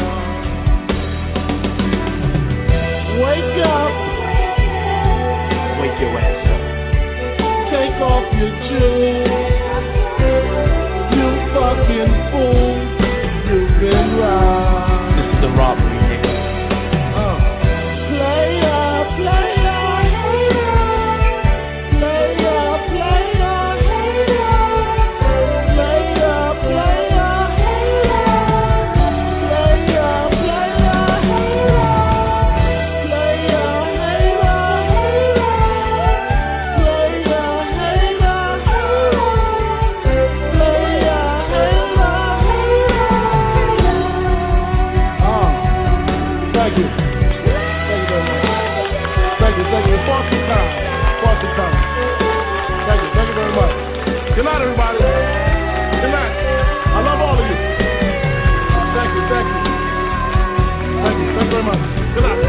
Wake up. Wake your ass up. Take off your shoes. You fucking fool. You've been wrong. This is the robbery, nigga. Uh. Player, player, player, player, player, player. Thank you. Thank you very much. Thank you, thank you. Far too kind. Far too kind. Thank you, thank you very much. Good night, everybody. Good night. I love all of you. Thank you, thank you. Thank you, thank you very much. Good night.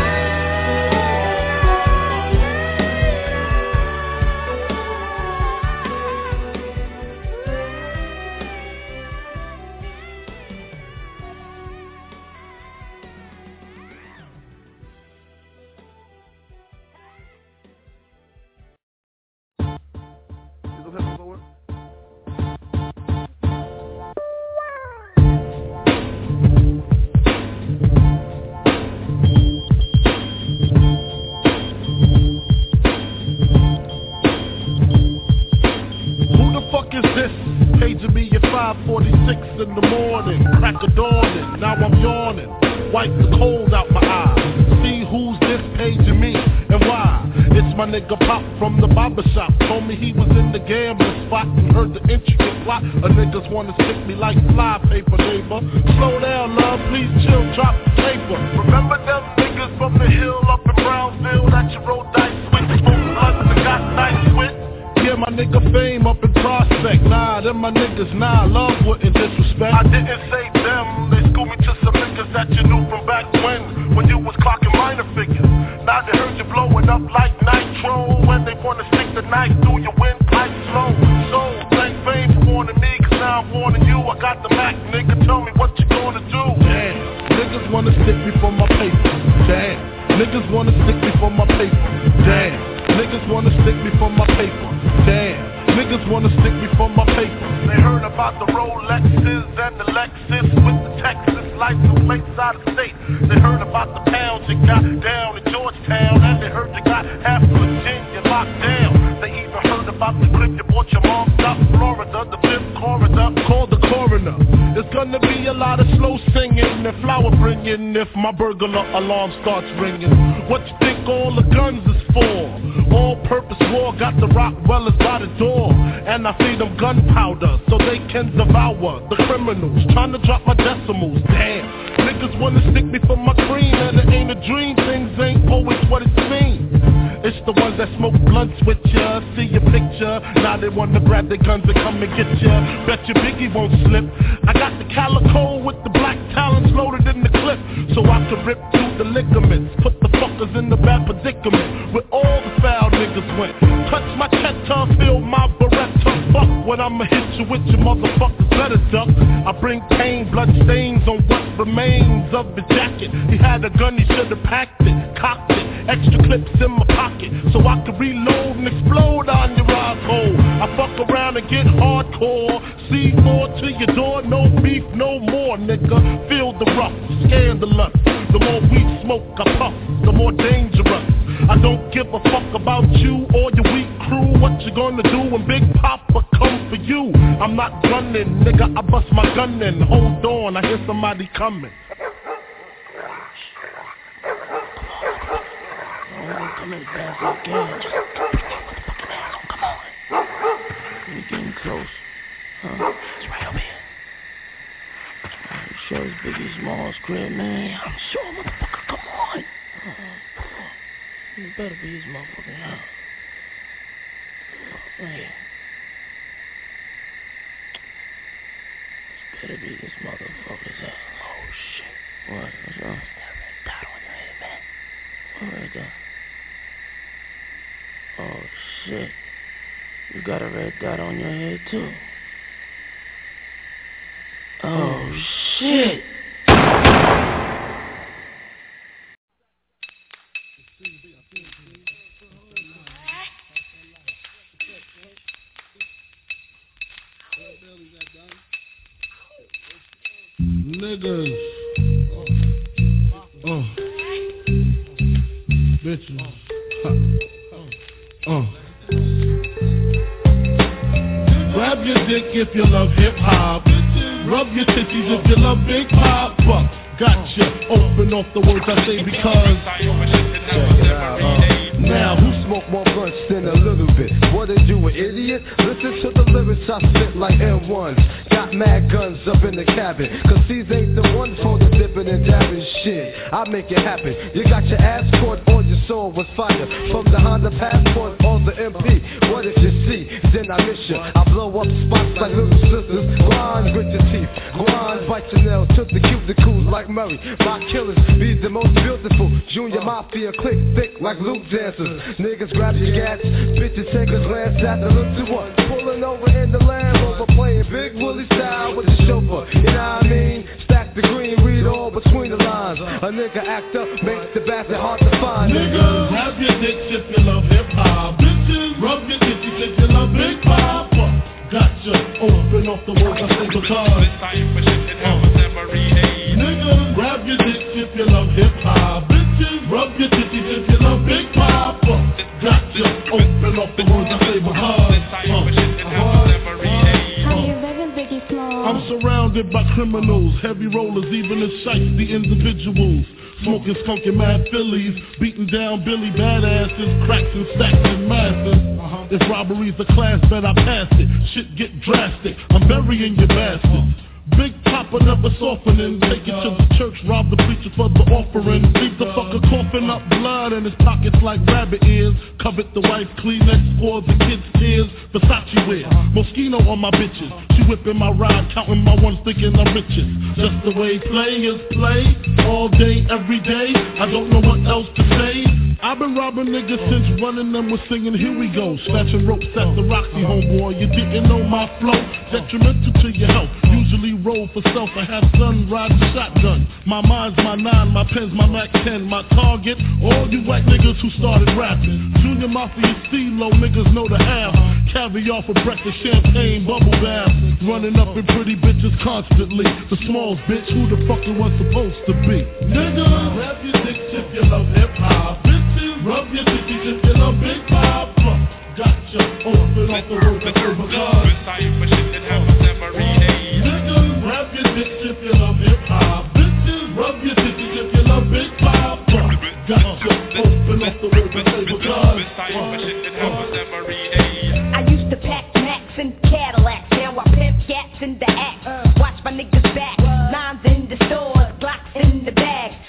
In the morning, crack of dawning, now I'm yawning. Wipe the cold out my eyes. See who's this paging me and why. It's my nigga Pop from the barber shop. Told me he was in the gambling spot and heard the intricate plot. A niggas wanna stick me like fly paper, neighbor. Slow down, love, please chill, drop the paper. Remember them niggas from the hill up in Brownsville that you rolled dice with? Smoked blunts and got nice with? Yeah, my nigga Fame up in Prospect. Nah, them my niggas, nah, love wouldn't disrespect. I didn't say them, they schooled me to some niggas that you knew from back when, when you was clocking minor figures. Now they heard you blowing up like nitro, when they wanna stick the knife through your windpipe slow. So, thank Fame for warning me, cause now I'm warning you. I got the Mac, nigga, tell me what you gonna do. Damn, niggas wanna stick me for my paper. Damn, niggas wanna stick me for my paper. Damn. Niggas wanna stick me for my paper. Damn, niggas wanna stick me for my paper. They heard about the Rolexes and the Lexus with the Texas license plates out of state. They heard about the pounds you got down in Georgetown, and they heard you got half of Virginia locked down. They even heard about the clip you bought your mom South Florida, the fifth coroner called the coroner. There's gonna be a lot of slow singing and flower bringing if my burglar alarm starts ringing. What you think all the guns is for? All-purpose war got the Rockwellers by the door, and I feed them gunpowder so they can devour the criminals trying to drop my decimals. Damn, niggas wanna stick me for my cream, and it ain't a dream. Things ain't always what it seems. It's the ones that smoke blunts with ya, see your picture. Now they wanna grab their guns and come and get ya. Bet your Biggie won't slip. I got the calico with the black talons loaded in the clip, so I can rip through the ligaments. Put the fuckers in the bad predicament where all the foul niggas went. Touch my chest, feel my Beretta. Fuck when I'ma hit you with your motherfuckers better duck. I bring pain, blood stains on what remains of the jacket. He had a gun, he should've packed it, cocked it. Extra clips in my pocket, so I can reload and explode on your asshole. I fuck around and get hardcore. C four to your door, no beef, no more, nigga. Feel the rough, scandalous. The more we smoke I puff, the more dangerous. I don't give a fuck about you or your weak crew. What you gonna do when Big Papa come for you? I'm not gunning, nigga, I bust my gun in. Hold on, I hear somebody coming. Come in fast again. Just come on. We're getting close. Huh? It's right over here. Are you sure it's Biggie Smalls' crib, man? I'm sure, motherfucker. Come on. Uh-huh. It better be his motherfucking house. Hey. This better be this motherfucker's house. Oh, shit. What? What's wrong? That red dot on your head, man. What red dot? Oh, shit. You got a red dot on your head, too. Oh, shit. Niggas. Uh. Bitches. Uh. Grab your dick if you love hip hop. Rub your titties if you love Big Papa. Gotcha. Open off the words I say because. Uh, now who smoke more blunts than a little bit? What are you, an idiot? Listen to the lyrics I spit like M ones. Got mad guns up in the cabin, cause these ain't the ones for the dipping and dabbing shit. I make it happen. You got your ass caught or your soul was fire. From the Honda Passport or the M P. What if you see? Then I miss you. I blow up spots like little sisters. Grind with your teeth. Grind, bite your nails. Took the cuticles like Murray. My killers be the most beautiful. Junior Mafia click thick like Luke dancers. Niggas grab your gats. Bitches take a glance at the look to what? Pulling over in the Land Rover. Playing Big Willie style with the chauffeur. You know what I mean? Stack the green, read all between the lines. A nigga act up, makes the bastard hard to find. Niggas, grab your dicks if you love hip hop. Bitches, rub your titties if you love Big Papa. Gotcha. Open off the words I say because. It's time for shit that happens every day. Niggas, grab your dicks if you love hip hop. Bitches, rub your titties if you love Big Papa. Gotcha. Open off the words I say because. It's time for shit that happens every day. I'm surrounded by criminals, heavy rollers, even the shites, the individuals. Smoking skunky mad Phillies, beating down Billy badasses, cracks and stacks and masses. Uh-huh. If robbery's a class, bet I pass it. Shit get drastic, I'm burying your bastards. Big Papa never softening. Take it to the church, rob the preacher for the offering. Leave the fucker coughing up blood in his pockets like rabbit ears. Covet the wife, Kleenex for the kids' tears. Versace wear, Moschino on my bitches. She whipping my ride, counting my ones, thinking I'm riches. Just the way players play, all day, every day. I don't know what else to say. I've been robbing niggas since running them was singing, here we go. Snatching ropes at the Roxy, homeboy. You didn't know my flow, detrimental to your health. Usually roll for self, I have son riding shotgun. My mind's my nine, my pen's my Mac ten. My target, all you white niggas who started rapping. Junior Mafia, C-Lo, niggas know the half. Caviar for breakfast, champagne, bubble bath. Running up in pretty bitches constantly. The Smalls bitch, who the fuck it was supposed to be? Niggas, grab your dicks if you love hip-hop. Bitches, rub your titties if you love Big Papa. Gotcha, open up the road to overcome. It's time for shit that happens every day. Niggas, grab your dicks if you love hip-hop. Bitches, rub your titties if you love Big Papa. Gotcha, open up the road to overcome. It's time for shit that happens every day. I used to pack Macs and Cadillacs. Now I pimp gats in the act. Watch my niggas back. Nines in the stores, Glocks in the bag.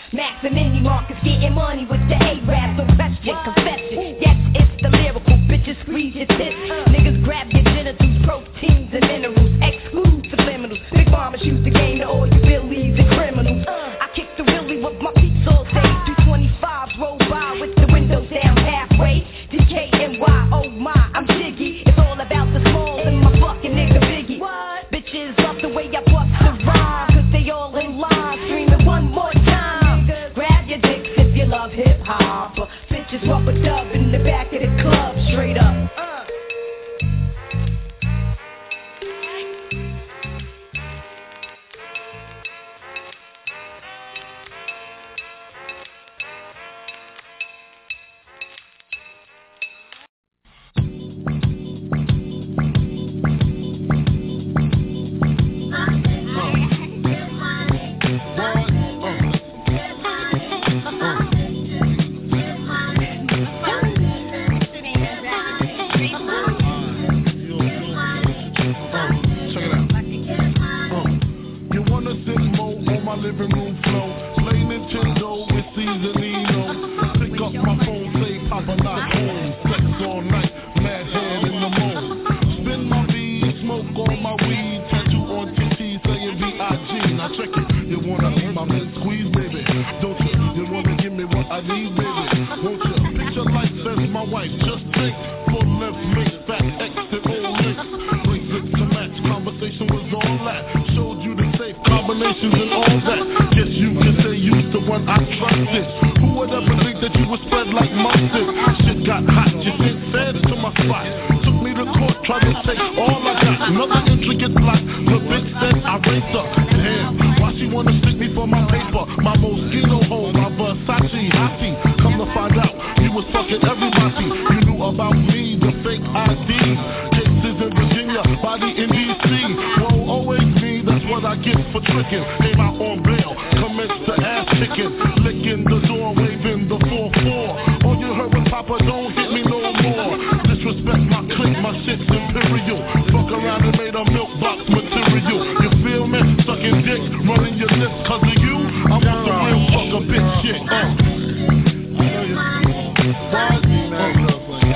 busted. Who would ever think that you would spread like mustard? Shit got hot, you sent feds to my spot. Took me to court, tried to take all I got. Another intricate plot, the bitch said I raped her. Damn, why she wanna stick me for my paper? My Moschino hole, my Versace hottie. Come to find out, you was fucking everybody. You knew about me, the fake I D. Cases in Virginia, body in D C. Won't always me, that's what I get for tricking. Came out on bail, commenced to ass kicking. Licking the door, waving the four four. All you heard was Papa, don't hit me no more. Disrespect my clique, my shit's imperial. Fuck around and made a milk box material. You feel me? Sucking dick, running your lips cause of you. I'm on the real fuck a bitch shit, uh. I know you see me, man.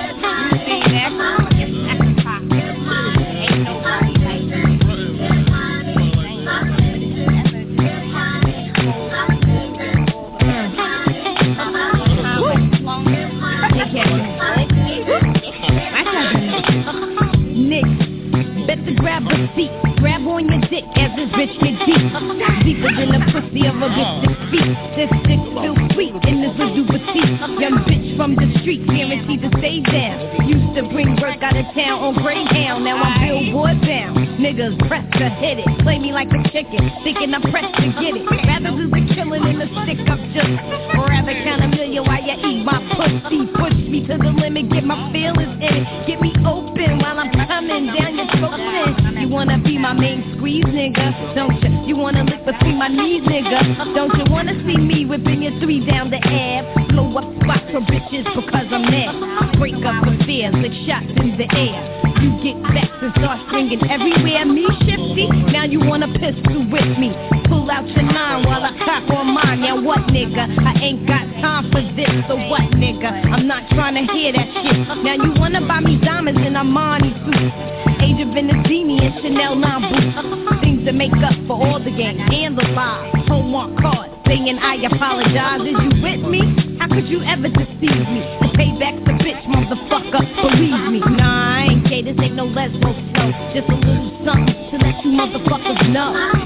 Grab a seat, grab on your dick as this bitch get deep. Deeper than the pussy of a bitch six feet. This dick still sweet in this little petite. Young bitch from the street, guaranteed to stay down. Used to bring work out of town on Greyhound, now I'm Billboard bound. Niggas press to hit it, play me like a chicken, thinking I'm pressed to get it. Rather lose a killing than a stick up just. Rather count a million while you eat my pussy. Push me to the limit, get my feelings in it. Get me open while I'm coming down your throat. You wanna be my main squeeze, nigga, don't you? You wanna lick between my knees, nigga, don't you? Wanna see me whipping your three down the ab? Blow up spots for bitches because I'm mad. Break up affairs, lick shots in the air. You get vexed and start swinging everywhere. Me shifty, now you wanna pistol with me. Pull out your nine while I cock on mine. Now what, nigga? I ain't got time for this, so what, nigga? I'm not trying to hear that shit. Now you wanna buy me diamonds in Armani suits. Age of Venezini and Chanel nine boots. Things to make up for all the games and the lies. Homework cards saying I apologize. Is you with me? How could you ever deceive me? The payback's a bitch, motherfucker, believe me. Nah, I ain't gay, this ain't no lesbo flow. Just a little something to let you motherfuckers know.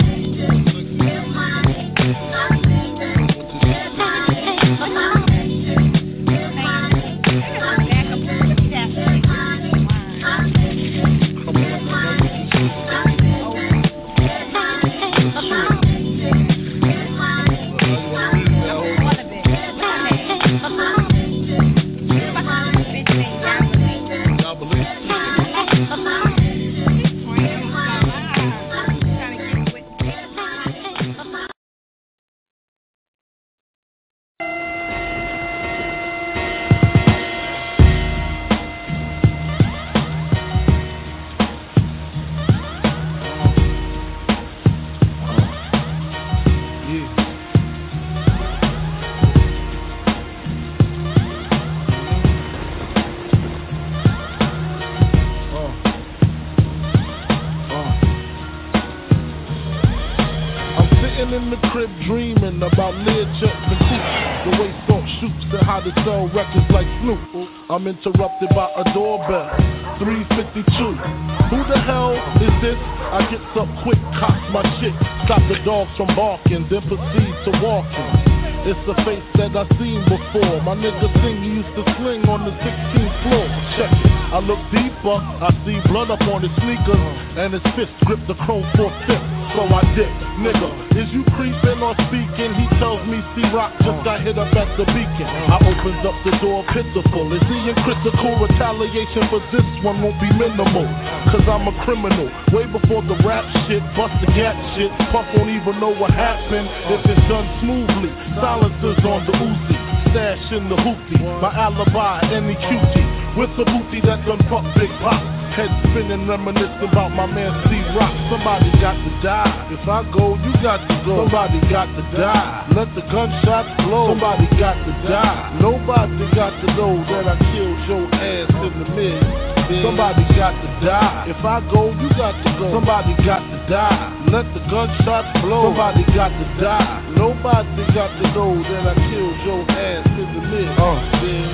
About Learjet and Coop, the way Salt shoots and how to sell records like Snoop. I'm interrupted by a doorbell, three fifty-two. Who the hell is this? I get up quick, cock my shit, stop the dogs from barking, then proceed to walking. It's a face that I seen before. My nigga sing, he used to sling on the sixteenth floor. Check it, I look deeper, I see blood up on his sneakers, and his fist grip the chrome four-fifth. So I dip, nigga, is you creeping or speaking? He tells me C-Rock just got hit up at the beacon. I opens up the door pitiful. Is he in critical retaliation for this one won't be minimal? Cause I'm a criminal, way before the rap shit, bust the gap shit. Puff won't even know what happened if it's done smoothly. Silencers on the Uzi, stash in the hoopty. My alibi, any cutie, with the booty that done fuck Big Pop. Head spinning, reminiscing about my man C-Rock. Somebody got to die. If I go, you got to go. Somebody got to die. Let the gunshots blow. Somebody got to die. Nobody got to know that I killed your ass in the mid. Somebody got to die. If I go, you got to go. Somebody got to die. Let the gunshots blow. Somebody got to die. Nobody got to know that I killed your ass in the mid. Uh, yeah.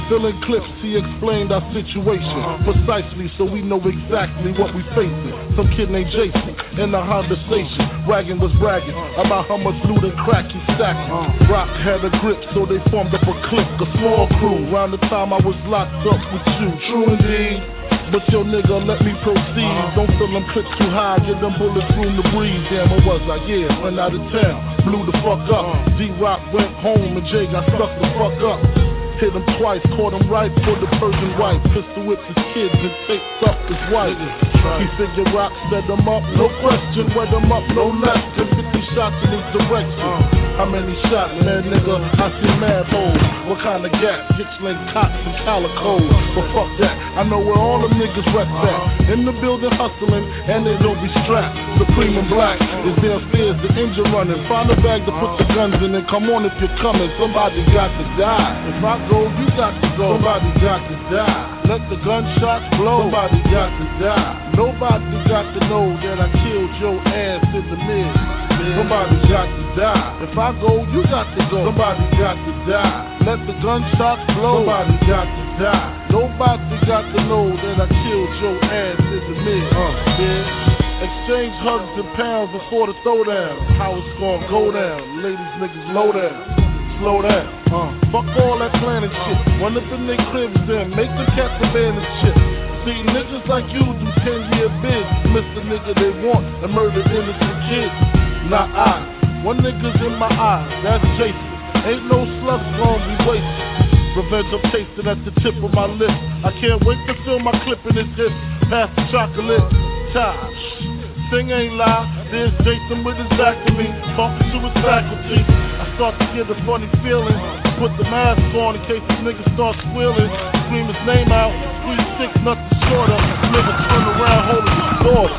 Filling clips, he explained our situation precisely so we know exactly what we facing. Some kid named Jason in the Honda station, wagon was bragging about how much loot and crack he stacked. Rock had a grip, so they formed up a clique, a small crew. Around the time I was locked up with you, true indeed. But yo nigga, let me proceed. Don't fill them clips too high, get them bullets room to breathe. Damn, what was I? Yeah, went out of town, blew the fuck up. D-Rock went home and Jay got stuck the fuck up. Hit him twice, caught him right for the Persian wife. Pistol whipped his kids and taped up his wife. He figured Rock set him up, no question. Wet him up, no less than fifty shots in his direction. How many shots, man, nigga? I see mad holes. What kind of gas? Hitchling, cops, and calicos. But fuck that, I know where all them niggas rep at. In the building hustling, and they don't be strapped. Supreme and Black is downstairs, the engine running. Find a bag to put the guns in and come on if you're coming. Somebody got to die. If I go, you got to go. Somebody got to die. Let the gunshots blow. Somebody got to die. Nobody got to know that I killed your ass in the mid. Somebody got to die. If I go, you got to go. Somebody got to die. Let the gunshots blow. Somebody got to die. Nobody got to know that I killed your ass in the mid. Uh, yeah. Exchange hugs and pounds before the throwdown. How it's gonna go down. Ladies, niggas, low down. Slow down. Uh, fuck all that planning shit. Run up in their cribs then. Make them cats abandon shit. See, niggas like you do ten year bids. Miss the nigga they want and murder innocent kids. Not I. One nigga's in my eye. That's Jason. Ain't no slugs gonna be wasted. Revenge I'm tasting at the tip of my lips. I can't wait to feel my clip in his hip. Pass the chocolate. Time. Thing ain't lie. There's Jason with his back to me, talking to his faculty. I start to get a funny feeling. I put the mask on in case this nigga starts squealing. Scream his name out. Three six, nothing shorter. Nigga turn around holding his sword.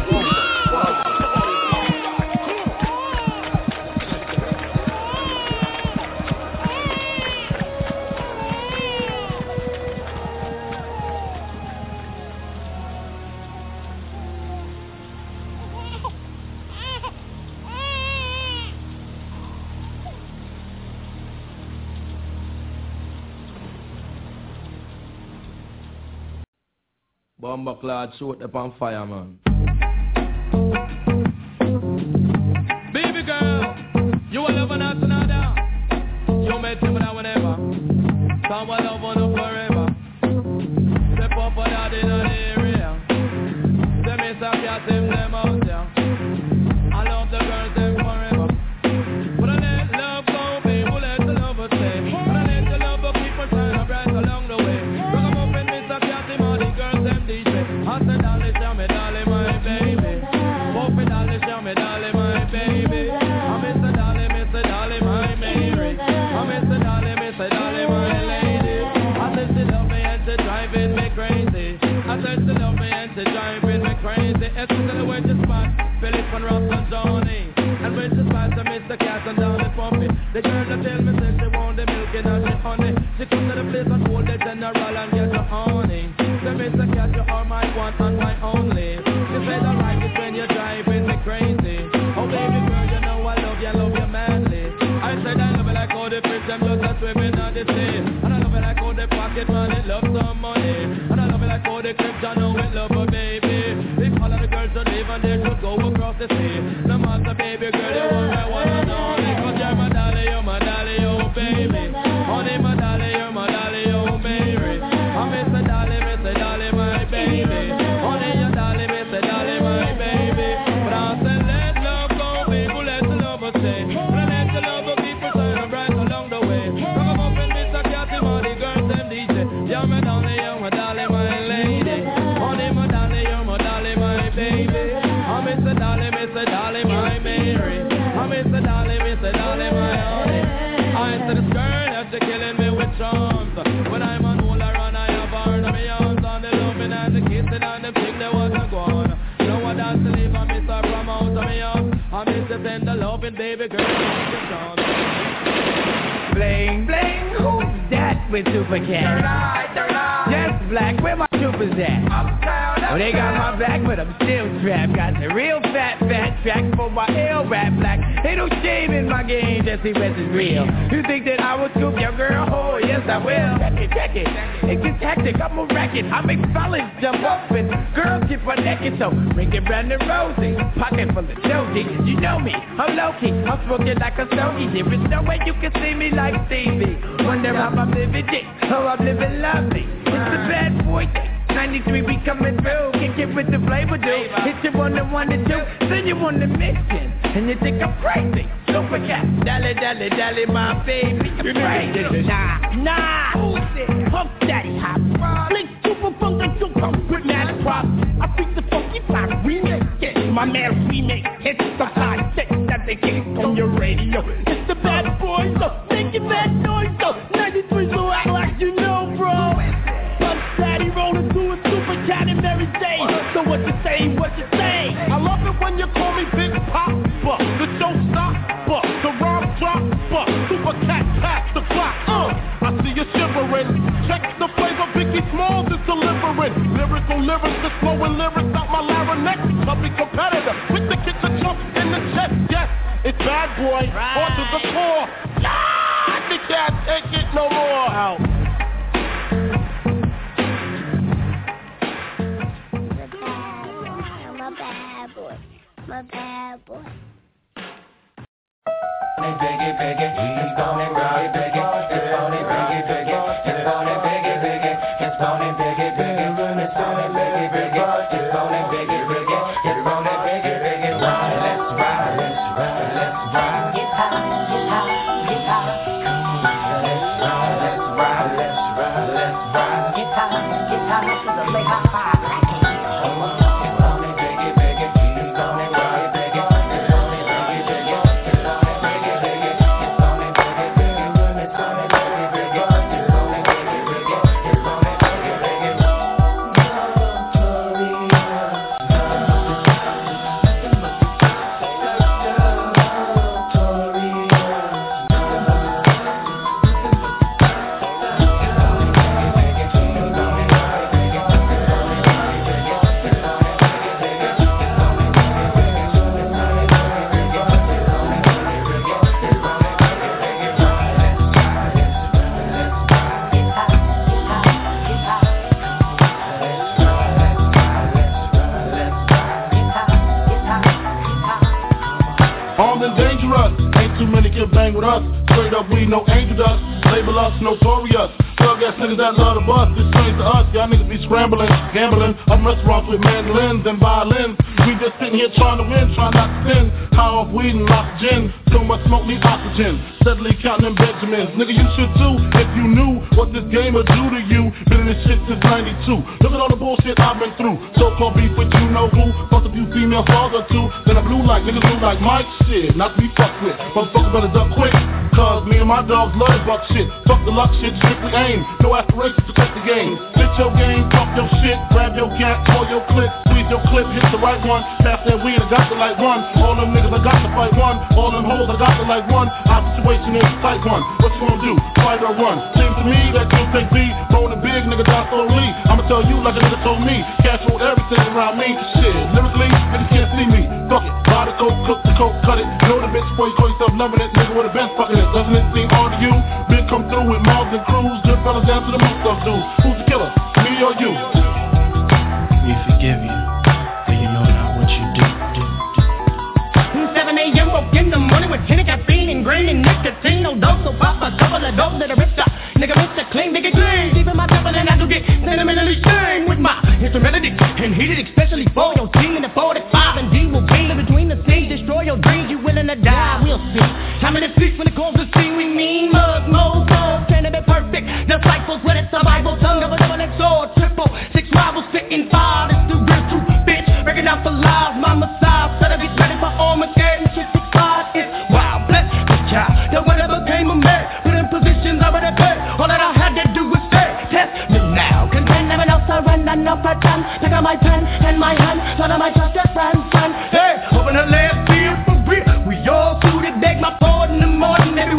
Bomber clad suit up on fire, man. Baby girl, you will love not another. You met him now whenever. Someone love on you forever. Step up for that in the area. Them is a cat in them out there. I love the girls them forever. But I let love go, baby, let the love stay. But I let the love keep on shining bright along the way. Rock 'em up and Mister Cat, all the girls them D J. I said, darling, show me, darling, my baby. Walk me, darling, show me, darling, my baby. I miss the darling, miss the darling, my Mary. I miss the darling, miss the darling, my lady. I said she love me and she driving me crazy. I said she love me and she driving me crazy. Especially when she spot Philip and Ross and Johnny. And when she spots to Mister Cat and down the puppy. The girl that tell me that she want the milk and not the honey. She come to the place and hold the general and get the honey. Say Mister Cat, you are my one and my only. She said I like it when you're driving me crazy. Oh baby girl, you know I love you, I love you madly. I said I love it like all the fish, them just a swimming on the sea. And I love it like all the pocket money, love some money. And I love it like all the clips, I know it love her baby. If all of the girls should leave and they should go across the sea. No matter baby girl, you want me one and only. Cause you're my dolly, you're my dolly, oh baby. Honey, my dolly, you're my dolly, oh Mary. I miss the dolly, miss the dolly, my baby. Honey, your dolly, miss the dolly, my baby. But I said let love go, baby, let the love stay. And I let the love keep it shining bright along the way. Rock 'em up and Mister Cat, all the girls them D J. You're my dolly, you're my dolly, my lady. Honey, my dolly, you're my dolly, my baby. I miss the dolly, miss the dolly, my Mary. I miss the dolly, miss the dolly, my honey. I said this girl after killing me with charms. When I'm on all around, I have her on my arms. On the loving and the kissing and the thing that was a gone. You know what I leave, I miss her from out of my arms. I miss the tender loving baby girl. Bling, bling, who's that with Super Cat? Third eye, third eye. Just black, where my troopers at? Uptown, well, they got my back, but I'm still strapped. Got the real fat, fat track for my L rap black. Ain't no shame in my game, just see West is real. You think that I would scoop your girl? Oh, yes yes I will. Check it, check it. It gets hectic, I'm a racket. I make fellas jump up and girls get my naked. So ring it round and rosy, pocket full of dozy. You know me, I'm low key, I'm smoking like a stogie. There is no way you can see me like Stevie. Wonder how I'm living dick, how I'm living lovely. It's the bad boy thing. ninety-three we coming through, kick it with the flavor dude. Hit you on the one and two, send you on the mission. And you think I'm crazy, super cat, dally dally dally my baby. You crazy? Nah, nah, who's it? Pump daddy hop, flick super funk and super pump with mad prop. I beat the funky pop remix, yeah, my man remix. It's the hot sex that they get on your radio. It's the bad boys, so make your bad noise, so ninety-three, so act like you know, bro. Daddy rolling through a super cat and Mary Jane. So what you say, what you say? I love it when you call me Big Papa, the showstopper, the rhyme dropper, super cat pass the clock. Uh, I see you shivering. Check the flavor, Biggie Smalls is delivering. Lyrical lyrics, just flowing lyrics out my larynx. Puppy competitor, quick to get the jump in the chest. Yes, it's bad boy, right. On to the core. Nah, the cat can't get no more. Out. My bad boy. Biggie, biggie, it's gonna biggie, biggie, it's gonna biggie, biggie, it's gonna biggie, biggie, it's gonna biggie, biggie, it's gonna biggie, biggie, it's gonna biggie, biggie, it's gonna biggie, biggie. Ride, let's ride, let's ride, let's ride. Get high, get high, get high. Let's ride, let's ride, let's ride, let's ride. Get high, get high, to the lake high. Bang with us, straight up we no angel dust. Label us notorious. Thug ass niggas that love the bus. It's strange to us, y'all niggas be scrambling, gambling. I'm restaurants with mandolins and violins. We just sitting here trying to win, trying not to sin. High off weed and lots of gin. So much smoke need oxygen. Steadily counting them Benjamins. Nigga, you should too, if you knew what this game would do to you. Been in this shit since ninety-two. Look at all the bullshit I've been through. So-called beef with you know who. Fuck a few female stars or two. Then I blew like niggas blue like Mike. Shit, not to be fucked with. Motherfuckers better duck quick. Cause me and my dogs love the buck shit. Fuck the luck shit, strictly aim. No aspirations to cut the game. Spit your game, talk your shit. Grab your cat, pull your clip. Squeeze your clip, hit the right one. Pass that weed, I got to like one. All them niggas, I got to fight one. All them hoes, I got to like one. Our situation is tight one. What you gonna do? Fight or run? Seems to me that you take B. Rolling big, nigga, die slowly. I'ma tell you like a nigga told me. Cash roll everything around me. Shit, lyrically, niggas can't see me. Fuck it, buy the coke, cook the coke, cut it. Know the bitch before you call yourself loving it. Nigga with a bench fucking it. Doesn't it seem hard to you? Big come through with mobs and crews. Good fellas down to the most of dudes. Who's the killer? Me or you? We forgive you, but you know not what you do. do. seven a.m. woke in the morning with Henny, caffeine, and green, and nicotine. No dose, so pop a couple of dope to the wrist. Nigga, Mister Clean, nigga, clean. Deep in my temple, and I do get sentimentally sing with my instrumentality. And heated, especially for your team in the forty-five. And D will be in between the scenes, destroy your dreams. You willing to die? We'll see. Time in the streets when it comes to see, we mean mug, mold, gold. Can it be perfect? Disciples with a survival tongue of a double X or triple. Six rivals sitting five. It's the real truth, bitch. Breaking out for lives, mama side. Set up, get ready for Armageddon. Shit, six five. It's wild, bless the child. That whatever came of me. Put in positions already paid. All that I had to do was stay. Test me now. Contain never else surrender, no pretend. Take out my pen and my hand. Son of my trusted friend, son. Hey, open the left ear for real. We all suited, beg my pardon in the morning.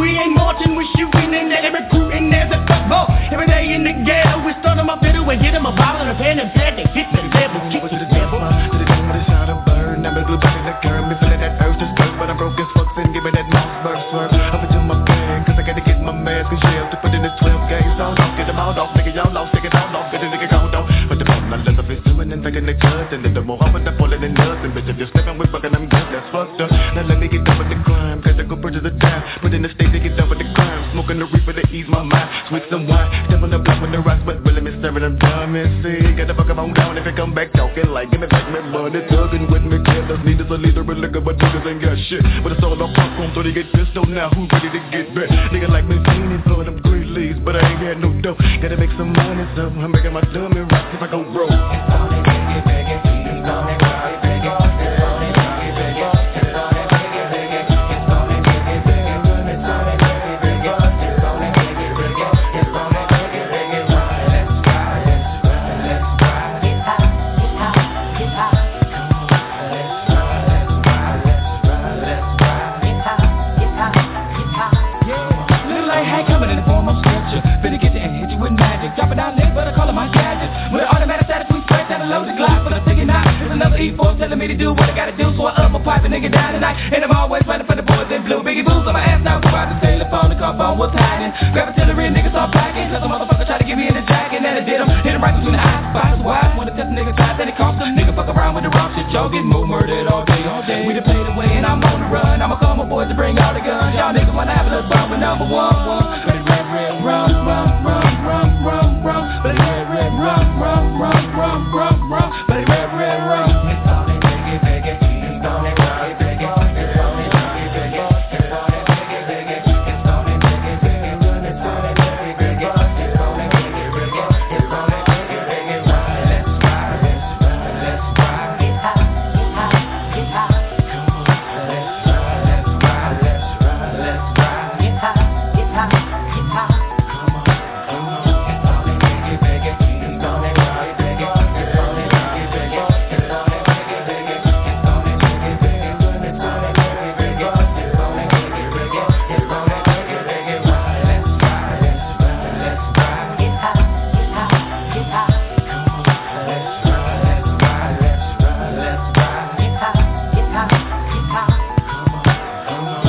sipping the reaper to ease my mind. Switch some wine, step on the block with the rocks, but really me serving them diamonds. See, get the fuck up on down if it come back talking like give me back my money, tugging with me killers. Need us a leader of liquor, but niggas ain't got shit. But it's all on pump on thirty get pistol now. Who ready to get back? Nigga like me seen it blowing them green leaves, but I ain't got no dough. Gotta make some money, so I'm making my dummy rock if I go broke. It's on it, biggie, biggie. It's on it, biggie, biggie. It's on it, biggie, biggie. It's on it, biggie, biggie. It's on it, biggie, biggie. It's on it, biggie, biggie. It's on it, biggie, biggie. It's on it, biggie, biggie. Let's ride, let's ride, let's ride. Get hot, get hot, get hot. Come on, let's ride, let's ride, let's ride, let's ride. Get hot, get hot, get hot. Yeah, little light hat coming in the form of scripture. Finna get you and hit you with magic. Dropping down legs, but I call it my gadget. With an automatic status, we straight down the low the glide. But I'm thinking now, there's another E four telling me to do what I gotta do. So I up my pipe and nigga down tonight. And I'm always running for the boys in blue. Biggie boots on my ass now. Go out the telephone, the car phone was hiding. Grab artillery, niggas start packing. Cause a motherfucker try to get me in the jacket. And I did him, hit him right between the eyes. Spots wide, wanna test the niggas side. Then it cost them, nigga fuck around with the wrong shit. Jogging, move murdered all day, all day. We done played away and I'm on the run. I'ma call my boys to bring all the guns. Y'all niggas wanna have a little fun with number one, one. But it's red, red, rum, rum, rum, rum, rum, rum. But it's red, red, rum, rum, rum, rum, rum, rum. But it's red, red, rum. It's on it, biggie, biggie. It's on it, biggie, biggie. It's on it, biggie, biggie. It's on it, biggie, biggie. It's on it, biggie, biggie. It's on it, biggie, biggie. It's on it, biggie, biggie. It's on it, biggie, biggie. Let's ride, let's ride, let's ride. Get hot, get hot, get hot. Come on, let's ride, let's ride, let's ride, let's ride. Get hot, get hot, get hot. Come on, come on. It's on it, biggie, biggie. It's on it, biggie, biggie. It's on it, biggie, biggie. It's on it, biggie, biggie. It's on it, biggie, biggie. It's on it, biggie, biggie. It's on it, biggie, biggie. It's on it, biggie, biggie. Let's ride, let's ride, let's ride. Get hot, get hot, get hot. Come on, let's ride, let's ride, let's ride, let's ride. Get hot, get hot, get hot. Come on, come on.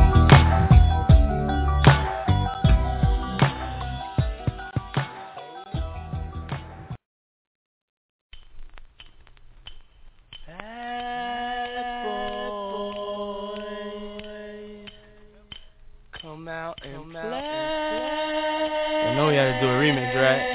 Come out and Come play. Out and play. I know we had to do a remix, right?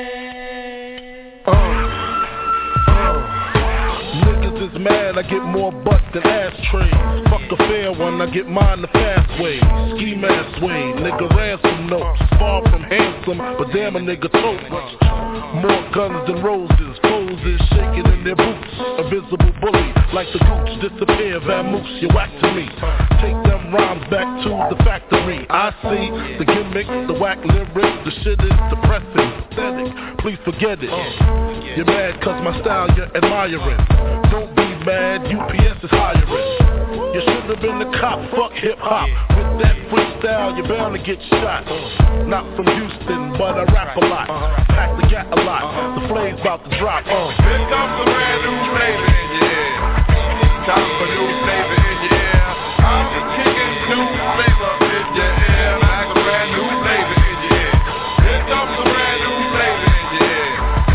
Niggas is mad, I get more butt than ashtrays. Fuck a fair one, I get mine the fast way. Ski mask way, nigga ransom notes. Far from handsome, but damn a nigga totes. More guns than roses, poses shaking in their boots. A visible bully, like the gooch disappear. Vamoose, you whack to me. Take them rhymes back to the factory. I see the gimmicks, the whack lyrics. The shit is depressing, pathetic. Please forget it. You're mad cause my style you're admiring. Don't be mad, U P S is hiring. You should have been the cop, fuck hip hop. With that freestyle, you're bound to get shot. Not from Houston, but I rap a lot. Pack the gat a lot. The flame's about to drop. Uh. Here comes a brand new flavor in your ear. Time for new flavor in your ear. I'm just kicking new flavor in your ear. Like a brand new flavor in your ear. Here comes a brand new flavor in your ear.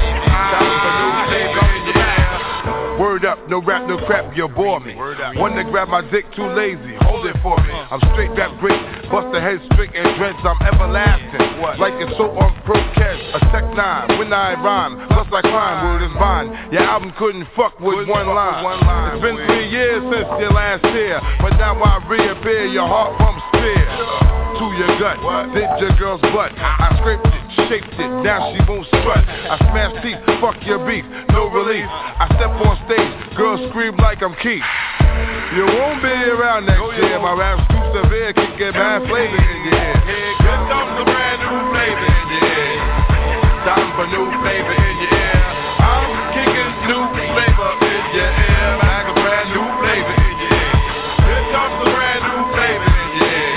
Time for new flavor in your ear. Word up, no rap, no crap, you bore me. One to grab my dick, too lazy, hold it for me. I'm straight rap great, bust the head straight and dreads, I'm everlasting. Like it's so on Procast, a tech nine, when I rhyme, plus I climb, word is mine. Your album couldn't fuck with one line. It's been three years since your last year, but now I reappear, your heart pumps fear. To your gut, did your girl's butt. I scraped it, shaped it, now she won't strut. I smash teeth, fuck your beef, no relief. I step on stage, girls scream like I'm Keith. You won't be around next year. My rap's too severe, can get mad flavor in your ear. Here comes a brand new flavor in your ear. Time for new flavor in your ear. I'm kicking new flavor in your ear. Like a brand new flavor in your ear. Here comes a brand new flavor in your ear.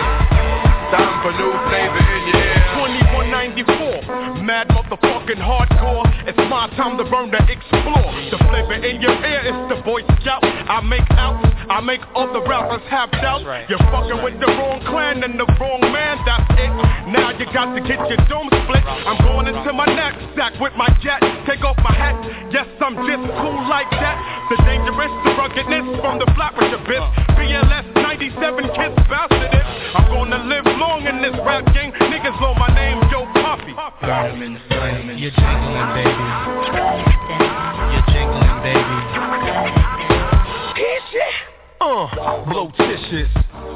Time for new flavor in your ear. twenty-one ninety-four, mad motherfucking hardcore. It's my time to burn, to explore. The flavor in your ear is the Boy Scout. I make outs, I make all the rappers have doubts. Right. You're fucking with the wrong clan and the wrong man, that's it. Now you got to get your dome split. I'm going into my knapsack with my jet. Take off my hat, yes, I'm just cool like that. The dangerous, the ruggedness from the flap with the bitch. B L S ninety-seven kids bastard it. I'm gonna live long in this rap game. Nigga, diamonds, diamonds. You're jingling, baby. You're jingling, baby. Uh, blotitious,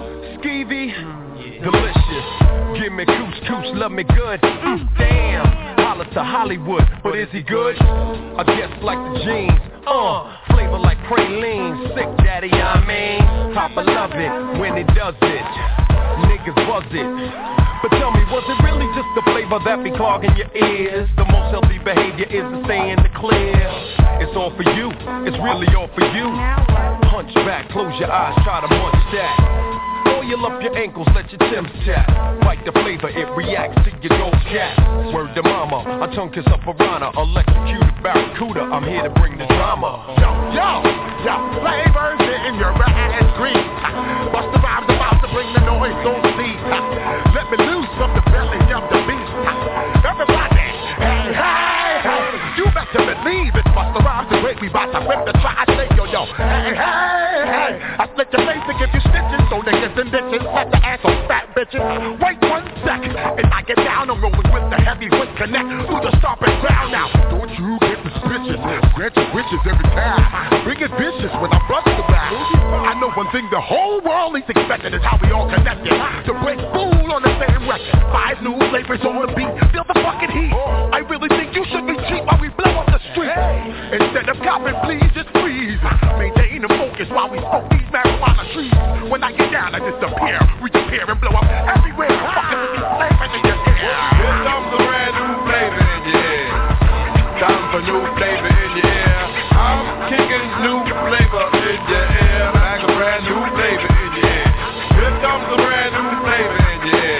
skeevy, yeah. Delicious. Give me cooch, cooch, love me good. Mm, damn, holla to Hollywood, but is he good? I guess like the jeans. Uh, flavor like praline, sick daddy, I mean. Papa love it when he does it. Niggas buzz it. But tell me, was it really just the flavor that be clogging your ears? The most healthy behavior is to stay in the clear. It's all for you, it's really all for you. Hunch back, close your eyes, try to munch that. Oil up your ankles, let your Tim's tap. Bite the flavor, it reacts to your gold cat. Word to mama, I tongue kiss a piranha. Electrocuted barracuda, I'm here to bring the drama. Yo, yo, yo, flavors in your ass green. Bust the rhymes about to bring the noise on see. Let me loose from the belly of the beast. Everybody, hey, hey, hey. You better believe it. Bust the rhymes the way we bout to whip the tri-state, yo, yo. Hey, hey, hey. I split your face to give you stitches, so niggas and bitches let the ass on fat bitches. Wait one second, and I get down. I'm rolling with the heavyweight connect through the stomping ground now. Don't you get suspicious? Grant your wishes every time. Bring it vicious when I bust the back. I know one thing the whole world is expecting is how we all connected. To break fool on the same record. Five new flavors on the beat. Feel the fucking heat. I really think you should be cheap while we blow up the street. Instead of copping, please just freeze. Maintain the focus while we smoke these marijuana trees. When I get down, I disappear, reappear and blow up everywhere. Fucking with these flavors in your ear. Here comes a brand new flavor in your ear. Time for new flavor in your ear. I'm kicking new flavor in your ear. Like a brand new flavor in your ear. Here comes a brand new flavor in your ear.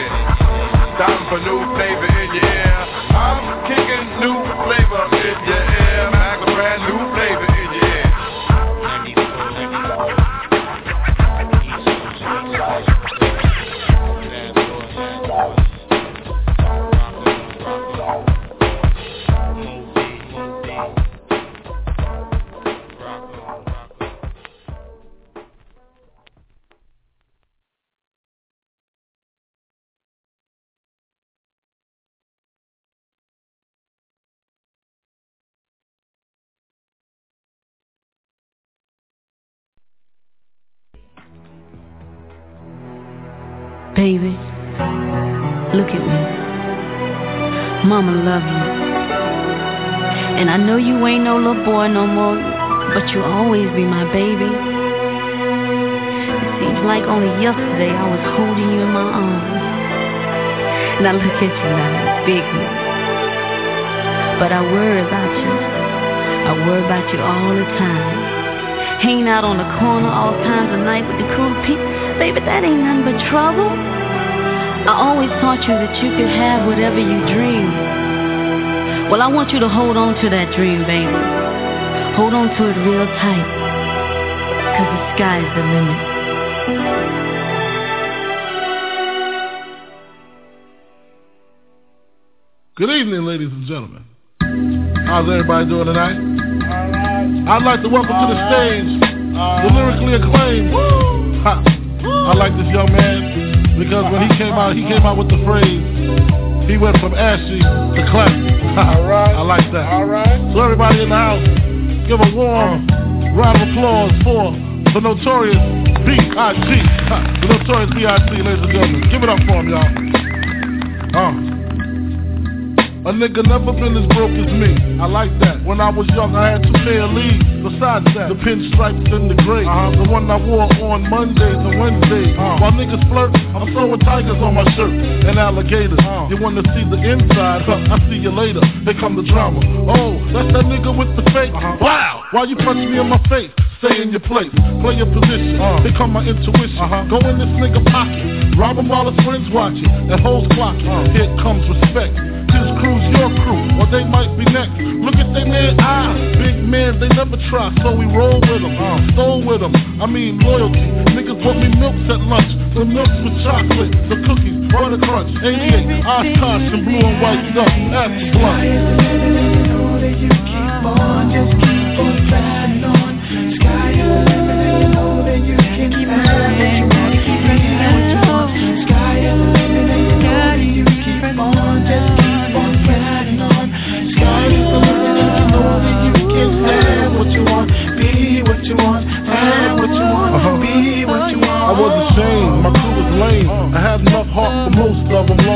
Time for new flavor in your ear. I'm kicking new flavor in your ear. Like a brand new flavor in your ear. Baby, look at me. Mama love you. And I know you ain't no little boy no more, but you'll always be my baby. It seems like only yesterday I was holding you in my arms. Now look at you now, big man. But I worry about you. I worry about you all the time. Hanging out on the corner all times of night with the cool people. Baby, that ain't nothing but trouble. I always taught you that you could have whatever you dream. Well, I want you to hold on to that dream, baby. Hold on to it real tight, cause the sky's the limit. Good evening, ladies and gentlemen. How's everybody doing tonight? I'd like to welcome to the stage the lyrically acclaimed. Ha. I like this young man because when he came out, he came out with the phrase, he went from ashy to classic. Alright. I like that. Alright. So everybody in the house, give a warm round of applause for the Notorious B I G The Notorious B I G, ladies and gentlemen. Give it up for him, y'all. Uh. A nigga never been as broke as me. I like that. When I was young, I had two pair of leads. Besides that, the pinstripes and the gray. Uh-huh. The one I wore on Mondays and Wednesdays. Uh-huh. While niggas flirt, I'm throwing tigers on my shirt and alligators. Uh-huh. You wanna see the inside? Huh, I see you later. Here come the drama. Oh, that's that nigga with the fake. Uh-huh. Wow! Why you punch me in my face? Stay in your place, play your position, uh, here come my intuition, uh-huh. Go in this nigga pocket, rob him while his friends watching, and hoes clocking, uh, here comes respect, his crew's your crew, or they might be next, look at they man eyes, big man, they never try, so we roll with them, uh, stole with them, I mean loyalty, niggas bought me milks at lunch, the milks with chocolate, the cookies, butter crunch, eighty-eight, Oshkosh and blue and white stuff, that's the blunt. Know that you keep on, just keep on riding on. Sky is the limit and you know that you can keep on what you want, keep on what you want. Sky is the limit and you know that you keep on, just keep on riding on.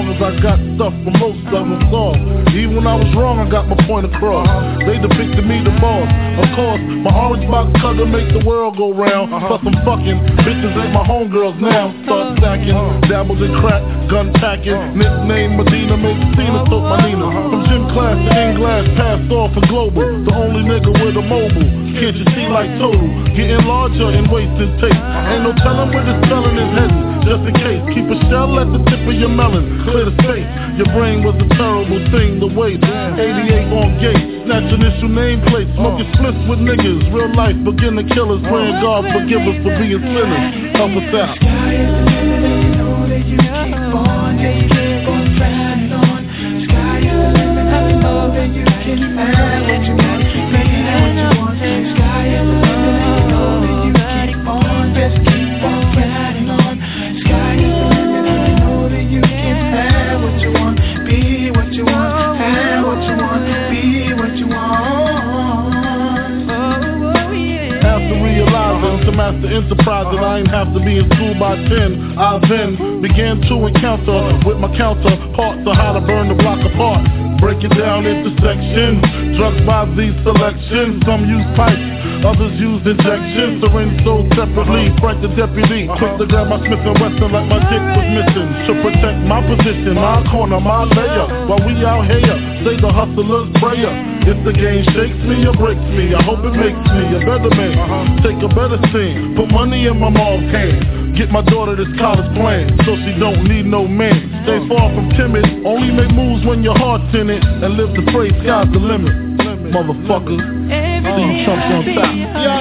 long as I got stuff for most of them soft. Even when I was wrong, I got my point across. They depicted me the boss. Of course, my orange box color make the world go round. Plus I'm fucking bitches ain't my homegirls now. Start stacking, dabbled in crack, gun packing. Nickname Medina, made Cena, took my Nina. From gym class to in-glass, passed off for global. The only nigga with a mobile. Can't you see like total? Getting larger and wasting tape. Ain't no telling where the spelling is heading. Just in case, keep a shell at the tip of your melon. Clear the space. Your brain was a terrible thing to waste. eighty-eight on gate, snatch initial nameplate. Smoking splits with niggas. Real life beginner killers. Praying God forgive us for being sinners. Help us out. Sky is the limit and you know that you keep on, yeah, you keep on riding on. Sky is the limit and you know that you can have what you want, make what you want. Sky is the limit and you know that you keep on, just keep on riding on. Sky is the limit and you know that you can have what you want, be what you want, have what you want, be what you want. After realizing to master enterprise that I ain't have to be in school by ten, I then began to encounter with my counterparts on how to burn the block apart. Break it down into sections, drugs by these selections. Some use pipes, others use injections. Syringe sold separately, Frank the deputy quick to grab my Smith and Wesson like my dick was missing. To protect my position, my corner, my layer. While we out here, say the hustler's prayer. If the game shakes me or breaks me, I hope it makes me a better man. Take a better scene, put money in my mom's hand. Get my daughter this college plan, so she don't need no man. Stay far from timid, only make moves when your heart's in it. And live the phrase, sky's the limit. Motherfuckers, see you chumps on top.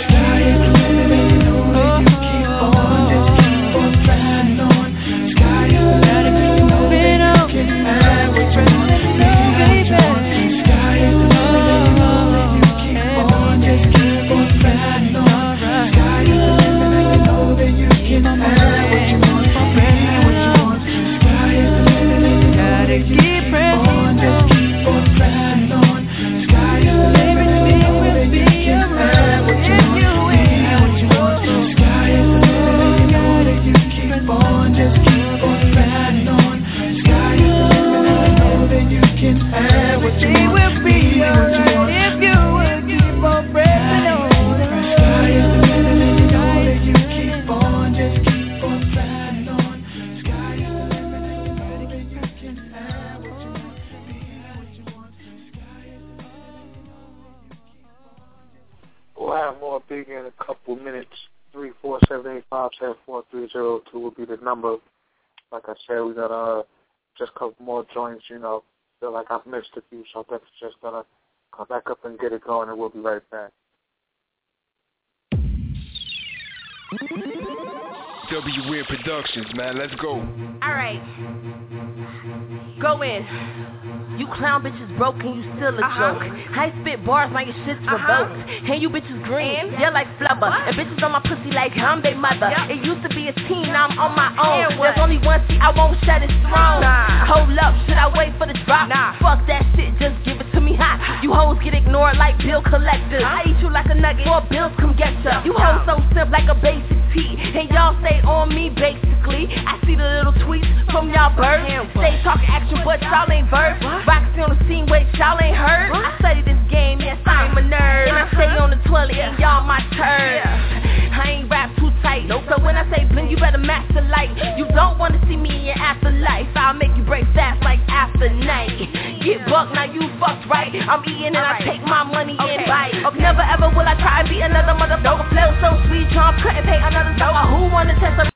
Will be the number. Like I said, we got uh, just a couple more joints, you know. Feel like I've missed a few, so that's just gonna come back up and get it going, and we'll be right back. W Weird Productions, man, let's go. Alright. Go in. You clown bitches broke and you still a uh-huh. joke. I spit bars like your shit's uh-huh. revoked. And you bitches green, yeah like flubber. What? And bitches on my pussy like I'm their mother. Yep. It used to be a teen, now I'm on my own. There's only one seat, I won't shut his throne. Nah. Hold up, should I wait for the drop? Nah. Fuck that shit, just give it to me hot. You hoes get ignored like bill collectors. Huh? I eat you like a nugget, more bills come get ya. You hoes so simp like a basic tee. And y'all stay on me basically. I see the little tweets from y'all birds. Stay talking action, but y'all ain't birds. Roxy on the scene, wait, y'all ain't heard? I study this game, yes, I'm a nerd. And I stay on the toilet, and y'all my turd. I ain't rap too tight, so when I say bling, you better match the light. You don't wanna see me in your afterlife. I'll make you break fast like after night. Get bucked, now you fucked right. I'm eating and I take my money and bite. Never ever will I try and be another motherfucker. Flow so sweet, Trump couldn't pay another dollar. Who wanna test a